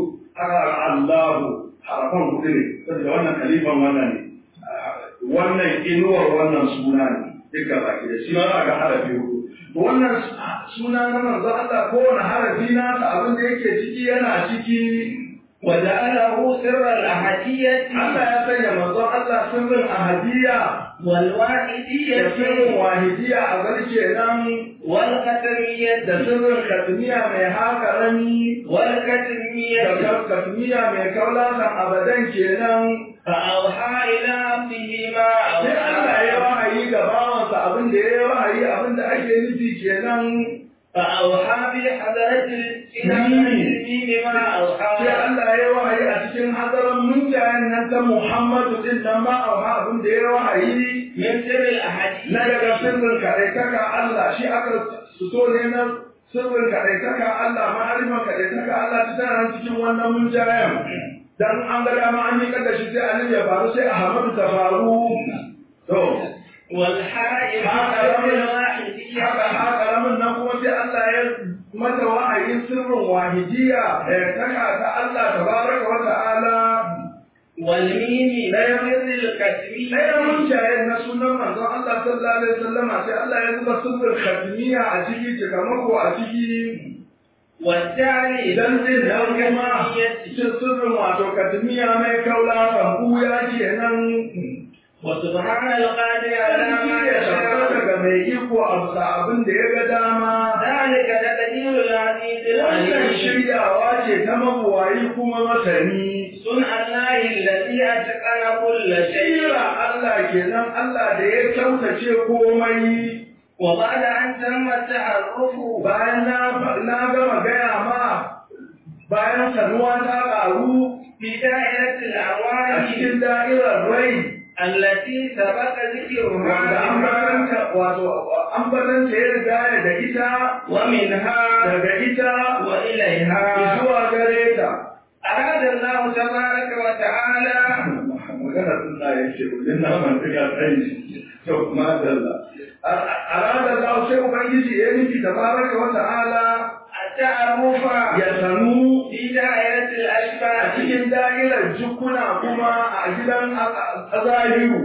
Allahu harafan kudu ne saboda wannan kalifan wannan ne wannan inuwar wannan suna ne duka baki da shi ma ga harafi hudu wannan suna na manzo Allah kowane harafi nasa abin da yake ciki yana ciki وجعله سر الأحدية Allah ya sanya manzo Allah sirrin ahadiyya da والواحدية sirrin wahidiyya a garke nan والختمية da sirrin katmiya mai hakarami والكتمية da katmiya mai kaulasan abadan kenan فأوحى إلى عبده ما sai Allah ya أوحى wahayi ga bawansa abin da ya wahayi abin da ake nufi kenan فأوحى بحضرة الإمام ما أوحى. sai Allah ya wahayi a cikin hadaran munjayen nan ta Muhammadu din nan ma auha abin da ya wahayi من سر الأحاديث na daga sirrin kaɗaitaka Allah shi aka fito ne na sirrin kaɗaitaka Allah ma'ariman kaɗaitaka Allah ta tana cikin wannan munjayen dan an ga dama an yi kada shi sai Ali ya faru sai Ahmadu ta faru to والحائل الواحدية haka ramin nan kuma sai Allah ya mata wa'ayin sirrin wahidiyya taka ta Allah tabaraka wa ta'ala والميم بسر الختمية. ɗaya mun jayen na sunan manzon Allah sallallahu alaihi wasallama sai Allah ya zuba sirrin khatmiyya a ciki cikamako a ciki والتالي idan din nan kuma sirrin wato khatmiyya mai kaula kan buya kenan وسبحان القادر على ما يشاء. daga mai iko abu abin da ya ga dama ذلك تقدير العزيز wannan العليم. shiryawa ce ta mabuwayi kuma masani صنع الله الذي أتقن كل شيء. shira Allah kenan Allah da ya kyautace komai وبعد أن تم التعرف bayan na na gama gaya ma bayan sanuwa ta ƙaru في دائرة a الأموال cikin da'irar rai التي سبق ذكرها wanda an baranta wato an baranta ya riga da ita ومنها daga ita وإليها. zuwa gare ta أراد الله تبارك وتعالى magana sun na yake kudin na mantuka tsayi to madalla arada Allah sai ubangiji ya nufi tabaraka wa ta'ala التعرف ya sanu في دائرة a الأشباه cikin da'irar jukuna kuma a gidan azahiru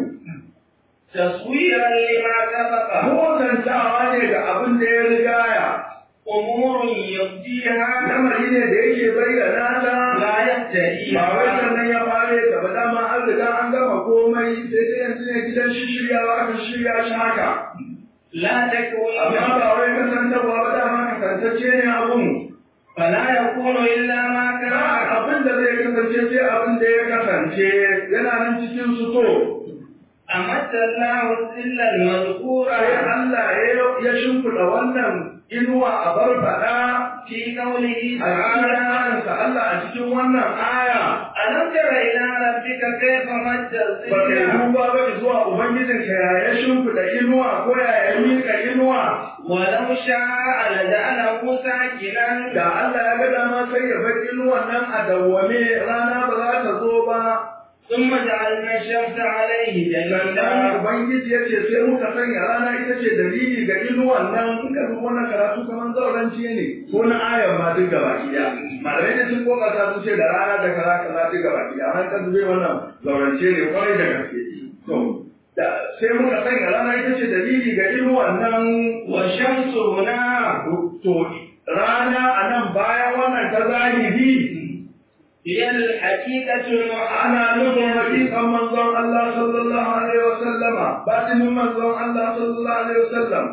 تصويرا لما سبق. motantawa ne ga abin da ya rigaya أمور يبديها lamari ne da yake bayyana ta لا ba wai يبتديها. sannan ya fare ta ba dama an riga an gama komai sai dai yanzu ne gidan shishiryawa aka shirya shi haka لا تكون amma ba wai kasantarwa ba dama kasantacce ne abun فلا يكون إلا ما كان. abin da zai kasance sai abin da ya kasance yana nan cikin su to أمد الله الظل المذكور sai Allah ya shimfiɗa wannan inuwa a bar faɗa في قوله a تعالى cikin Allah a cikin wannan aya ألم تر إلى ربك كيف مد ba kai الظل duba ba zuwa ubangijinka ya ya shimfiɗa inuwa ko ya ya miƙa inuwa ولو شاء لجعله ساكنا da Allah ya ga dama sai ya bar inuwan nan a dawwame rana ba za ta zo ba ثم جعلنا الشمس عليه dan دليلا. ubangiji ya ce sai muka sanya rana ita ce dalili ga inuwan nan in ka duba wannan karatu kamar zauranci ne ko na ayan ma duk gaba ɗaya malamai ne sun kokarta sun ce da rana da kaza kaza duk gaba ɗaya amma ka dube wannan zaurance ne kwarai da gaske to da sai muka sanya rana ita ce dalili ga inuwan nan والشمس هنا to rana a nan bayan wannan ta zahiri هي الحقيقة ana nufin المعنى hakikan manzon Allah sallallahu alaihi wa sallama batinin manzon Allah sallallahu alaihi wa sallam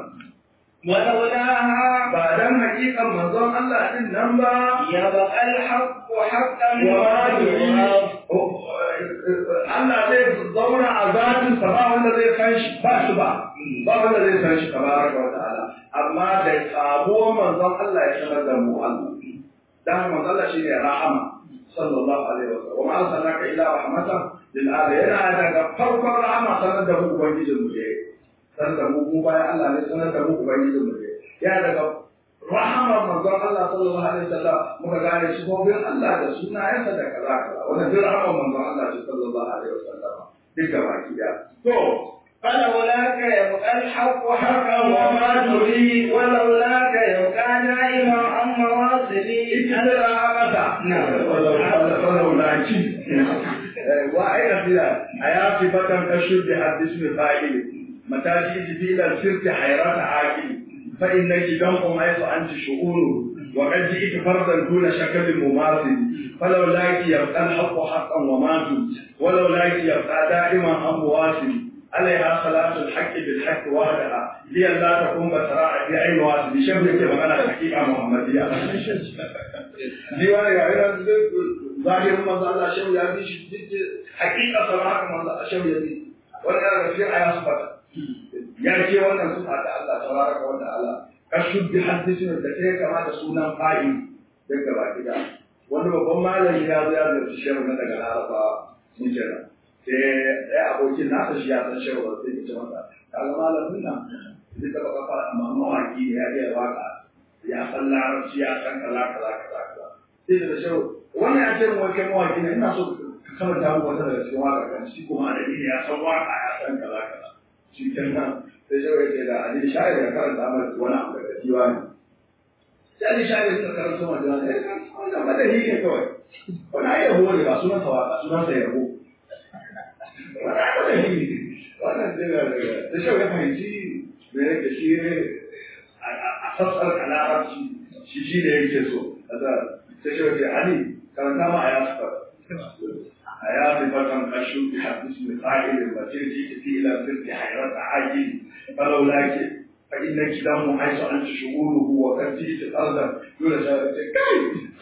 ولولاها ba dan hakikan manzon Allah din nan ba يبقى الحق حقا wa ma ويراد. Allah zai zauna a zatin sa ba wanda zai san shi ba shi ba ba wanda zai san shi tabaraka wa ta'ala amma da sabuwar manzon Allah ya sanar da mu Allah dan manzon Allah shine rahama sallallahu alaihi wa sallam wa ma arsalnaka illa rahmatan lil alamin yana daga farkon rahama sanar da mu ubangijin mu ne sanar da mu mu bayan Allah ne sanar da mu ubangijin mu ne yana daga rahamar manzon Allah sallallahu alaihi wasallam muka gane sifofin Allah da sunayensa da kaza kaza wannan duk rahamar manzon Allah sallallahu alaihi wasallam duk gaba ki da to فلولاك يبقى الحق حقا وما تريد ولولاك يبقى دائما عن مواصلي. ikira abada نعم. walau laki wa aina bila ayati batan kashud bi hadis min fa'il mataji jibila sirti hayrata aqil fa innaki danqum aytu anti shu'uru wa qad ji'tu fardan duna shakl mumasil falau laki yabqa al-haqq haqqan wa ma tu walau laki yabqa da'iman am wasil عليها صلاة الحق بالحق وحدها لي لا تكون بسراء في عين واحد بشبه كما قال الحقيقة محمدية ديوان يا ظاهر ما الله شو يعني حقيقة صراحة ما الله شو يعني ولا غير حياة صفة يعني كي وانا سبحانه الله تبارك وتعالى kashud bi hadithin da kai kamata sunan fa'il daga baki da wanda babban malami ya zo ya zarci shehu na daga Laraba sun kira sai ya abokin nasa shi ya san shehu ba sai ya ce masa kaga malamin nan zai taba kafa amma mawaki ya iya waka ya san larabci ya san kaza kaza kaza kaza sai da shehu wannan ya ce mu kai mawaki ne ina so ka karanta mu wata daga cikin waka kan shi kuma da ya san waka ya san kaza kaza shi kenan sai shehu ya ce da Ali Sha'ir ya karanta mana wani abu daga diwani sai Ali Sha'ir ya karanta mana diwani eh kan wannan madani ne kawai wannan ya hore ba sunan sa waka sunan sa yabo wannan madani ne wannan da shehu ya fahimci me yake shi ne a sassar kalarabci shi shi da yake so kaza sai shi wace ali karanta ma aya su aya bi fatan kashu bi hadis min qa'il wa tirji fi ila sirri hayrat ajil falau laki fa innaki lam muhaysu an shughuluhu wa kati al-ardh dole sai kai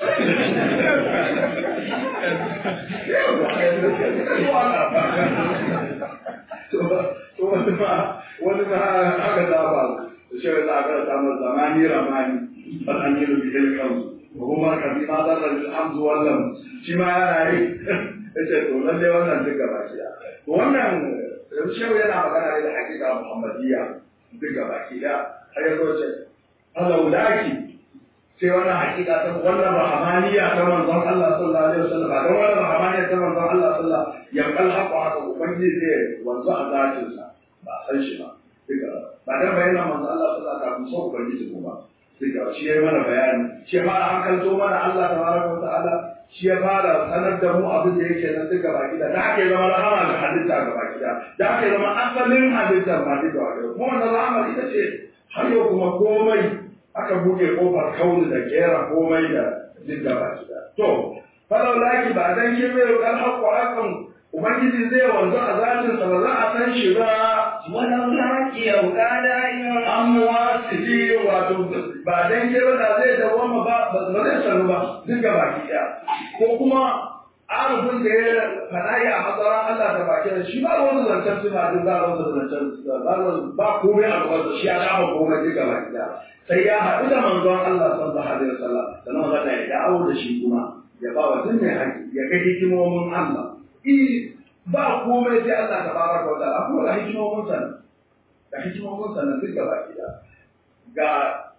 to wani ma wani ma haka da ba shi da aka samu zamani ramani bal an yi bi hilkan kuma kabi ma da alhamdu wallam shi ma yana yi yace to lalle wannan duka ba shi to wannan shehu yana magana da hakika muhammadiyya duka baki da har yanzu ce Allah laki sai wannan hakika ta wannan rahamaniya ta manzon Allah sallallahu alaihi wasallam da wannan rahamaniya ta manzon Allah sallallahu ya kal haƙa haka ubangiji zai wanzu a zatin sa ba san shi ba duka ba dan bayanan manzon Allah sallallahu alaihi wasallam so ubangiji ko ba duka shi yayi mana bayani shi fara hankalto mana Allah tabaraka wa ta'ala shi ya fara sanar da mu abin da yake nan duka baki da da ake zama rahama ga halitta ga baki da da ake zama asalin halitta ba duka baki da kuma wannan rahama ita ce har yau kuma komai aka buɗe kofar kauni da kera komai da jin gaba da to falau laki ba dan ke zai kan haƙƙo hakan ubangiji zai wanzu a zatin sa ba za a san shi ba walau laki yau kada yin amma siji wato ba dan ke ba zai dawama ba ba zai sanu ba duk gaba ki ko kuma arufin da ya fadayi a matsaran Allah da baki da shi ba wani zancen suna duk ba wani zancen ba komai a gaban shi ya kama komai duk gaba ki sai ya haɗu da manzon Allah sallallahu alaihi wasallam sannan wanda ya dawo da shi kuma ya ba wa duk mai haƙi ya ga hikimomin Allah i ba komai sai Allah tabaraka wa ta'ala kuma da hikimomin sa da hikimomin sa duk gaba ki ga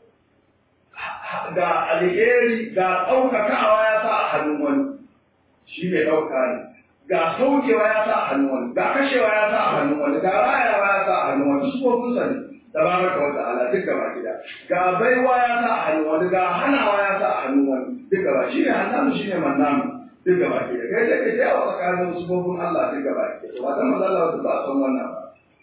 ga alheri ga ɗaukakawa ya sa a hannun wani shi mai ɗauka ne ga saukewa ya sa a hannun wani ga kashewa ya sa a hannun wani ga rayawa ya sa a hannun wani su ko sa ne tabaraka wa ta'ala duk gaba gida ga baiwa ya sa a hannun wani ga hanawa ya sa a hannun wani duk gaba shi ne hannamu shi ne mannamu duk gaba gida kai da kai yawa tsakanin su gobin Allah duk gaba gida to wata mazala wata ba a san wannan ba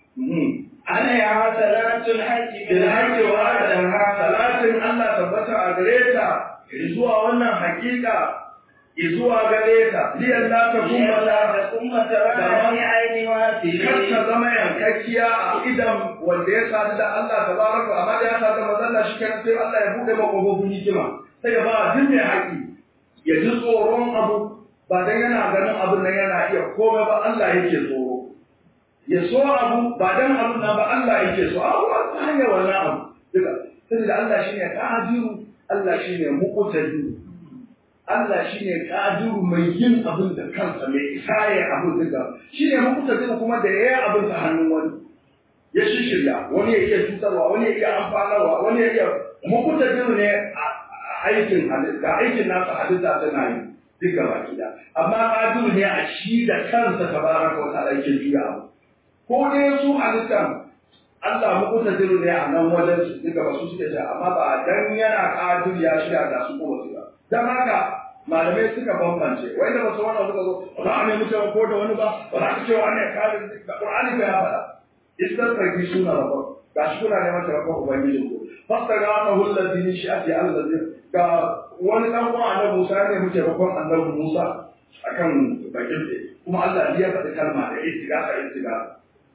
ana ya salatul hajji bil hajji wa adaha salatin Allah tabbata a gare ta zuwa wannan hakika izuwa gare ta liyan la ta kuma la da kuma tarani aini wasi kanta zama yankakkiya a idan wanda ya sadu da Allah tabaraka amma da ya sadu da manzon shi kan sai Allah ya bude makofofin hikima sai ya ba duk mai haƙi ya ji tsoron abu ba dan yana ganin abin nan yana iya komai ba Allah yake tsoro ya so abu ba dan abin nan ba Allah yake so abu ta hanyar wannan abu duka sai da Allah shine qadiru Allah shine muqtadiru Allah shi ne ƙadiru mai yin abin da kansa mai isa ya abin duka shi ne makuta kuma da ya yi abin ta hannun wani ya shirya wani ya iya cutarwa wani ya iya amfanarwa wani ya iya makuta ne a aikin halitta aikin nasa halitta tana yi duka baki da amma ƙadiru ne a shi da kansa tabaraka wa ta'ala yake juya abu ko ne su halittan Allah makuta ne a nan wajen su duka ba su suke ta amma ba dan yana ƙadiru ya shirya da su ko ba su ba dan haka malamai suka bambance wai da wasu wannan suka zo ba a nemi cewa ko da wani ba ba za ka ce wani ya kare da Qur'ani ba ya faɗa idan farki suna rabba ga shi kuna neman taimakon ubangiji ko fasta ga ta hullati ni shi ati allazi ga wani dan uwa annabi Musa ne muke bakon annabi Musa akan bakin da kuma Allah ya faɗi kalma da istighatha istighatha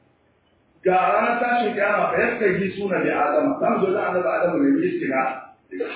ga ranar tashin kiyama fa yastaji suna da Adam dan zo da annabi Adam ne istighatha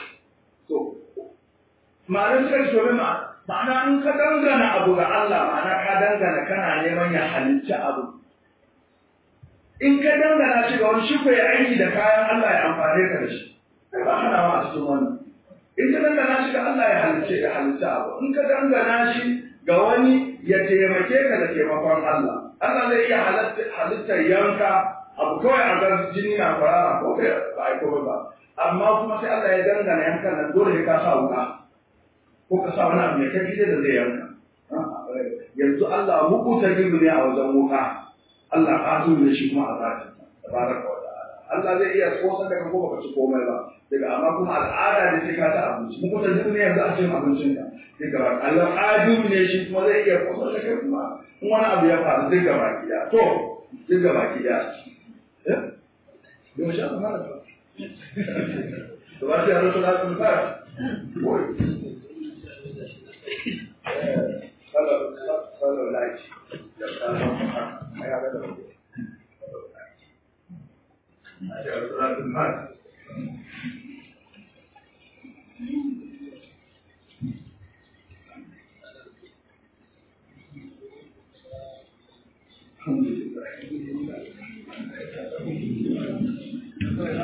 so ma'anar suka ce ma ma'ana in ka dangana abu ga Allah ma'ana ka dangana kana neman ya halicci abu in ka dangana shi ga wani shi ko ya aiki da kayan Allah ya amfane ka da shi kai ba hana ma a cikin wannan in ka dangana shi ga Allah ya halice ya halice abu in ka dangana shi ga wani ya taimake ka da taimakon Allah Allah zai iya halittar yanka abu kawai a ga jini na fara ko kai ba ai ko ba amma kuma sai Allah ya dangana yankan nan dole ka sa wuka ko ka sa wani abu mai kafi da zai yanka yanzu Allah muku ta gibi ne a wajen wuka Allah ka ne shi kuma a zati tabaraka wa ta'ala Allah zai iya kosa da ka ko baka ci komai ba daga amma kuma al'ada ne sai ka ta abinci muku ta gibi ne yanzu a cikin abincin ka daga Allah adu ne shi kuma zai iya kosa da kai kuma in wani abu ya faru zai gaba gida to zai gaba gida eh yau sha kuma da to ba sai Allah ta tsara woi kalau kalau lagi jangan saya ada lagi ada surat Al-Mas Alhamdulillah